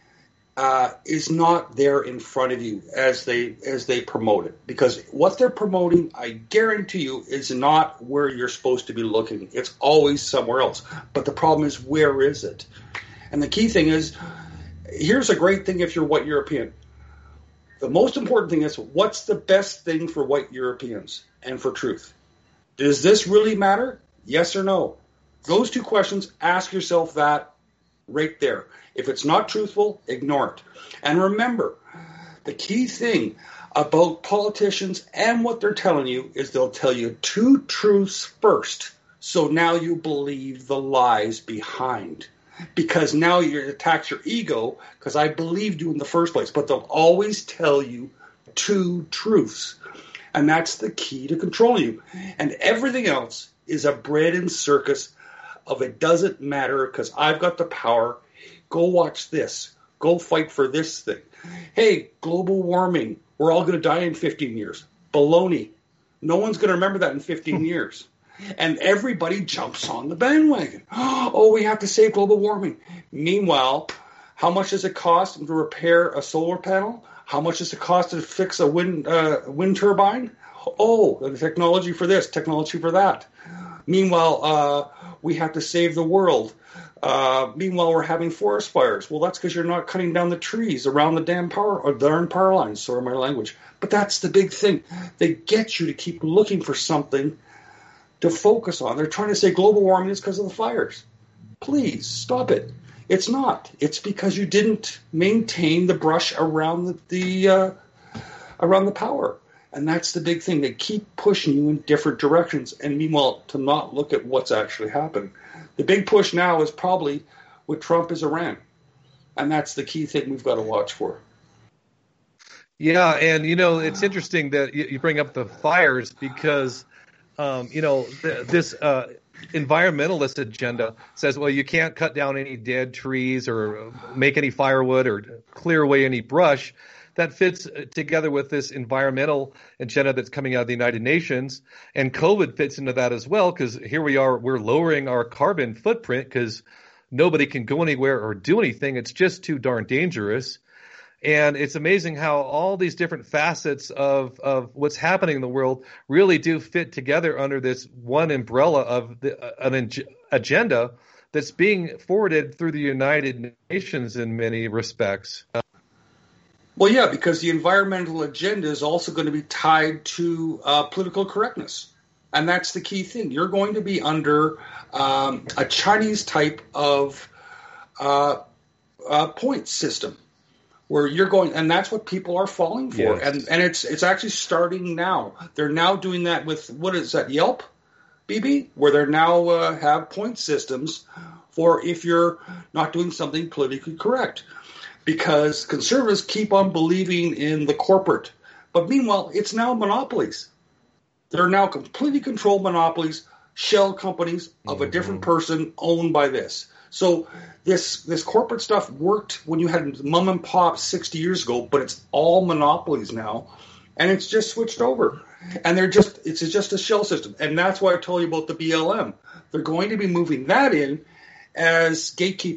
is not there in front of you as they promote it, because what they're promoting, I guarantee you, is not where you're supposed to be looking. It's always somewhere else. But the problem is, where is it? And the key thing is, here's a great thing if you're white European. The most important thing is, what's the best thing for white Europeans and for truth? Does this really matter? Yes or no? Those two questions, ask yourself that right there. If it's not truthful, ignore it. And remember, the key thing about politicians and what they're telling you is they'll tell you two truths first. So now you believe the lies behind. Because now it attacks your ego, because I believed you in the first place. But they'll always tell you two truths. And that's the key to controlling you. And everything else is a bread and circus of it doesn't matter because I've got the power. Go watch this. Go fight for this thing. Hey, global warming. We're all going to die in 15 years. Baloney. No one's going to remember that in 15 years. And everybody jumps on the bandwagon. Oh, we have to save global warming. Meanwhile, how much does it cost to repair a solar panel? How much does it cost to fix a wind turbine? Oh, the technology for this, technology for that. Meanwhile, we have to save the world. Meanwhile, we're having forest fires. Well, that's because you're not cutting down the trees around the darn power lines. Sorry, my language. But that's the big thing. They get you to keep looking for something to focus on. They're trying to say global warming is because of the fires. Please stop it. It's not. It's because you didn't maintain the brush around the power. And that's the big thing. They keep pushing you in different directions. And meanwhile, to not look at what's actually happening. The big push now is probably with Trump is Iran. And that's the key thing we've got to watch for. Yeah, and, it's interesting that you bring up the fires because, this environmentalist agenda says, well, you can't cut down any dead trees or make any firewood or clear away any brush. That fits together with this environmental agenda that's coming out of the United Nations. And COVID fits into that as well, because here we are, we're lowering our carbon footprint because nobody can go anywhere or do anything. It's just too darn dangerous. And it's amazing how all these different facets of what's happening in the world really do fit together under this one umbrella of an agenda that's being forwarded through the United Nations in many respects. Well, yeah, because the environmental agenda is also going to be tied to political correctness. And that's the key thing. You're going to be under a Chinese type of point system where you're going, and that's what people are falling for. Yes. And it's actually starting now. They're now doing that with, what is that, Yelp, BB? Where they're now have point systems for if you're not doing something politically correct. Because conservatives keep on believing in the corporate. But meanwhile, it's now monopolies. They're now completely controlled monopolies, shell companies of a different person owned by this. So this corporate stuff worked when you had mom and pop 60 years ago, but it's all monopolies now. And it's just switched over. And it's just a shell system. And that's why I told you about the BLM. They're going to be moving that in as gatekeeping.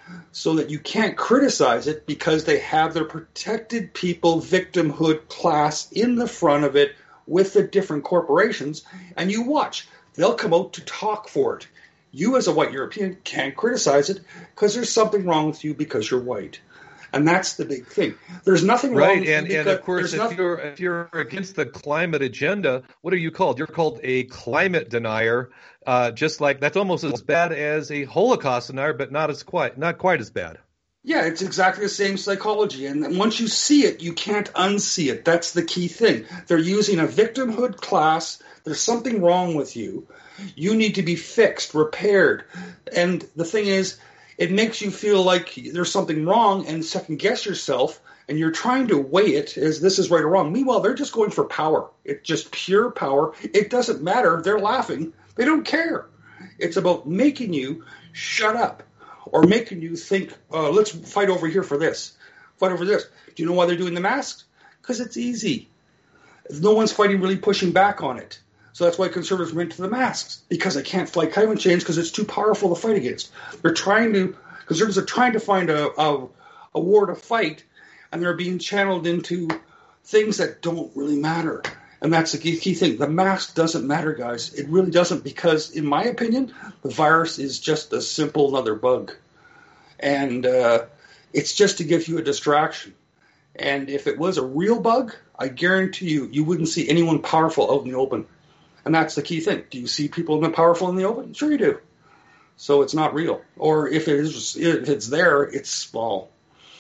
so that you can't criticize it because they have their protected people victimhood class in the front of it with the different corporations, and you watch. They'll come out to talk for it. You as a white European can't criticize it because there's something wrong with you because you're white. And that's the big thing. There's nothing wrong with you. And of course, if you're against the climate agenda, what are you called? You're called a climate denier. Just like that's almost as bad as a Holocaust denier, but not quite as bad. Yeah, it's exactly the same psychology. And once you see it, you can't unsee it. That's the key thing. They're using a victimhood class. There's something wrong with you. You need to be fixed, repaired. And the thing is, it makes you feel like there's something wrong and second guess yourself, and you're trying to weigh it as this is right or wrong. Meanwhile, they're just going for power. It's just pure power. It doesn't matter. They're laughing. They don't care. It's about making you shut up or making you think, let's fight over here for this. Fight over this. Do you know why they're doing the masks? Because it's easy. No one's fighting, really pushing back on it. So that's why conservatives went to the masks, because they can't fight climate change because it's too powerful to fight against. Conservatives are trying to find a war to fight, and they're being channeled into things that don't really matter. And that's the key thing. The mask doesn't matter, guys. It really doesn't, because, in my opinion, the virus is just a simple another bug. And it's just to give you a distraction. And if it was a real bug, I guarantee you wouldn't see anyone powerful out in the open. And that's the key thing. Do you see people powerful in the open? Sure you do. So it's not real. Or if it's there, it's small.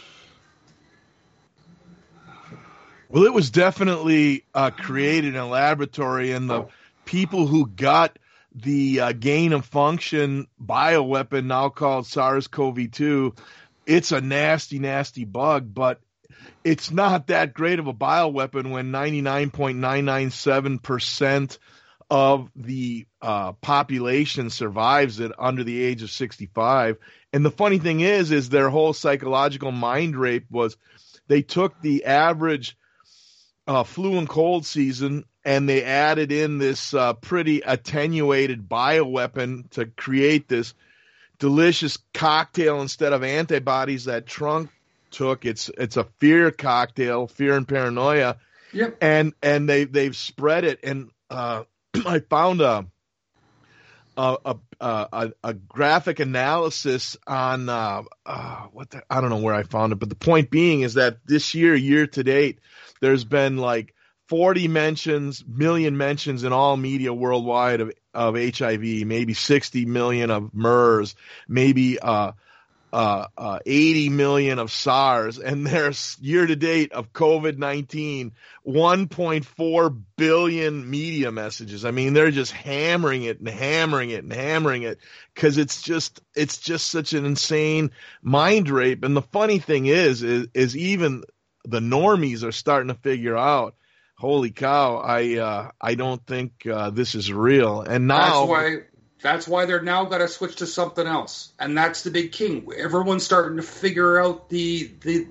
Well, it was definitely created in a laboratory, and the people who got the gain of function bioweapon, now called SARS-CoV-2, it's a nasty, nasty bug, but it's not that great of a bioweapon when 99.997% of the population survives it under the age of 65. And the funny thing is their whole psychological mind rape was they took the average flu and cold season and they added in this pretty attenuated bioweapon to create this delicious cocktail instead of antibodies that Trump took. It's a fear cocktail, fear and paranoia. Yep. And they've spread it. And I found a graphic analysis on I don't know where I found it, but the point being is that this year to date, there's been like 40 million mentions in all media worldwide of HIV, maybe 60 million of MERS, maybe 80 million of SARS, and there's year to date of COVID-19, 1.4 billion media messages. I mean, they're just hammering it and hammering it and hammering it because it's just such an insane mind rape. And the funny thing is even the normies are starting to figure out, holy cow, I don't think this is real. And now That's why they're now got to switch to something else, and that's the big king. Everyone's starting to figure out the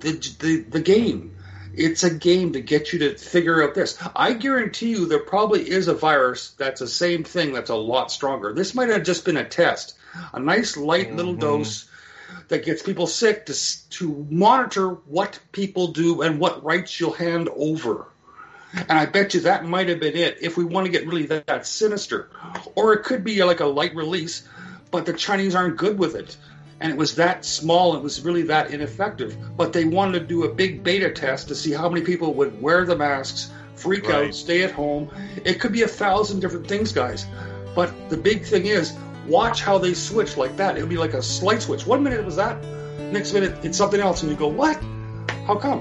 game. It's a game to get you to figure out this. I guarantee you, there probably is a virus that's the same thing that's a lot stronger. This might have just been a test, a nice light little dose that gets people sick to monitor what people do and what rights you'll hand over. And I bet you that might have been it, if we want to get really that sinister. Or it could be like a light release, but the Chinese aren't good with it. And it was that small, it was really that ineffective. But they wanted to do a big beta test to see how many people would wear the masks, freak out, stay at home. It could be 1,000 different things, guys. But the big thing is, watch how they switch like that. It would be like a slight switch. 1 minute it was that, next minute it's something else, and you go, what? How come?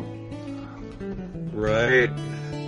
Right.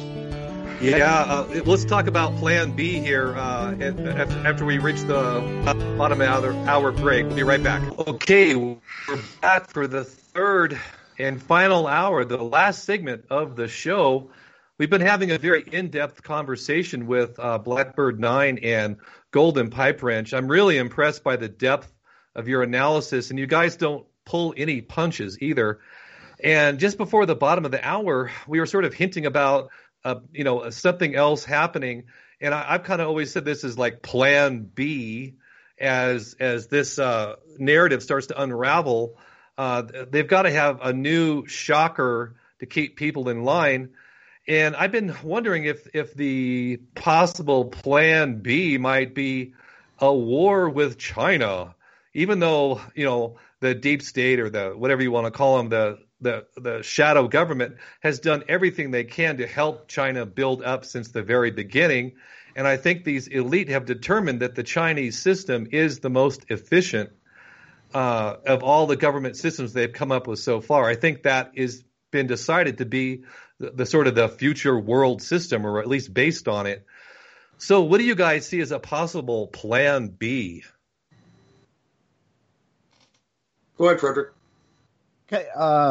Yeah, let's talk about Plan B here after we reach the bottom of the hour break. We'll be right back. Okay, we're back for the third and final hour, the last segment of the show. We've been having a very in-depth conversation with Blackbird 9 and Golden Pipe Wrench. I'm really impressed by the depth of your analysis, and you guys don't pull any punches either. And just before the bottom of the hour, we were sort of hinting about something else happening. And I've kind of always said this is like Plan B as this narrative starts to unravel. They've got to have a new shocker to keep people in line. And I've been wondering if the possible plan B might be a war with China, even though, the deep state or the whatever you want to call them, the shadow government has done everything they can to help China build up since the very beginning. And I think these elite have determined that the Chinese system is the most efficient of all the government systems they've come up with so far. I think that is been decided to be the sort of the future world system, or at least based on it. So what do you guys see as a possible plan B? Go ahead, Frederick. Okay.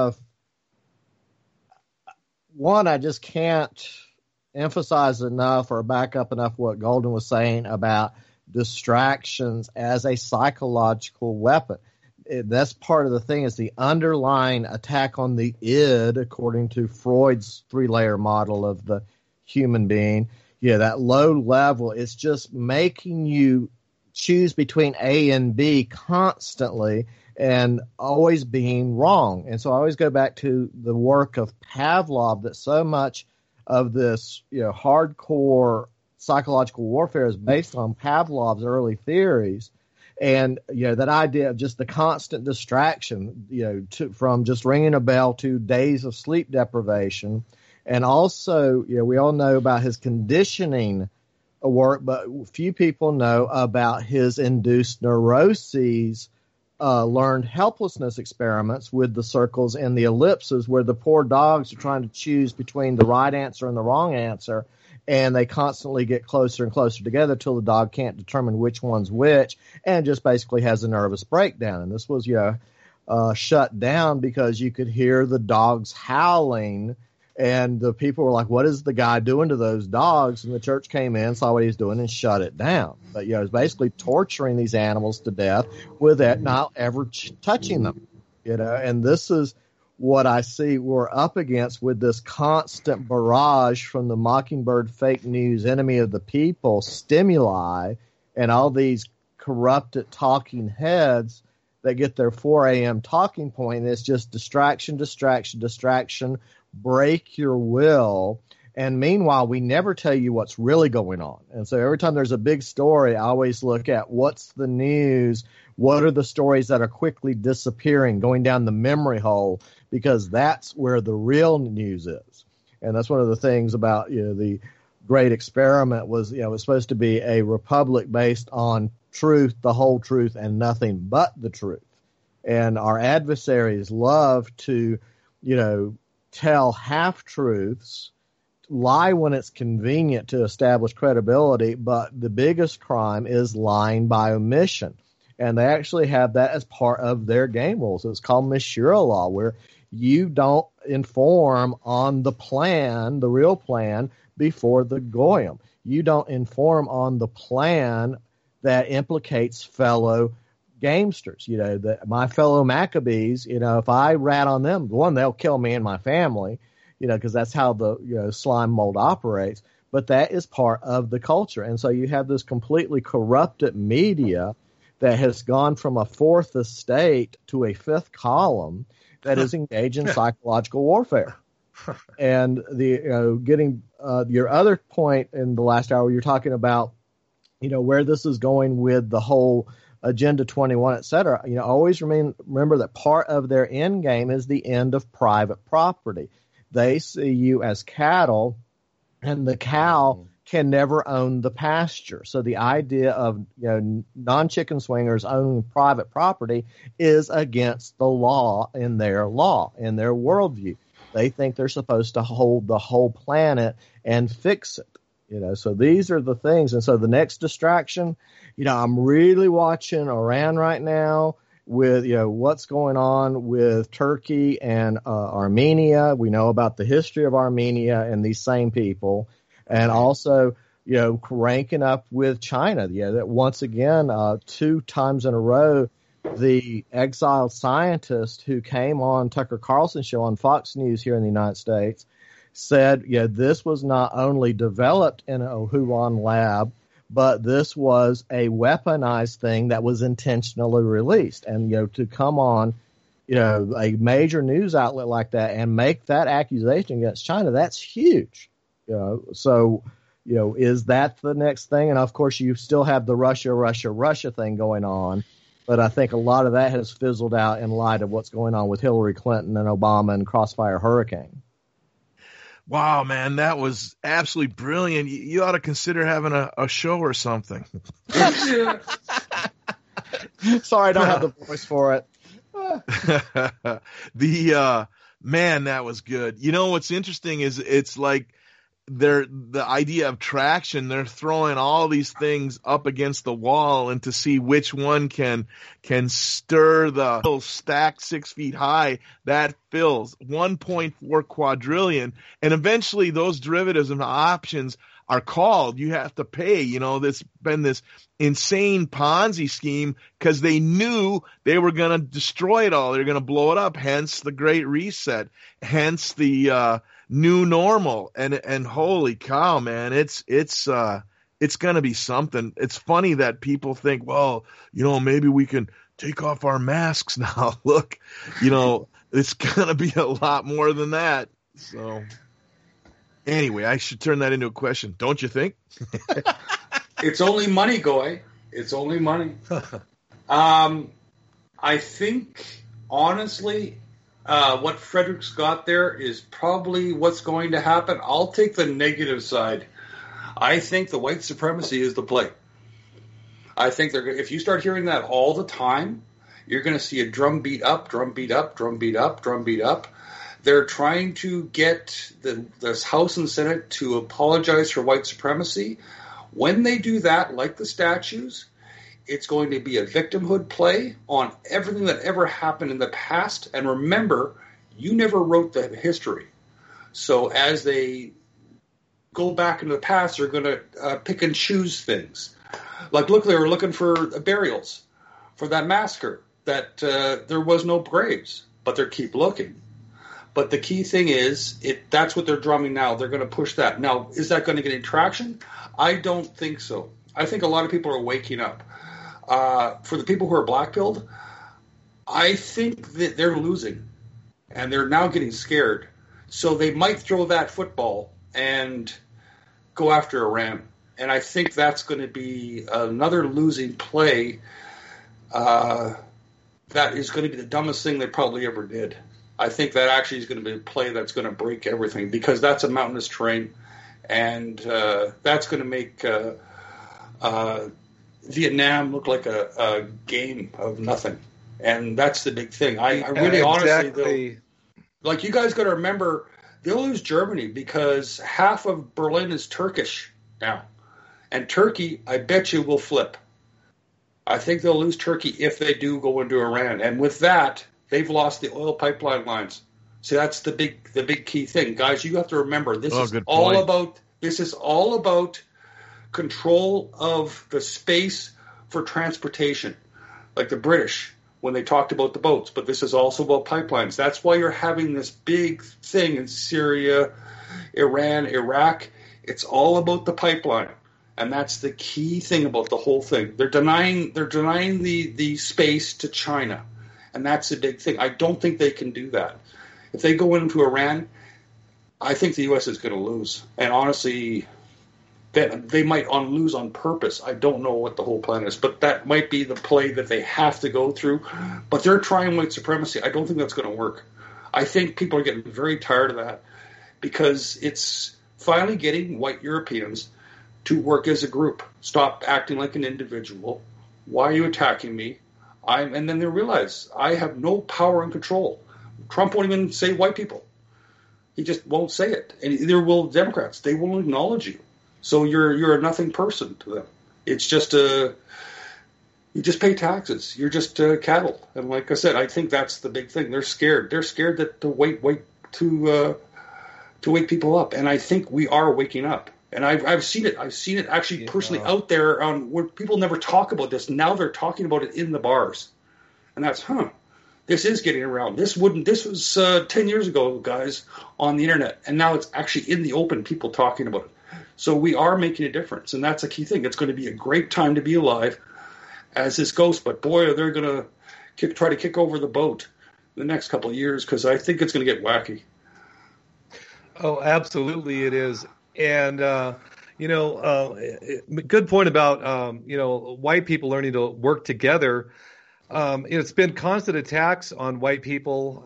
One, I just can't emphasize enough or back up enough what Golden was saying about distractions as a psychological weapon. That's part of the thing, is the underlying attack on the id, according to Freud's 3-layer model of the human being. That low level is just making you choose between A and B constantly and always being wrong. And so I always go back to the work of Pavlov, that so much of this, hardcore psychological warfare is based on Pavlov's early theories. And, that idea of just the constant distraction, from just ringing a bell to days of sleep deprivation. And also, we all know about his conditioning work, but few people know about his induced neuroses, learned helplessness experiments with the circles and the ellipses, where the poor dogs are trying to choose between the right answer and the wrong answer. And they constantly get closer and closer together till the dog can't determine which one's which, and just basically has a nervous breakdown. And this was, shut down because you could hear the dogs howling, and the people were like, what is the guy doing to those dogs? And the church came in, saw what he was doing, and shut it down. But, it was basically torturing these animals to death with it not ever touching them, and this is what I see we're up against with this constant barrage from the Mockingbird fake news, enemy of the people stimuli, and all these corrupted talking heads that get their 4 a.m. talking point. It's just distraction, distraction, distraction, break your will. And meanwhile, we never tell you what's really going on. And so every time there's a big story, I always look at what's the news, what are the stories that are quickly disappearing, going down the memory hole, because that's where the real news is. And that's one of the things about, the great experiment was, it was supposed to be a republic based on truth, the whole truth, and nothing but the truth. And our adversaries love to, tell half-truths, lie when it's convenient to establish credibility, but the biggest crime is lying by omission. And they actually have that as part of their game rules. It's called Mashura law, where you don't inform on the plan, the real plan, before the goyim. You don't inform on the plan that implicates fellow gamesters. My fellow Maccabees, if I rat on them, one, they'll kill me and my family, because that's how the slime mold operates. But that is part of the culture. And so you have this completely corrupted media that has gone from a fourth estate to a fifth column that is engaged in psychological warfare. And getting your other point in the last hour, you're talking about, where this is going with the whole Agenda 21, et cetera. Always remember that part of their end game is the end of private property. They see you as cattle, and the cow can never own the pasture. So the idea of non-chicken swingers owning private property is against the law, in their worldview. They think they're supposed to hold the whole planet and fix it. So these are the things. And so the next distraction, I'm really watching Iran right now with, what's going on with Turkey and Armenia. We know about the history of Armenia and these same people. And also, ranking up with China. That once again, 2 times in a row, the exiled scientist who came on Tucker Carlson's show on Fox News here in the United States said, this was not only developed in a Wuhan lab, but this was a weaponized thing that was intentionally released. And, to come on a major news outlet like that and make that accusation against China, that's huge. So, is that the next thing? And of course, you still have the Russia thing going on. But I think a lot of that has fizzled out in light of what's going on with Hillary Clinton and Obama and Crossfire Hurricane. Wow, man, that was absolutely brilliant. You ought to consider having a show or something. Sorry, I don't have the voice for it. Man, that was good. What's interesting is it's like the idea of traction. They're throwing all these things up against the wall, and to see which one can stir the little stack 6 feet high, that fills 1.4 quadrillion, and eventually those derivatives and options are called. You have to pay. There's been this insane Ponzi scheme because they knew they were going to destroy it all. They're going to blow it up. Hence the Great Reset. Hence the new normal. And holy cow, man, it's going to be something. It's funny that people think, well, maybe we can take off our masks now. Look, it's going to be a lot more than that. So anyway, I should turn that into a question, don't you think? It's only money, Goy. It's only money. I think, honestly, what Frederick's got there is probably what's going to happen. I'll take the negative side. I think the white supremacy is the play. I think if you start hearing that all the time, you're going to see a drum beat up, drum beat up, drum beat up, drum beat up. They're trying to get this House and Senate to apologize for white supremacy. When they do that, like the statues, it's going to be a victimhood play on everything that ever happened in the past. And remember, you never wrote the history. So as they go back into the past, they're going to pick and choose things. Like, look, they were looking for burials for that massacre, that there was no graves, but they keep looking. But the key thing is, that's what they're drumming now. They're going to push that. Now, is that going to get any traction? I don't think so. I think a lot of people are waking up. For the people who are black-pilled, I think that they're losing, and they're now getting scared. So they might throw that football and go after Iran. And I think that's going to be another losing play. That is going to be the dumbest thing they probably ever did. I think that actually is going to be a play that's going to break everything, because that's a mountainous terrain, and that's going to make Vietnam look like a game of nothing. And that's the big thing. I really honestly, though, like, you guys got to remember, they'll lose Germany because half of Berlin is Turkish now. And Turkey, I bet you, will flip. I think they'll lose Turkey if they do go into Iran. And with that, they've lost the oil pipeline lines. So that's the big key thing. Guys, you have to remember, this is all about control of the space for transportation, like the British when they talked about the boats. But this is also about pipelines. That's why you're having this big thing in Syria, Iran, Iraq. It's all about the pipeline. And that's the key thing about the whole thing. They're denying the space to China. And that's the big thing. I don't think they can do that. If they go into Iran, I think the U.S. is going to lose. And honestly, they might lose on purpose. I don't know what the whole plan is. But that might be the play that they have to go through. But they're trying white supremacy. I don't think that's going to work. I think people are getting very tired of that, because it's finally getting white Europeans to work as a group. Stop acting like an individual. Why are you attacking me? And then they realize, I have no power and control. Trump won't even say white people. He just won't say it. And neither will Democrats. They won't acknowledge you. So you're a nothing person to them. It's just you just pay taxes. You're just cattle. And like I said, I think that's the big thing. They're scared. They're scared that to wake people up. And I think we are waking up. And I've seen it. I've seen it actually personally out there on where people never talk about this. Now they're talking about it in the bars, and that's this is getting around. This was 10 years ago, guys, on the internet, and now it's actually in the open. People talking about it. So we are making a difference, and that's a key thing. It's going to be a great time to be alive as this goes. But boy, they're going to try to kick over the boat. the next couple of years, because I think it's going to get wacky. Oh, absolutely, it is. And good point about white people learning to work together. It's been constant attacks on white people.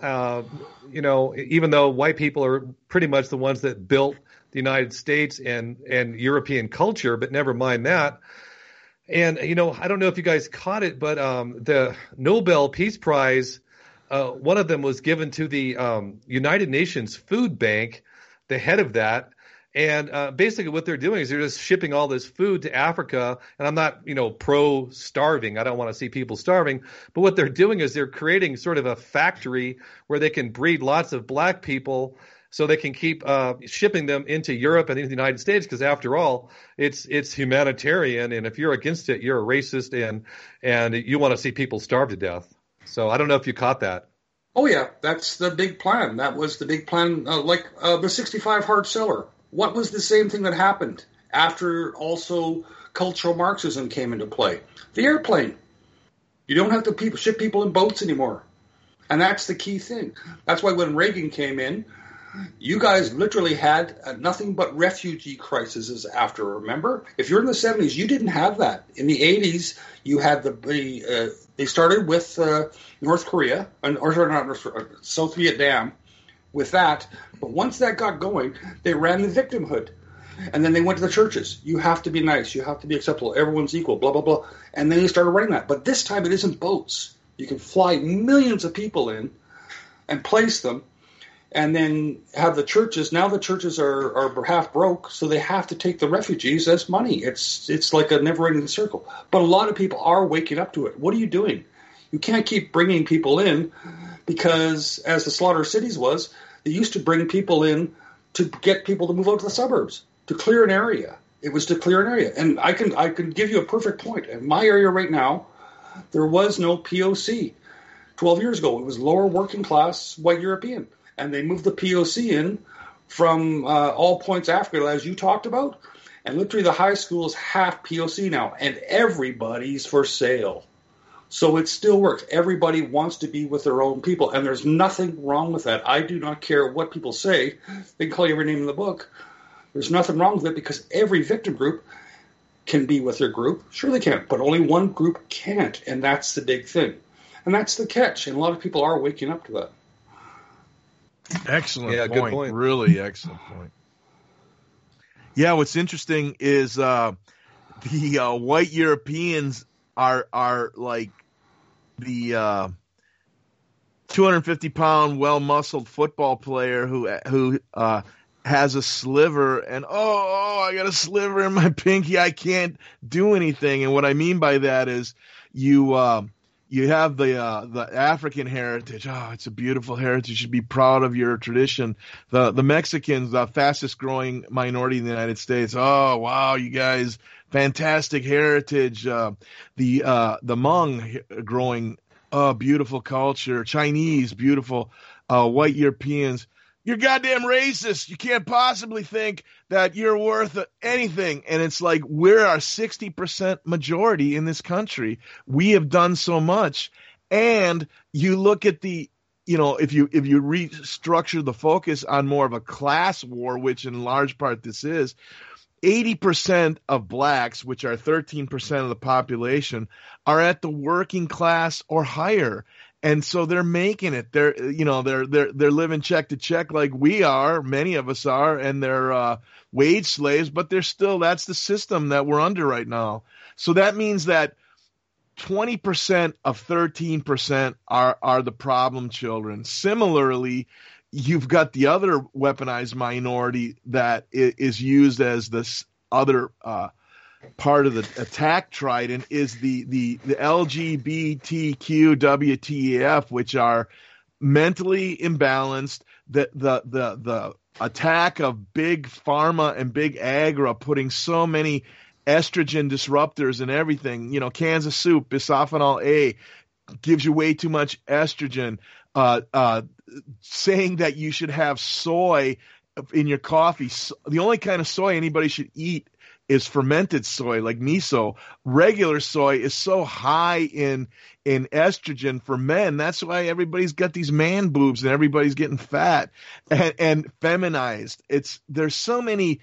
Even though white people are pretty much the ones that built the United States and European culture, but never mind that. And I don't know if you guys caught it, but the Nobel Peace Prize, one of them was given to the United Nations Food Bank, the head of that. And basically what they're doing is they're just shipping all this food to Africa. And I'm not, pro-starving. I don't want to see people starving. But what they're doing is they're creating sort of a factory where they can breed lots of black people so they can keep shipping them into Europe and into the United States, because after all, it's humanitarian. And if you're against it, you're a racist and you want to see people starve to death. So I don't know if you caught that. Oh, yeah, that's the big plan. That was the big plan, the 65 hard seller. What was the same thing that happened after also cultural Marxism came into play? The airplane. You don't have to ship people in boats anymore. And that's the key thing. That's why when Reagan came in, you guys literally had nothing but refugee crises after, remember? If you're in the 70s, you didn't have that. In the 80s, you had they started with North Korea, South Vietnam, with that. But once that got going, they ran the victimhood. And then they went to the churches. You have to be nice. You have to be acceptable. Everyone's equal, blah, blah, blah. And then they started running that. But this time it isn't boats. You can fly millions of people in and place them and then have the churches. Now the churches are half broke, so they have to take the refugees as money. It's like a never-ending circle. But a lot of people are waking up to it. What are you doing? You can't keep bringing people in because, as the Slaughter Cities was, they used to bring people in to get people to move out to the suburbs, to clear an area. It was to clear an area. And I can give you a perfect point. In my area right now, there was no POC. 12 years ago, it was lower working class white European. And they moved the POC in from All Points Africa, as you talked about. And literally the high school is half POC now. And everybody's for sale. So it still works. Everybody wants to be with their own people, and there's nothing wrong with that. I do not care what people say. They can call you every name in the book. There's nothing wrong with it because every victim group can be with their group. Sure they can, but only one group can't, and that's the big thing. And that's the catch, and a lot of people are waking up to that. Excellent point. Good point. Really excellent point. Yeah, what's interesting is the white Europeans are like the 250-pound, well-muscled football player who has a sliver, and I got a sliver in my pinky, I can't do anything. And what I mean by that is you have the African heritage. Oh, it's a beautiful heritage. You should be proud of your tradition. The Mexicans, the fastest growing minority in the United States. Oh, wow, you guys, fantastic heritage. The Hmong growing, beautiful culture. Chinese, beautiful. White Europeans. You're goddamn racist. You can't possibly think that you're worth anything. And it's like, we're our 60% majority in this country. We have done so much. And you look at if you restructure the focus on more of a class war, which in large part this is, 80% of blacks, which are 13% of the population, are at the working class or higher. And so they're making it. They're living check to check like we are. Many of us are, and they're wage slaves. But that's the system that we're under right now. So that means that 20% of 13% are the problem children. Similarly, you've got the other weaponized minority that is used as this other part of the attack trident is the LGBTQ WTF, which are mentally imbalanced. The attack of big pharma and big agra putting so many estrogen disruptors in everything. Cans of soup, bisphenol A, gives you way too much estrogen. Saying that you should have soy in your coffee. The only kind of soy anybody should eat is fermented soy, like miso. Regular soy is so high in estrogen for men. That's why everybody's got these man boobs and everybody's getting fat and feminized. There's so many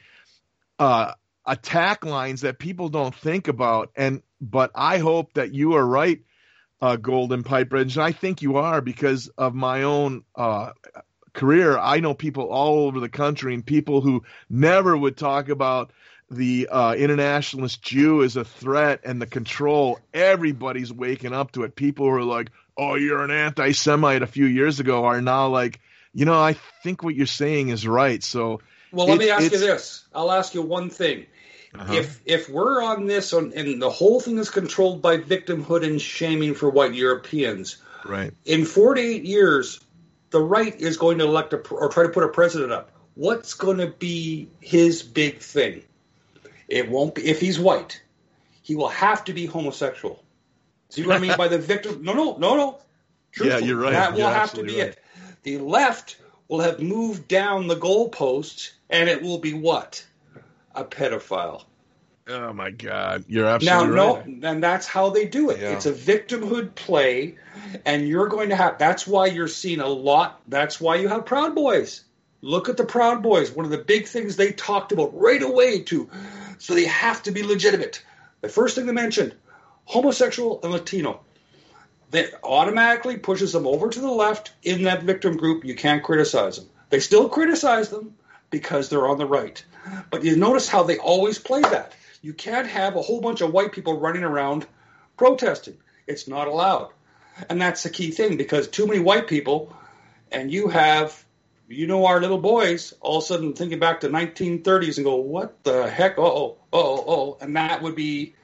attack lines that people don't think about. But I hope that you are right, Golden Pipe Wrench. And I think you are, because of my own career. I know people all over the country, and people who never would talk about the internationalist Jew as a threat and the control. Everybody's waking up to it. People who are like, oh, you're an anti-Semite a few years ago are now like, I think what you're saying is right. So, well, let me ask you this. I'll ask you one thing. Uh-huh. If we're on this, and the whole thing is controlled by victimhood and shaming for white Europeans, right? In 48 years, the right is going to elect or try to put a president up. What's going to be his big thing? It won't be, if he's white, he will have to be homosexual. See what I mean by the victim? No. Truthfully, yeah, you're right. That will have to be right. It. The left will have moved down the goalposts, and it will be what? A pedophile. Oh my God, you're absolutely right. And that's how they do it. Yeah. It's a victimhood play, and you're going to have. That's why you're seeing a lot. That's why you have Proud Boys. Look at the Proud Boys. One of the big things they talked about right away so they have to be legitimate. The first thing they mentioned, homosexual and Latino. That automatically pushes them over to the left in that victim group. You can't criticize them. They still criticize them because they're on the right. But you notice how they always play that. You can't have a whole bunch of white people running around protesting. It's not allowed. And that's the key thing, because too many white people, and you have, our little boys all of a sudden thinking back to 1930s and go, what the heck? And that wouldn't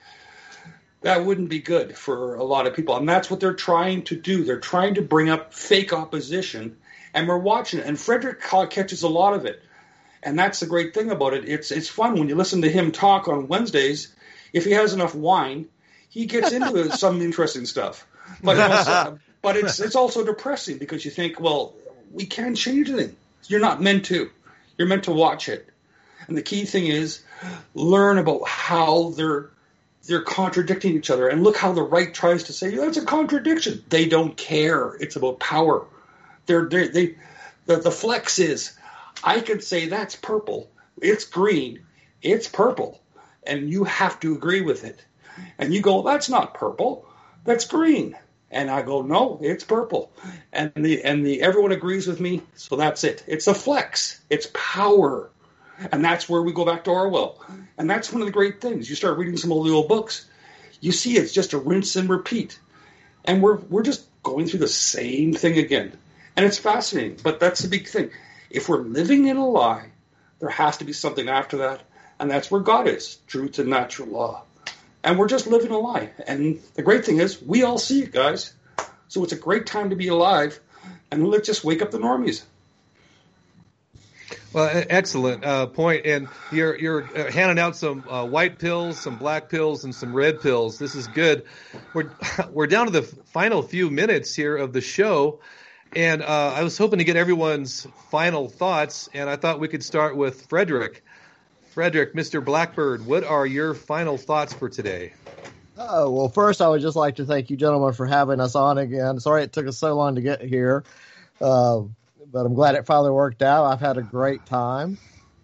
be good for a lot of people. And that's what they're trying to do. They're trying to bring up fake opposition, and we're watching it. And Frederick catches a lot of it. And that's the great thing about it. It's fun when you listen to him talk on Wednesdays. If he has enough wine, he gets into some interesting stuff. But it's also depressing, because you think, well, we can't change anything. You're not meant to. You're meant to watch it. And the key thing is learn about how they're contradicting each other. And look how the right tries to say, that's a contradiction. They don't care. It's about power. The flex is, I could say that's purple, it's green, it's purple, and you have to agree with it. And you go, that's not purple, that's green. And I go, no, it's purple. And everyone agrees with me, so that's it. It's a flex. It's power. And that's where we go back to Orwell. And that's one of the great things. You start reading some of the old books, you see it's just a rinse and repeat. And we're just going through the same thing again. And it's fascinating, but that's the big thing. If we're living in a lie, there has to be something after that, and that's where God is, truth and natural law. And we're just living a lie. And the great thing is, we all see it, guys. So it's a great time to be alive, and let's just wake up the normies. Well, excellent point. And you're handing out some white pills, some black pills, and some red pills. This is good. We're down to the final few minutes here of the show. And I was hoping to get everyone's final thoughts, and I thought we could start with Frederick. Frederick, Mr. Blackbird, what are your final thoughts for today? Oh, well, first I would just like to thank you gentlemen for having us on again. Sorry it took us so long to get here, but I'm glad it finally worked out. I've had a great time.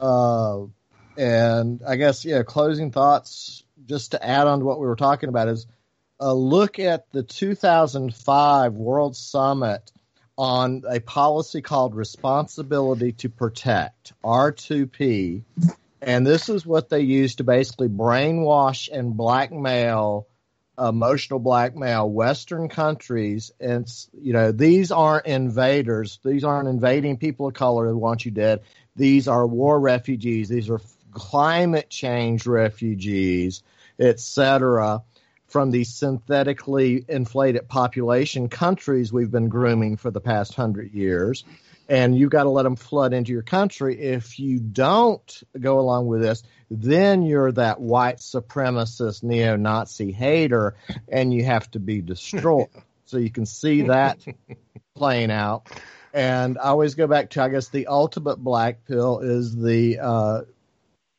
And I guess, closing thoughts, just to add on to what we were talking about, is look at the 2005 World Summit on a policy called Responsibility to Protect, R2P. And this is what they use to basically brainwash and blackmail, emotional blackmail Western countries. And, these aren't invaders. These aren't invading people of color who want you dead. These are war refugees. These are climate change refugees, etc., from these synthetically inflated population countries we've been grooming for the past 100 years. And you've got to let them flood into your country. If you don't go along with this, then you're that white supremacist neo-Nazi hater, and you have to be destroyed. So you can see that playing out. And I always go back to, I guess, the ultimate black pill is the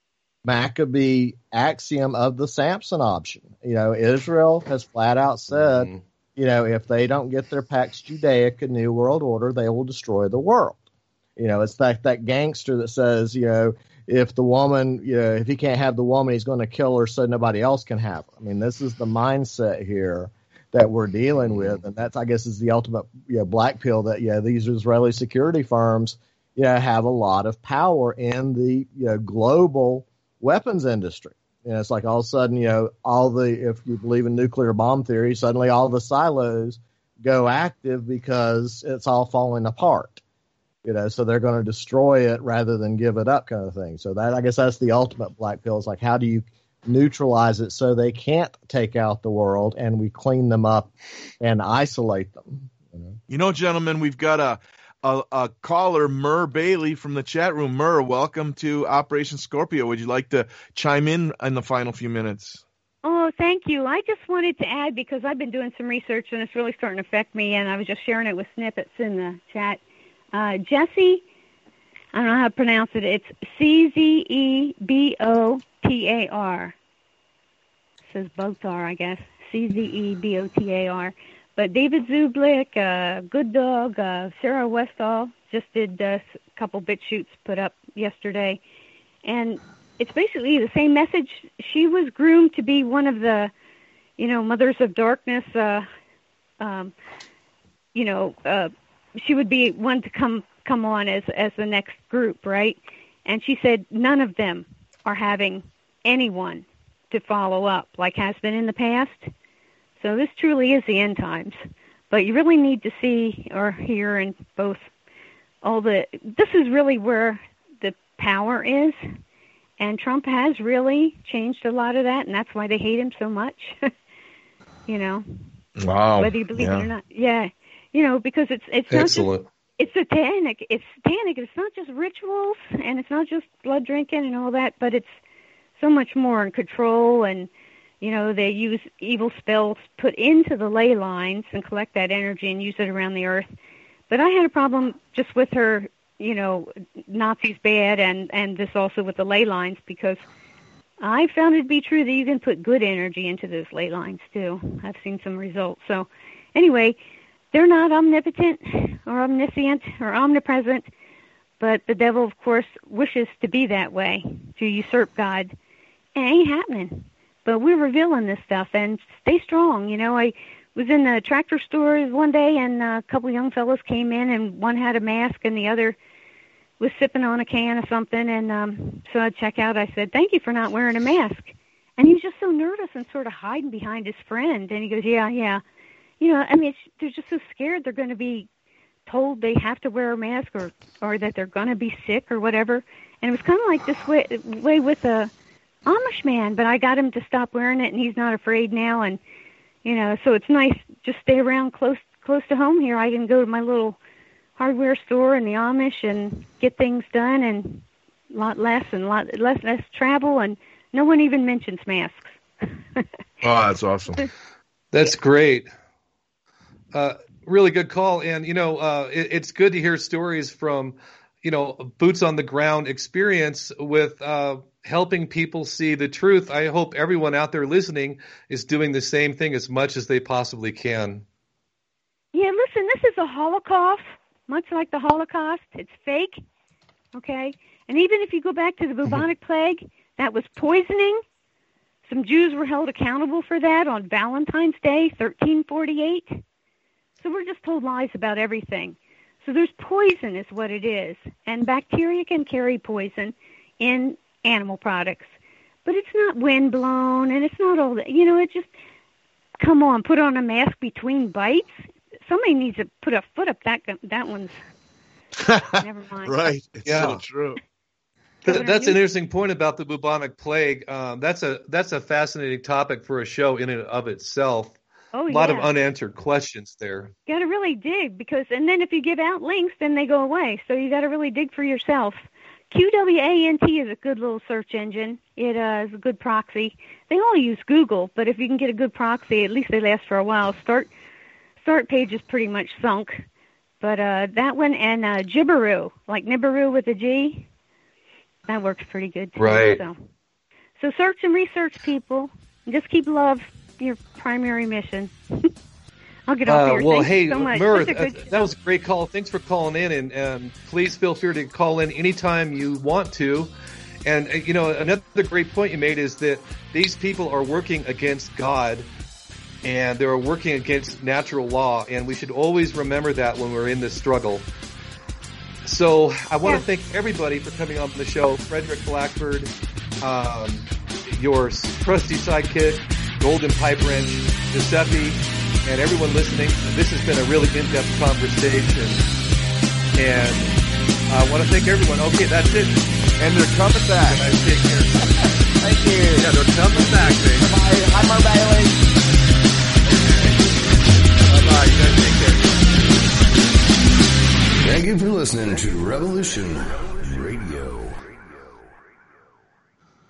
Maccabee axiom of the Samson option. Israel has flat out said, if they don't get their Pax Judaica New World Order, they will destroy the world. It's like that gangster that says, if the woman, if he can't have the woman, he's going to kill her so nobody else can have her. I mean, this is the mindset here that we're dealing with, and that's, I guess, is the ultimate black pill that these Israeli security firms have a lot of power in the global weapons industry. It's like all of a sudden, if you believe in nuclear bomb theory, suddenly all the silos go active because it's all falling apart. So they're going to destroy it rather than give it up, kind of thing. So that, I guess, that's the ultimate black pill. It's like, how do you neutralize it so they can't take out the world, and we clean them up and isolate them? Gentlemen, we've got a caller, Murr Bailey from the chat room. Murr, welcome to Operation Scorpio. Would you like to chime in the final few minutes? Oh, thank you. I just wanted to add, because I've been doing some research and it's really starting to affect me, and I was just sharing it with snippets in the chat. Jesse, I don't know how to pronounce it. It's Czebotar. It says Botar, I guess. Czebotar. But David Zublik, Good Dog, Sarah Westall just did a couple bit shoots put up yesterday. And it's basically the same message. She was groomed to be one of the, Mothers of Darkness. She would be one to come on as the next group, right? And she said none of them are having anyone to follow up like has been in the past. So this truly is the end times. But you really need to see or hear in both this is really where the power is. And Trump has really changed a lot of that, and that's why they hate him so much. Wow. Whether you believe it or not. Yeah. Because it's excellent. Not just, it's satanic. It's satanic. It's not just rituals, and it's not just blood drinking and all that, but it's so much more in control. And they use evil spells put into the ley lines and collect that energy and use it around the earth. But I had a problem just with her, Nazis bad, and this also with the ley lines, because I found it to be true that you can put good energy into those ley lines too. I've seen some results. So anyway, they're not omnipotent or omniscient or omnipresent, but the devil, of course, wishes to be that way, to usurp God. It ain't happening. But we're revealing this stuff, and stay strong. I was in the tractor store one day, and a couple young fellows came in, and one had a mask, and the other was sipping on a can of something. And so I check out. I said, "Thank you for not wearing a mask." And he was just so nervous and sort of hiding behind his friend. And he goes, "Yeah." They're just so scared they're going to be told they have to wear a mask or that they're going to be sick or whatever. And it was kind of like this way with a Amish man, but I got him to stop wearing it, and he's not afraid now. And, so it's nice. Just stay around close to home here. I can go to my little hardware store in the Amish and get things done, and a lot less travel, and no one even mentions masks. Oh, that's awesome. That's great. Really good call. And, it's good to hear stories from, boots on the ground experience with helping people see the truth. I hope everyone out there listening is doing the same thing as much as they possibly can. Yeah, listen, this is a Holocaust, much like the Holocaust. It's fake, okay? And even if you go back to the bubonic plague, that was poisoning. Some Jews were held accountable for that on Valentine's Day, 1348. So we're just told lies about everything. So there's poison is what it is. And bacteria can carry poison in animal products. But it's not windblown, and it's not all that. It just, come on, put on a mask between bites. Somebody needs to put a foot up that one's, never mind. Right. It's so true. That's an interesting point about the bubonic plague. That's a fascinating topic for a show in and of itself. Oh, a lot of unanswered questions there. You got to really dig, and then if you give out links, then they go away. So you got to really dig for yourself. QWANT is a good little search engine. It is a good proxy. They all use Google, but if you can get a good proxy, at least they last for a while. Start page is pretty much sunk. But that one and Jibberoo, like Nibiru with a G, that works pretty good too. Right. So, So search and research, people. And just keep love your primary mission. I'll get off here. Well, Thank hey, you so much. Myrrh, Good... that was a great call. Thanks for calling in, and please feel free to call in anytime you want to. And, another great point you made is that these people are working against God, and they're working against natural law, and we should always remember that when we're in this struggle. So I want to thank everybody for coming on the show. Frederick Blackford, your trusty sidekick, Golden Pipe Wrench, Giuseppe, and everyone listening. This has been a really in-depth conversation, and I want to thank everyone. Okay, that's it. And they're coming back. Take care. Thank you. Yeah, they're coming back, baby. Bye. I'm Murr Bailey. Bye-bye. You guys take care. Thank you for listening to Revolution Radio.